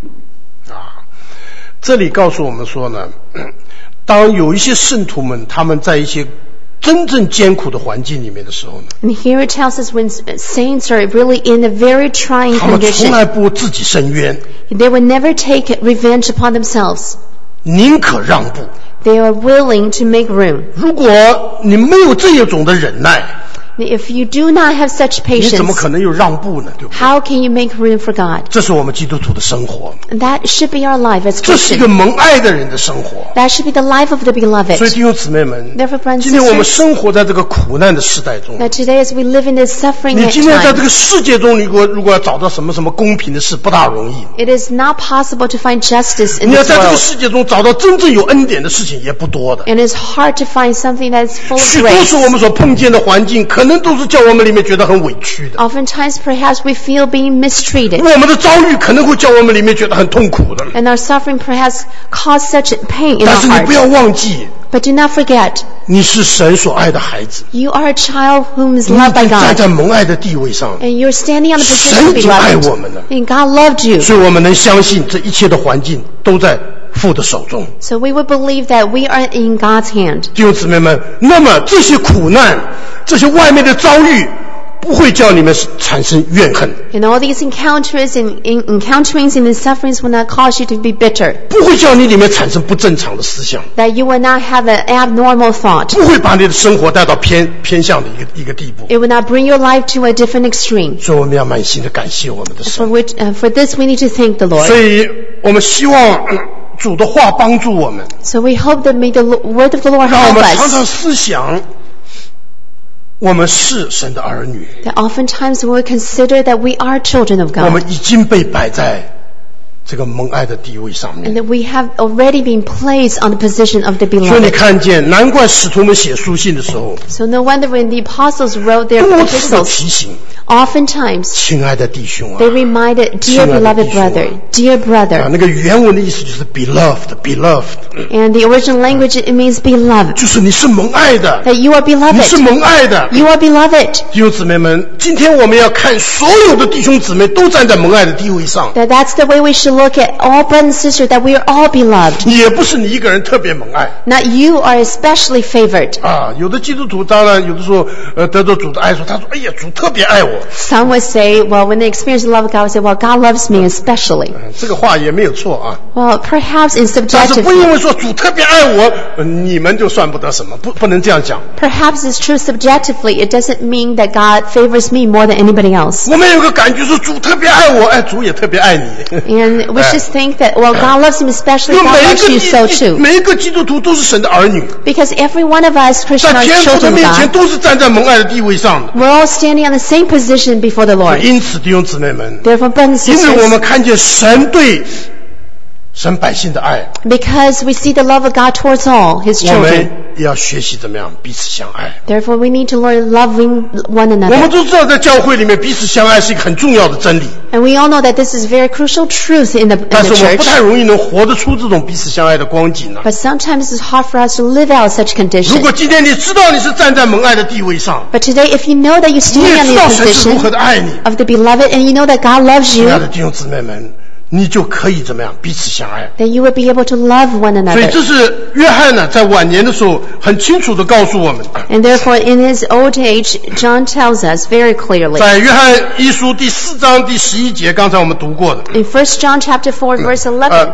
[SPEAKER 1] 这里告诉我们说呢，当有一些圣徒们他们在一些真正艰苦的环境里面的时候呢，
[SPEAKER 2] And here it tells us when saints are really in a very trying
[SPEAKER 1] 他们从
[SPEAKER 2] condition,
[SPEAKER 1] 来不自己申冤，
[SPEAKER 2] they will never take revenge upon themselves.
[SPEAKER 1] 宁可让步。
[SPEAKER 2] They are willing to make room.
[SPEAKER 1] 如果你没有这一种的忍耐，
[SPEAKER 2] If you do not have such
[SPEAKER 1] 你怎么
[SPEAKER 2] patience,
[SPEAKER 1] 可能有让步呢？对不对？
[SPEAKER 2] how can you make room for God?
[SPEAKER 1] 这是我们基督徒的生活，
[SPEAKER 2] And that should be our life as
[SPEAKER 1] 这是一个
[SPEAKER 2] Christians.
[SPEAKER 1] 蒙爱的人的生活。
[SPEAKER 2] That should be the life of the
[SPEAKER 1] 所以
[SPEAKER 2] beloved.
[SPEAKER 1] 弟兄姊妹们，
[SPEAKER 2] Therefore, brothers
[SPEAKER 1] 今天我
[SPEAKER 2] and
[SPEAKER 1] 们
[SPEAKER 2] sisters,
[SPEAKER 1] 生活在这个苦难的时代中，
[SPEAKER 2] that today as we live in this suffering
[SPEAKER 1] 你今天在这
[SPEAKER 2] time,
[SPEAKER 1] 个世界中，如果要找到什么公平的事，不大容易。
[SPEAKER 2] it is not possible to find justice in
[SPEAKER 1] 你要
[SPEAKER 2] this
[SPEAKER 1] 在这个
[SPEAKER 2] world.
[SPEAKER 1] 世界中找到真正有恩典的事情，也不多的。
[SPEAKER 2] And it's hard to find something that's full of
[SPEAKER 1] 许多
[SPEAKER 2] grace.
[SPEAKER 1] 时候我们所碰见的环境，可能都是叫我们里面觉得很委屈的。
[SPEAKER 2] Oftentimes, perhaps we feel being mistreated.
[SPEAKER 1] 我们的遭遇可能会叫我们里面觉得很痛苦的。
[SPEAKER 2] And our suffering perhaps cause such pain in
[SPEAKER 1] 但
[SPEAKER 2] our
[SPEAKER 1] 是你不要
[SPEAKER 2] hearts.
[SPEAKER 1] 忘记，
[SPEAKER 2] But do not forget,
[SPEAKER 1] 你是神所爱的孩子，
[SPEAKER 2] you are a child whom is
[SPEAKER 1] 你已
[SPEAKER 2] loved by
[SPEAKER 1] 经站
[SPEAKER 2] God.
[SPEAKER 1] 在蒙爱的地位上，
[SPEAKER 2] And you're standing on the position
[SPEAKER 1] 神
[SPEAKER 2] of
[SPEAKER 1] 已经爱
[SPEAKER 2] beloved.
[SPEAKER 1] 我们了，
[SPEAKER 2] And God loved you.
[SPEAKER 1] 所以我们能相信这一切的环境都在父的手中。
[SPEAKER 2] So we would believe that we are in God's hand.
[SPEAKER 1] 弟兄姊妹们，那么这些苦难，这些外面的遭遇，不会叫你们产生怨恨，
[SPEAKER 2] And all these encounterings and the sufferings will not cause you to be bitter.
[SPEAKER 1] 不会叫你里面产生不正常的思想，
[SPEAKER 2] That you will not have an abnormal thought.
[SPEAKER 1] 不会把你的生活带到偏向的一个地步。
[SPEAKER 2] It will not bring your life to a different extreme.
[SPEAKER 1] 所以我们要满心的感谢我们的
[SPEAKER 2] For
[SPEAKER 1] 神。
[SPEAKER 2] this we need to thank the
[SPEAKER 1] 所
[SPEAKER 2] Lord.
[SPEAKER 1] 以我们希望主的话帮助我们，
[SPEAKER 2] So we hope that may the word of the Lord
[SPEAKER 1] 让我
[SPEAKER 2] help
[SPEAKER 1] 们常常
[SPEAKER 2] us.
[SPEAKER 1] 思想，我们是神的儿女，
[SPEAKER 2] That oftentimes we will consider that we are children of
[SPEAKER 1] 我
[SPEAKER 2] God.
[SPEAKER 1] 们已经被摆在这个蒙爱的地位上
[SPEAKER 2] And
[SPEAKER 1] 面。
[SPEAKER 2] that we have already been placed on the position of the
[SPEAKER 1] 所以你
[SPEAKER 2] beloved.
[SPEAKER 1] 看见，难怪使徒们写书信的时候，
[SPEAKER 2] So no wonder when the apostles wrote their
[SPEAKER 1] 多次的
[SPEAKER 2] epistles,
[SPEAKER 1] 提醒，
[SPEAKER 2] oftentimes
[SPEAKER 1] 亲爱的弟兄啊
[SPEAKER 2] they，reminded, dear beloved brother, dear brother.
[SPEAKER 1] 那个原文的意思就是 beloved，
[SPEAKER 2] And the original language, it means beloved.
[SPEAKER 1] 就是你是蒙爱的，
[SPEAKER 2] That you are
[SPEAKER 1] 你是
[SPEAKER 2] beloved.
[SPEAKER 1] 蒙爱的。
[SPEAKER 2] You are beloved.
[SPEAKER 1] 弟兄姊妹们，今天我们要看所有的弟兄姊妹都站在蒙爱的地位上，
[SPEAKER 2] That's the way we should look at all brothers and sisters, that we are all beloved.
[SPEAKER 1] 也不是你一个人特别蒙爱
[SPEAKER 2] Not you are especially favored.
[SPEAKER 1] 啊。有的基督徒当然有的时候得到主的爱说，他说：“哎呀，主特别爱我。 我。
[SPEAKER 2] Some would say, well, when they experience the love of God, would say, well, God loves me especially.
[SPEAKER 1] 这个话也没有错啊。
[SPEAKER 2] Well, perhaps in
[SPEAKER 1] 但是不因
[SPEAKER 2] subjectively,
[SPEAKER 1] 为说主特别爱我，你们就算不得什么，不能这样讲。
[SPEAKER 2] perhaps it's true subjectively. It doesn't mean that God favors me more than anybody else.
[SPEAKER 1] 我们有个感觉是主特别爱我，哎，主也特别爱你。
[SPEAKER 2] And we should think that, well, God loves him especially,
[SPEAKER 1] 因为
[SPEAKER 2] God loves you so
[SPEAKER 1] 每
[SPEAKER 2] too.
[SPEAKER 1] 一个基督徒都是神的儿女，
[SPEAKER 2] Because every one of us
[SPEAKER 1] 在
[SPEAKER 2] Christians are
[SPEAKER 1] 天父的
[SPEAKER 2] children
[SPEAKER 1] 面
[SPEAKER 2] of
[SPEAKER 1] 前
[SPEAKER 2] God.
[SPEAKER 1] 都是站在蒙爱的地位上的。
[SPEAKER 2] We're all standing on the same position before the Lord.
[SPEAKER 1] 因此，弟兄姊妹们，
[SPEAKER 2] Therefore, brothers and
[SPEAKER 1] 因为我们
[SPEAKER 2] sisters,
[SPEAKER 1] 看见神对神百姓的爱，
[SPEAKER 2] because we see the love of God towards all his
[SPEAKER 1] 我们
[SPEAKER 2] children.
[SPEAKER 1] 也要学习怎么样彼此相爱。
[SPEAKER 2] Therefore, we need to learn loving one
[SPEAKER 1] 我们
[SPEAKER 2] another.
[SPEAKER 1] 都知道，在教会里面彼此相爱是一个很重要的真理，
[SPEAKER 2] And we all know that this is very crucial truth in the
[SPEAKER 1] 但是我们
[SPEAKER 2] church.
[SPEAKER 1] 不太容易能活得出这种彼此相爱的光景呢。
[SPEAKER 2] But sometimes it's hard for us to live out such
[SPEAKER 1] 如
[SPEAKER 2] conditions.
[SPEAKER 1] 果今天你知道你是站在蒙爱的地位上，
[SPEAKER 2] But today, if you know that you're
[SPEAKER 1] 你
[SPEAKER 2] standing
[SPEAKER 1] 也
[SPEAKER 2] on
[SPEAKER 1] 知
[SPEAKER 2] the
[SPEAKER 1] 道神是如何
[SPEAKER 2] position
[SPEAKER 1] 的爱你，
[SPEAKER 2] of the beloved, and you know that God loves
[SPEAKER 1] 亲
[SPEAKER 2] you,
[SPEAKER 1] 爱的弟兄姊妹们，你就可以怎么样彼此相爱。
[SPEAKER 2] then you will be able to love one
[SPEAKER 1] 所以
[SPEAKER 2] another.
[SPEAKER 1] 这是约翰呢在晚年的时候很清楚地告诉我们，
[SPEAKER 2] And therefore, in his old age, John tells us very clearly.
[SPEAKER 1] 在约翰一书第4章第11节，刚才我们读过的。
[SPEAKER 2] In 1 John chapter 4, verse 11,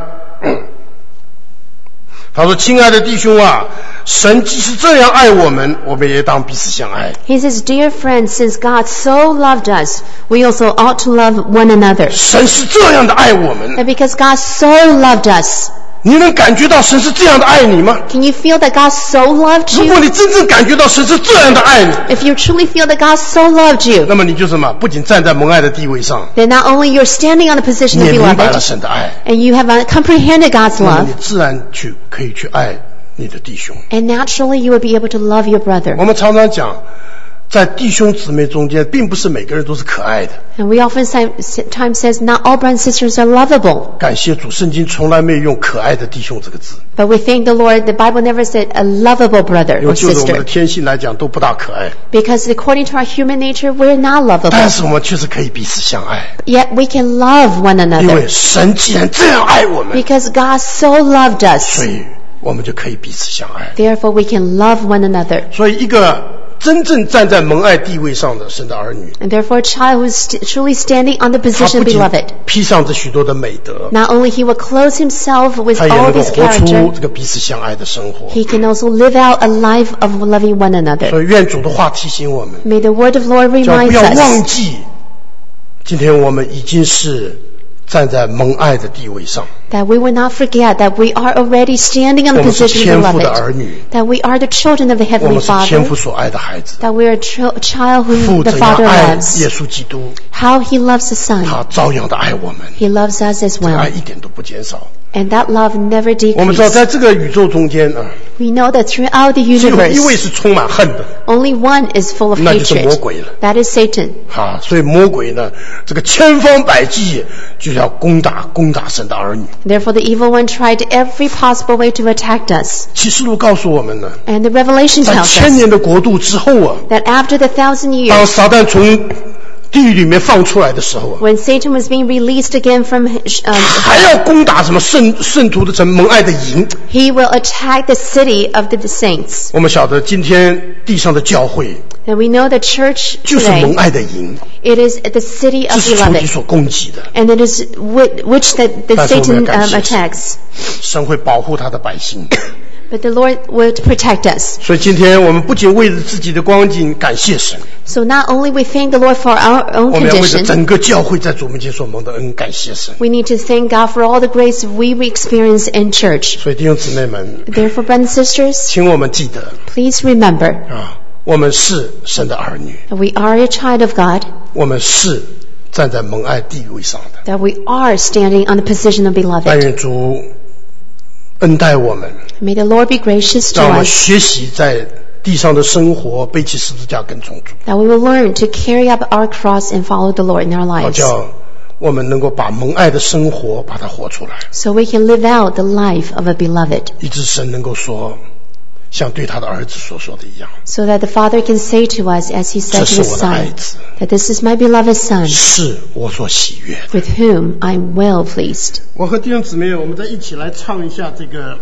[SPEAKER 1] 他说：“亲爱的弟兄啊，神既是这样爱我们，我们也当彼此相爱。
[SPEAKER 2] he says, Dear friends, since God so loved us, we also ought to love one another.
[SPEAKER 1] 神是这样的爱我们，
[SPEAKER 2] And because God so loved us,
[SPEAKER 1] 你能感觉到神是这样的爱你吗？
[SPEAKER 2] can you feel that God so loved
[SPEAKER 1] 如果
[SPEAKER 2] you?
[SPEAKER 1] 你真正感觉到神是这样的爱你，
[SPEAKER 2] If you truly feel that God so loved you,
[SPEAKER 1] 那么你就什么？不仅站在蒙爱的地位上，
[SPEAKER 2] then not only you're standing on the position
[SPEAKER 1] 你
[SPEAKER 2] of
[SPEAKER 1] 也明白了
[SPEAKER 2] beloved,
[SPEAKER 1] 神的爱，
[SPEAKER 2] and you have comprehended God's
[SPEAKER 1] 那么
[SPEAKER 2] love,
[SPEAKER 1] 你自然可以去爱你的弟兄。
[SPEAKER 2] and naturally you will be able to love your brother.
[SPEAKER 1] 我们常常讲，在弟兄姊妹中间，并不是每个人都是可爱的。
[SPEAKER 2] And we oftentimes says not all brothers and sisters are lovable.
[SPEAKER 1] 感谢主，圣经从来没有用可爱的弟兄这个字，
[SPEAKER 2] But we thank the Lord, the Bible never said a lovable brother
[SPEAKER 1] 因为
[SPEAKER 2] or
[SPEAKER 1] 就着我们的
[SPEAKER 2] sister.
[SPEAKER 1] 天性来讲，都不大可爱。
[SPEAKER 2] Because according to our human nature, we're not
[SPEAKER 1] 但
[SPEAKER 2] lovable.
[SPEAKER 1] 是我们确实可以彼此相爱，
[SPEAKER 2] Yet we can love one
[SPEAKER 1] 因
[SPEAKER 2] another.
[SPEAKER 1] 为神既然这样爱我们，
[SPEAKER 2] Because God so loved us,
[SPEAKER 1] 所以我们就可以彼此相爱。
[SPEAKER 2] therefore we can love one another.
[SPEAKER 1] 所以，一个真正站在蒙爱地位上的神的儿女，
[SPEAKER 2] And therefore a child who is truly standing on the
[SPEAKER 1] 他
[SPEAKER 2] position
[SPEAKER 1] 不
[SPEAKER 2] of
[SPEAKER 1] 仅
[SPEAKER 2] beloved,
[SPEAKER 1] 披上这许多的美德，
[SPEAKER 2] not only he will clothe himself with
[SPEAKER 1] 他也
[SPEAKER 2] all
[SPEAKER 1] 能够
[SPEAKER 2] this
[SPEAKER 1] 活出
[SPEAKER 2] character,
[SPEAKER 1] 这个彼此相爱的生活。
[SPEAKER 2] he can also live out a life of loving one another.
[SPEAKER 1] 所以，愿主的话提醒我们，
[SPEAKER 2] May the word of Lord
[SPEAKER 1] 叫
[SPEAKER 2] remind
[SPEAKER 1] 不要忘
[SPEAKER 2] us
[SPEAKER 1] 记，今天我们已经是站在蒙爱的地位上，
[SPEAKER 2] that we will not forget that we are already standing on
[SPEAKER 1] 我
[SPEAKER 2] the
[SPEAKER 1] 们是
[SPEAKER 2] position
[SPEAKER 1] 天
[SPEAKER 2] of
[SPEAKER 1] 父的
[SPEAKER 2] beloved,
[SPEAKER 1] 儿女，
[SPEAKER 2] that we are the children of the
[SPEAKER 1] 我
[SPEAKER 2] Heavenly
[SPEAKER 1] 们是天父
[SPEAKER 2] Father,
[SPEAKER 1] 所爱的孩子。
[SPEAKER 2] that we are a child
[SPEAKER 1] 父
[SPEAKER 2] whom the
[SPEAKER 1] 怎样
[SPEAKER 2] Father
[SPEAKER 1] 爱
[SPEAKER 2] loves,
[SPEAKER 1] 耶稣基督，
[SPEAKER 2] how he loves the Son,
[SPEAKER 1] 他照样的爱我们，
[SPEAKER 2] he loves us as
[SPEAKER 1] 这个爱
[SPEAKER 2] well.
[SPEAKER 1] 一点都不减少。
[SPEAKER 2] And that love never
[SPEAKER 1] 我们知道，
[SPEAKER 2] decreases.
[SPEAKER 1] 在这个宇宙中间啊，
[SPEAKER 2] We know that throughout the
[SPEAKER 1] 只有一位
[SPEAKER 2] universe,
[SPEAKER 1] 是充满恨的，
[SPEAKER 2] only one is full of
[SPEAKER 1] 那就是魔
[SPEAKER 2] hatred.
[SPEAKER 1] 鬼了。
[SPEAKER 2] That is Satan.
[SPEAKER 1] 所以魔鬼呢，这个千方百计就要攻打神的儿女。
[SPEAKER 2] Therefore, the evil one tried every possible way to attack us.
[SPEAKER 1] 启示录告诉我们呢，
[SPEAKER 2] And the Revelation
[SPEAKER 1] 在
[SPEAKER 2] tells
[SPEAKER 1] 千
[SPEAKER 2] us
[SPEAKER 1] 年的国度之后啊，
[SPEAKER 2] that after the 1,000
[SPEAKER 1] 当
[SPEAKER 2] years,
[SPEAKER 1] 撒旦从地狱里面放出来的时候啊，
[SPEAKER 2] when Satan was being released again from
[SPEAKER 1] 还要攻打什么圣徒的城蒙爱的营。
[SPEAKER 2] he will attack the city of the saints.
[SPEAKER 1] 我们晓得今天地上的教会
[SPEAKER 2] And we know the church
[SPEAKER 1] 就是蒙
[SPEAKER 2] today,
[SPEAKER 1] 爱的营，
[SPEAKER 2] it is the city
[SPEAKER 1] 这
[SPEAKER 2] of
[SPEAKER 1] 是仇敌
[SPEAKER 2] beloved.
[SPEAKER 1] 所攻击的。
[SPEAKER 2] And it is which the
[SPEAKER 1] 但是我们
[SPEAKER 2] Satan
[SPEAKER 1] 要感谢神。
[SPEAKER 2] attacks.
[SPEAKER 1] 神会保护他的百姓。
[SPEAKER 2] But the Lord will protect us.
[SPEAKER 1] 所以今天我们不仅为了自己的光景感谢神，
[SPEAKER 2] So not only we thank the Lord for our own
[SPEAKER 1] 我们要为了
[SPEAKER 2] condition,
[SPEAKER 1] 整个教会在主面前所蒙的恩感谢神。
[SPEAKER 2] we need to thank God for all the grace we experience in church.
[SPEAKER 1] 所以弟兄姊妹们，
[SPEAKER 2] Therefore, brothers and sisters,
[SPEAKER 1] 请我们记得
[SPEAKER 2] please remember
[SPEAKER 1] 我们是神的儿女，
[SPEAKER 2] that we are a child of God,
[SPEAKER 1] 我们是站在蒙爱地位上的。
[SPEAKER 2] that we are standing on the position of
[SPEAKER 1] 但
[SPEAKER 2] beloved.
[SPEAKER 1] 愿主恩待我们，
[SPEAKER 2] May the Lord be gracious to
[SPEAKER 1] 让我们
[SPEAKER 2] us,
[SPEAKER 1] 学习在地上的生活，背起十字架跟从主，
[SPEAKER 2] that we will learn to carry up our cross and follow the Lord in our
[SPEAKER 1] 好
[SPEAKER 2] lives,
[SPEAKER 1] 叫我们能够把蒙爱的生活把它活出来，
[SPEAKER 2] so we can live out the life of a beloved,
[SPEAKER 1] 以致神能够说，像对他的儿子所说的一样，
[SPEAKER 2] so that the Father can say to us, as he
[SPEAKER 1] 这
[SPEAKER 2] said
[SPEAKER 1] 是
[SPEAKER 2] to his
[SPEAKER 1] 我的爱
[SPEAKER 2] Son,
[SPEAKER 1] 子，
[SPEAKER 2] that this is my beloved Son,
[SPEAKER 1] 是我所喜悦的。
[SPEAKER 2] with whom I'm well pleased.
[SPEAKER 1] 我和弟兄姊妹，我们再一起来唱一下这个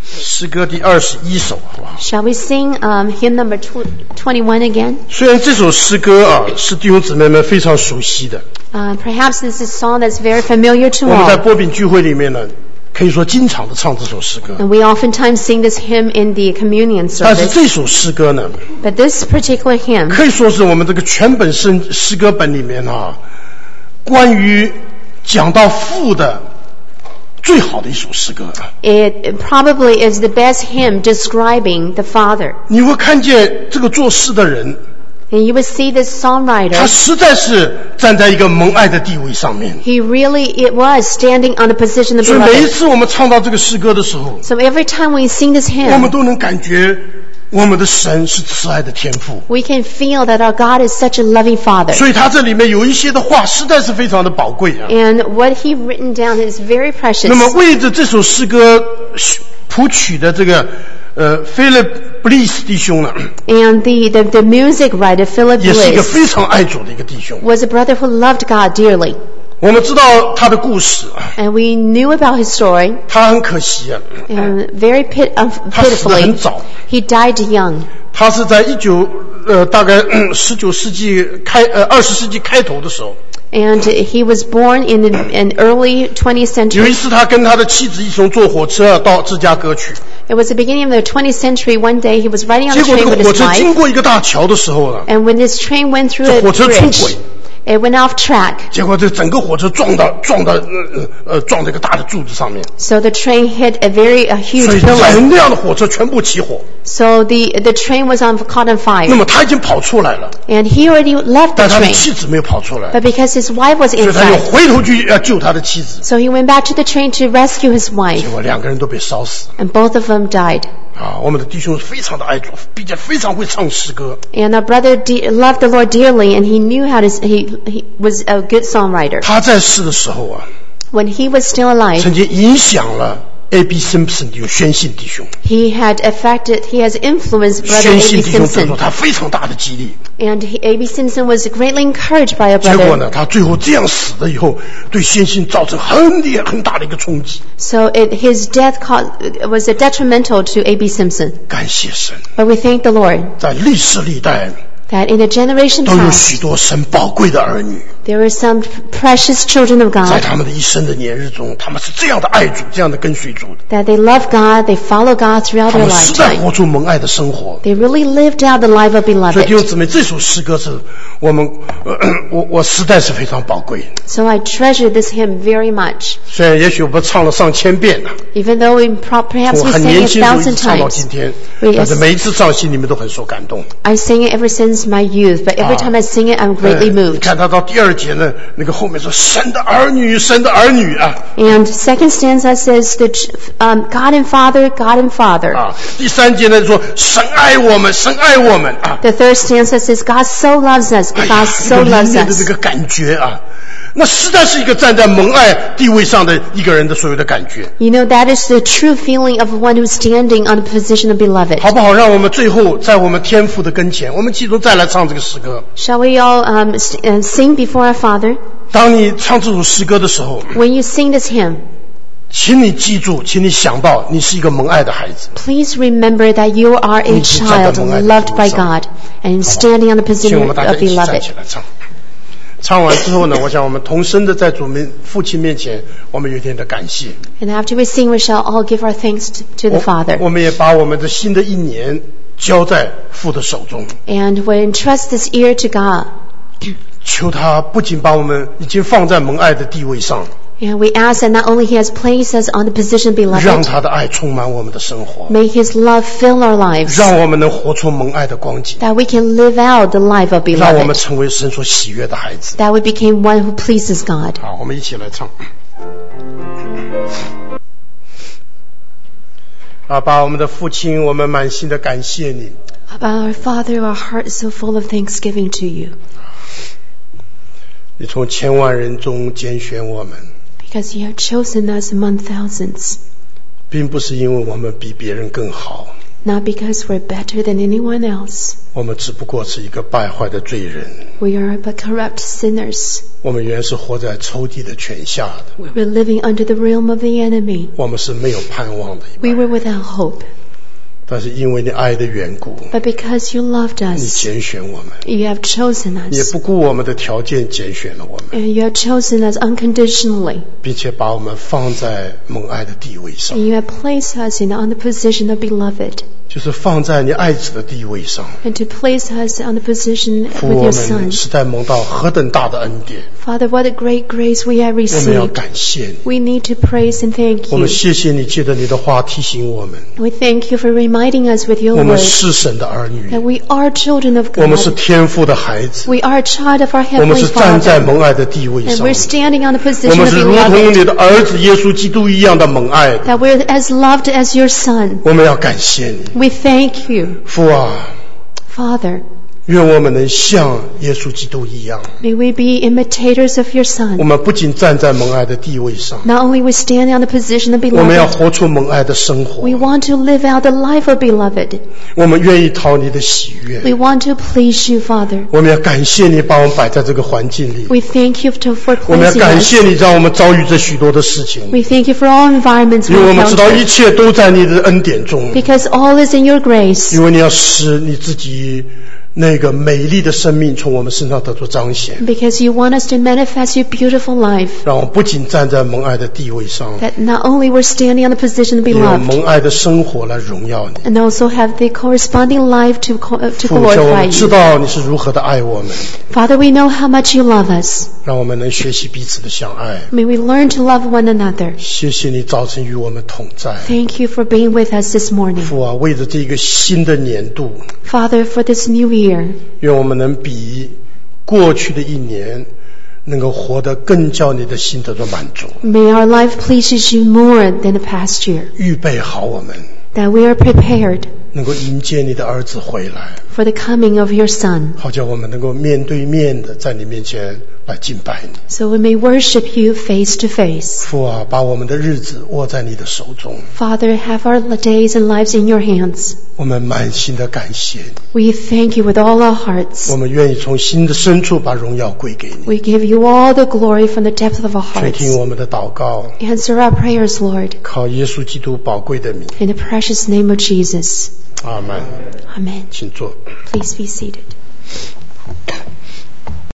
[SPEAKER 1] 诗歌第21首，好不好？
[SPEAKER 2] Shall we sing hymn number 21 again?
[SPEAKER 1] 虽然这首诗歌啊是弟兄姊妹们非常熟悉的，
[SPEAKER 2] Perhaps this is a song that's very familiar to
[SPEAKER 1] 我们在
[SPEAKER 2] all.
[SPEAKER 1] 波饼聚会里面呢，可以说经常的唱这首诗歌。
[SPEAKER 2] And we oftentimes sing this hymn in the communion
[SPEAKER 1] 但是
[SPEAKER 2] service.
[SPEAKER 1] 这首诗歌呢，
[SPEAKER 2] But this particular hymn
[SPEAKER 1] 可以说是我们这个全本诗歌本里面啊，关于讲到父的最好的一首诗歌。
[SPEAKER 2] it probably is the best hymn describing the Father.
[SPEAKER 1] 你会看见这个作诗的人，
[SPEAKER 2] And you would see this
[SPEAKER 1] 他
[SPEAKER 2] songwriter.
[SPEAKER 1] 实在是站在一个蒙爱的地位上面。
[SPEAKER 2] It was standing on the position of
[SPEAKER 1] 所以每一
[SPEAKER 2] beloved.
[SPEAKER 1] 次我们唱到这个诗歌的时候，
[SPEAKER 2] So every time we sing this
[SPEAKER 1] 我们
[SPEAKER 2] hymn,
[SPEAKER 1] 都能感觉我们的神是慈爱的天父。
[SPEAKER 2] we can feel that our God is such a loving Father.
[SPEAKER 1] 所以他这里面有一些的话实在是非常的宝贵啊。
[SPEAKER 2] And what he written down is very
[SPEAKER 1] 那么
[SPEAKER 2] precious.
[SPEAKER 1] 为着这首诗歌谱曲的这个Philip Bliss 弟兄呢，
[SPEAKER 2] And the music writer, Philip
[SPEAKER 1] 也是一个
[SPEAKER 2] Bliss,
[SPEAKER 1] 非常爱主的一个弟兄。
[SPEAKER 2] was a brother who loved God dearly.
[SPEAKER 1] 我们知道他的故事啊，
[SPEAKER 2] And we knew about his story.
[SPEAKER 1] 他很可惜啊，
[SPEAKER 2] And very
[SPEAKER 1] 他死得很
[SPEAKER 2] pitifully,
[SPEAKER 1] 早。
[SPEAKER 2] he died young.
[SPEAKER 1] 他是在大概19世纪20世纪开头的时候，
[SPEAKER 2] And he was born in an early 20th
[SPEAKER 1] 有一
[SPEAKER 2] century.
[SPEAKER 1] 次他跟他的妻子一同坐火车到芝加哥去，
[SPEAKER 2] It was the beginning of the 20th century. One day he was riding on
[SPEAKER 1] 结
[SPEAKER 2] a
[SPEAKER 1] 果这
[SPEAKER 2] train
[SPEAKER 1] 个
[SPEAKER 2] with
[SPEAKER 1] 火
[SPEAKER 2] his
[SPEAKER 1] 车经
[SPEAKER 2] wife.
[SPEAKER 1] 过一个大桥的时候呢，
[SPEAKER 2] And when this train went through
[SPEAKER 1] 这
[SPEAKER 2] a
[SPEAKER 1] 火车出
[SPEAKER 2] bridge,
[SPEAKER 1] 轨，
[SPEAKER 2] it went off track.
[SPEAKER 1] 结果这整个火车撞到一个大的柱子上面，
[SPEAKER 2] So the train hit a very
[SPEAKER 1] 所
[SPEAKER 2] huge
[SPEAKER 1] 以
[SPEAKER 2] pillar.
[SPEAKER 1] 整辆的火车全部起火。
[SPEAKER 2] So the train was caught on
[SPEAKER 1] 那
[SPEAKER 2] fire.
[SPEAKER 1] 么他已经跑出来了，
[SPEAKER 2] And he already left the
[SPEAKER 1] 但他的
[SPEAKER 2] train.
[SPEAKER 1] 妻子没有跑出来，
[SPEAKER 2] But because his wife was
[SPEAKER 1] 所以他又
[SPEAKER 2] inside,
[SPEAKER 1] 回头去要救他的妻子，
[SPEAKER 2] so he went back to the train to rescue his
[SPEAKER 1] 结
[SPEAKER 2] wife.
[SPEAKER 1] 果两个人都被烧死。
[SPEAKER 2] And both of them died.
[SPEAKER 1] 我们的弟兄非常的爱主，并且非常会唱诗歌。
[SPEAKER 2] And our brother loved the Lord dearly, and he knew how to. He was a good songwriter.
[SPEAKER 1] 他在世的时候啊，
[SPEAKER 2] When he was still alive,
[SPEAKER 1] 曾经影响了 A.B. Simpson 弟兄、宣信弟兄。
[SPEAKER 2] he has influenced brother
[SPEAKER 1] 宣
[SPEAKER 2] A.B.
[SPEAKER 1] 信弟兄得
[SPEAKER 2] Simpson.
[SPEAKER 1] 到他非常大的激励。
[SPEAKER 2] And A.B. Simpson was greatly encouraged by our
[SPEAKER 1] 结果
[SPEAKER 2] brother.
[SPEAKER 1] 呢，他最后这样死了以后，对宣信造成很大的一个冲击。
[SPEAKER 2] So his death was detrimental to A.B. Simpson.
[SPEAKER 1] 感谢神，
[SPEAKER 2] But we thank the Lord
[SPEAKER 1] 在历世历代
[SPEAKER 2] that in the generation
[SPEAKER 1] 都有
[SPEAKER 2] past,
[SPEAKER 1] 许多神宝贵的儿女，
[SPEAKER 2] there were some precious children of
[SPEAKER 1] 在
[SPEAKER 2] God,
[SPEAKER 1] 他们的一生的年日中，他们是这样的爱主，这样的跟随主的，
[SPEAKER 2] that they love God, they follow God throughout
[SPEAKER 1] 他
[SPEAKER 2] their
[SPEAKER 1] 们实在
[SPEAKER 2] lifetime.
[SPEAKER 1] 活出蒙爱的生活。
[SPEAKER 2] They really lived out the life of
[SPEAKER 1] 所以弟兄
[SPEAKER 2] beloved.
[SPEAKER 1] 姊妹，这首诗歌是我们我实在是非常宝贵。
[SPEAKER 2] So I treasure this hymn very much.
[SPEAKER 1] 虽然也许我们唱了上千遍了，
[SPEAKER 2] Even though perhaps
[SPEAKER 1] 从
[SPEAKER 2] we
[SPEAKER 1] 很
[SPEAKER 2] sang
[SPEAKER 1] 年
[SPEAKER 2] it
[SPEAKER 1] 轻的时候一
[SPEAKER 2] 1,000
[SPEAKER 1] 直唱到
[SPEAKER 2] times.
[SPEAKER 1] 今天，
[SPEAKER 2] Yes.
[SPEAKER 1] 但是每一次唱心里面都很受感动。
[SPEAKER 2] I sang it ever since my youth, but every time I sing it, I'm greatly
[SPEAKER 1] 你
[SPEAKER 2] moved.
[SPEAKER 1] 看他到第二节呢，那个后面说神的儿女，神的儿女啊
[SPEAKER 2] And second stanza says God and Father, God and Father.
[SPEAKER 1] 第三节呢说神爱我们，神爱我们啊。
[SPEAKER 2] The third stanza says God so loves us,
[SPEAKER 1] 哎
[SPEAKER 2] God
[SPEAKER 1] 呀，
[SPEAKER 2] so
[SPEAKER 1] 这个里
[SPEAKER 2] loves
[SPEAKER 1] 面的这
[SPEAKER 2] us.
[SPEAKER 1] 个感觉啊，那实在是一个站在蒙爱地位上的一个人的所有的感觉，
[SPEAKER 2] You know, that is the true feeling of one who's standing on the position of beloved.
[SPEAKER 1] 好不好？让我们最后在我们天父的跟前，我们记住再来唱这个诗歌。
[SPEAKER 2] Shall we all sing before our Father?
[SPEAKER 1] 当你唱这首诗歌的时候，
[SPEAKER 2] When you sing this hymn,
[SPEAKER 1] 请你记住，请你想到，你是一个蒙爱的孩子。
[SPEAKER 2] please remember that you are a child loved by God and standing on the
[SPEAKER 1] 请
[SPEAKER 2] position
[SPEAKER 1] 我们大家
[SPEAKER 2] of
[SPEAKER 1] 一起站
[SPEAKER 2] beloved.
[SPEAKER 1] 起来唱。唱完之后呢，我想我们同声的在主父亲面前，我们有一点的感谢。
[SPEAKER 2] And after we sing, we shall all give our thanks to the Father.
[SPEAKER 1] 我们也把我们的新的一年交在父的手中，
[SPEAKER 2] And we entrust this year to God.
[SPEAKER 1] 求他不仅把我们已经放在蒙爱的地位上，
[SPEAKER 2] And we ask that not only He has placed us on the position of
[SPEAKER 1] 让
[SPEAKER 2] beloved,
[SPEAKER 1] 他的爱充满我们的生活，
[SPEAKER 2] may His love fill our lives,
[SPEAKER 1] 让我们能活出蒙爱的光景，
[SPEAKER 2] that we can live out the life of
[SPEAKER 1] 让我们
[SPEAKER 2] beloved,
[SPEAKER 1] 成为神所喜悦的孩子。
[SPEAKER 2] that we became one who pleases God.
[SPEAKER 1] 好，我们一起来唱。把我们的父亲，我们满心的感谢你。
[SPEAKER 2] About our Father, our heart is so full of thanksgiving to you,
[SPEAKER 1] 你从千万人中拣选我们，
[SPEAKER 2] because You have chosen us among thousands.
[SPEAKER 1] 并不是因为我们比别人更好，
[SPEAKER 2] not because we're better than anyone else.
[SPEAKER 1] 我们只不过是一个败坏的罪人，
[SPEAKER 2] We are but corrupt sinners.
[SPEAKER 1] 我们原是活在仇敌的权下的，
[SPEAKER 2] We were living under the realm of the enemy.
[SPEAKER 1] 我们是没有盼望的一
[SPEAKER 2] We
[SPEAKER 1] 般。
[SPEAKER 2] were without hope.
[SPEAKER 1] 但是因为你爱的缘故，
[SPEAKER 2] But because you loved
[SPEAKER 1] 你
[SPEAKER 2] us,
[SPEAKER 1] 拣选我们，
[SPEAKER 2] you have chosen
[SPEAKER 1] 也
[SPEAKER 2] us.
[SPEAKER 1] 不顾我们的条件拣选了我们，
[SPEAKER 2] And you have chosen us unconditionally.
[SPEAKER 1] 并且把我们放在蒙爱的地位上，
[SPEAKER 2] And you have placed us on the position of beloved.
[SPEAKER 1] 就是放在你爱子的地位上。
[SPEAKER 2] And to place us on the position
[SPEAKER 1] 父，
[SPEAKER 2] with
[SPEAKER 1] 我
[SPEAKER 2] your
[SPEAKER 1] 们
[SPEAKER 2] Son.
[SPEAKER 1] 实在蒙到何等大的恩典，
[SPEAKER 2] Father, what a great grace we have
[SPEAKER 1] 我们要
[SPEAKER 2] received.
[SPEAKER 1] 感谢你。
[SPEAKER 2] We need to praise and thank
[SPEAKER 1] 我们
[SPEAKER 2] you.
[SPEAKER 1] 谢谢你借着你的话提醒我们，
[SPEAKER 2] We thank you for reminding us with your
[SPEAKER 1] 我们
[SPEAKER 2] word
[SPEAKER 1] 是神的儿女，
[SPEAKER 2] that we are children of
[SPEAKER 1] 我们是
[SPEAKER 2] God.
[SPEAKER 1] 天父的孩子，
[SPEAKER 2] We are a child of our
[SPEAKER 1] 我们
[SPEAKER 2] Heavenly
[SPEAKER 1] 是站在
[SPEAKER 2] Father.
[SPEAKER 1] 蒙爱的地位
[SPEAKER 2] And
[SPEAKER 1] 上，
[SPEAKER 2] we're standing on the
[SPEAKER 1] 我
[SPEAKER 2] position
[SPEAKER 1] 们
[SPEAKER 2] of
[SPEAKER 1] 是如同
[SPEAKER 2] beloved.
[SPEAKER 1] 你的儿子耶稣基督一样的蒙爱的。
[SPEAKER 2] That we're as loved as your Son.
[SPEAKER 1] 我们要感谢你，
[SPEAKER 2] We thank you,
[SPEAKER 1] 父啊，
[SPEAKER 2] Father.
[SPEAKER 1] 愿我们能像耶稣基督一样，
[SPEAKER 2] May we be imitators of your
[SPEAKER 1] 我
[SPEAKER 2] Son.
[SPEAKER 1] 们不仅站在蒙爱的地位上，
[SPEAKER 2] Not only we stand on the position of
[SPEAKER 1] 我们要
[SPEAKER 2] beloved,
[SPEAKER 1] 活出蒙爱的生活，
[SPEAKER 2] we want to live out the life of beloved.
[SPEAKER 1] 我们愿意讨你的喜悦，
[SPEAKER 2] We want to please you, Father.
[SPEAKER 1] 我们要感谢你把我们摆在这个环境里，
[SPEAKER 2] We thank you for
[SPEAKER 1] 我们要
[SPEAKER 2] placing
[SPEAKER 1] 感
[SPEAKER 2] us.
[SPEAKER 1] 谢你让我们遭遇这许多的事情，
[SPEAKER 2] We thank you for all environments
[SPEAKER 1] 因
[SPEAKER 2] we
[SPEAKER 1] 为我们知道
[SPEAKER 2] encounter.
[SPEAKER 1] 一切都在你的恩典中，
[SPEAKER 2] Because all is in your grace.
[SPEAKER 1] 因为你要使你自己那个美丽的生命从我们身上得到彰显，
[SPEAKER 2] Because you want us to manifest your beautiful life.
[SPEAKER 1] 让我们不仅站在蒙爱的地位上，
[SPEAKER 2] That not only we're standing on the position of
[SPEAKER 1] 也用
[SPEAKER 2] beloved,
[SPEAKER 1] 蒙爱的生活来荣耀你。
[SPEAKER 2] and also have the corresponding life to
[SPEAKER 1] 父，叫我
[SPEAKER 2] glorify
[SPEAKER 1] 们知
[SPEAKER 2] you.
[SPEAKER 1] 道你是如何的爱我们，
[SPEAKER 2] Father, we know how much you love us.
[SPEAKER 1] 让我们能学习彼此的相爱。
[SPEAKER 2] May we learn to love one another.
[SPEAKER 1] 谢谢你早晨与我们同在，
[SPEAKER 2] Thank you for being with us this morning.
[SPEAKER 1] 父啊，为着这个新的年度，
[SPEAKER 2] Father, for this new year,
[SPEAKER 1] 愿我们能比过去的一年能够活得更叫你的心得到满足，
[SPEAKER 2] may our life pleases you more than the past year.
[SPEAKER 1] 预备好我们
[SPEAKER 2] That we are prepared
[SPEAKER 1] 能够迎接你的儿子回来，
[SPEAKER 2] for the coming of your Son.
[SPEAKER 1] 好叫我们能够面对面的在你面前来敬拜你。
[SPEAKER 2] So we may worship you face to face.
[SPEAKER 1] 父啊，把我们的日子握在你的手中，
[SPEAKER 2] Father, have our days and lives in your hands.
[SPEAKER 1] 我们满心的感谢你，
[SPEAKER 2] We thank you with all our hearts.
[SPEAKER 1] 我们愿意从心的深处把荣耀归给你。
[SPEAKER 2] We give you all the glory from the depth of our
[SPEAKER 1] 垂
[SPEAKER 2] hearts.
[SPEAKER 1] 听我们的祷告，
[SPEAKER 2] Answer our prayers, Lord,
[SPEAKER 1] 靠耶稣基督宝贵的名，
[SPEAKER 2] in the precious name of Jesus.
[SPEAKER 1] 阿门。
[SPEAKER 2] Amen.
[SPEAKER 1] 请坐。
[SPEAKER 2] Please be seated.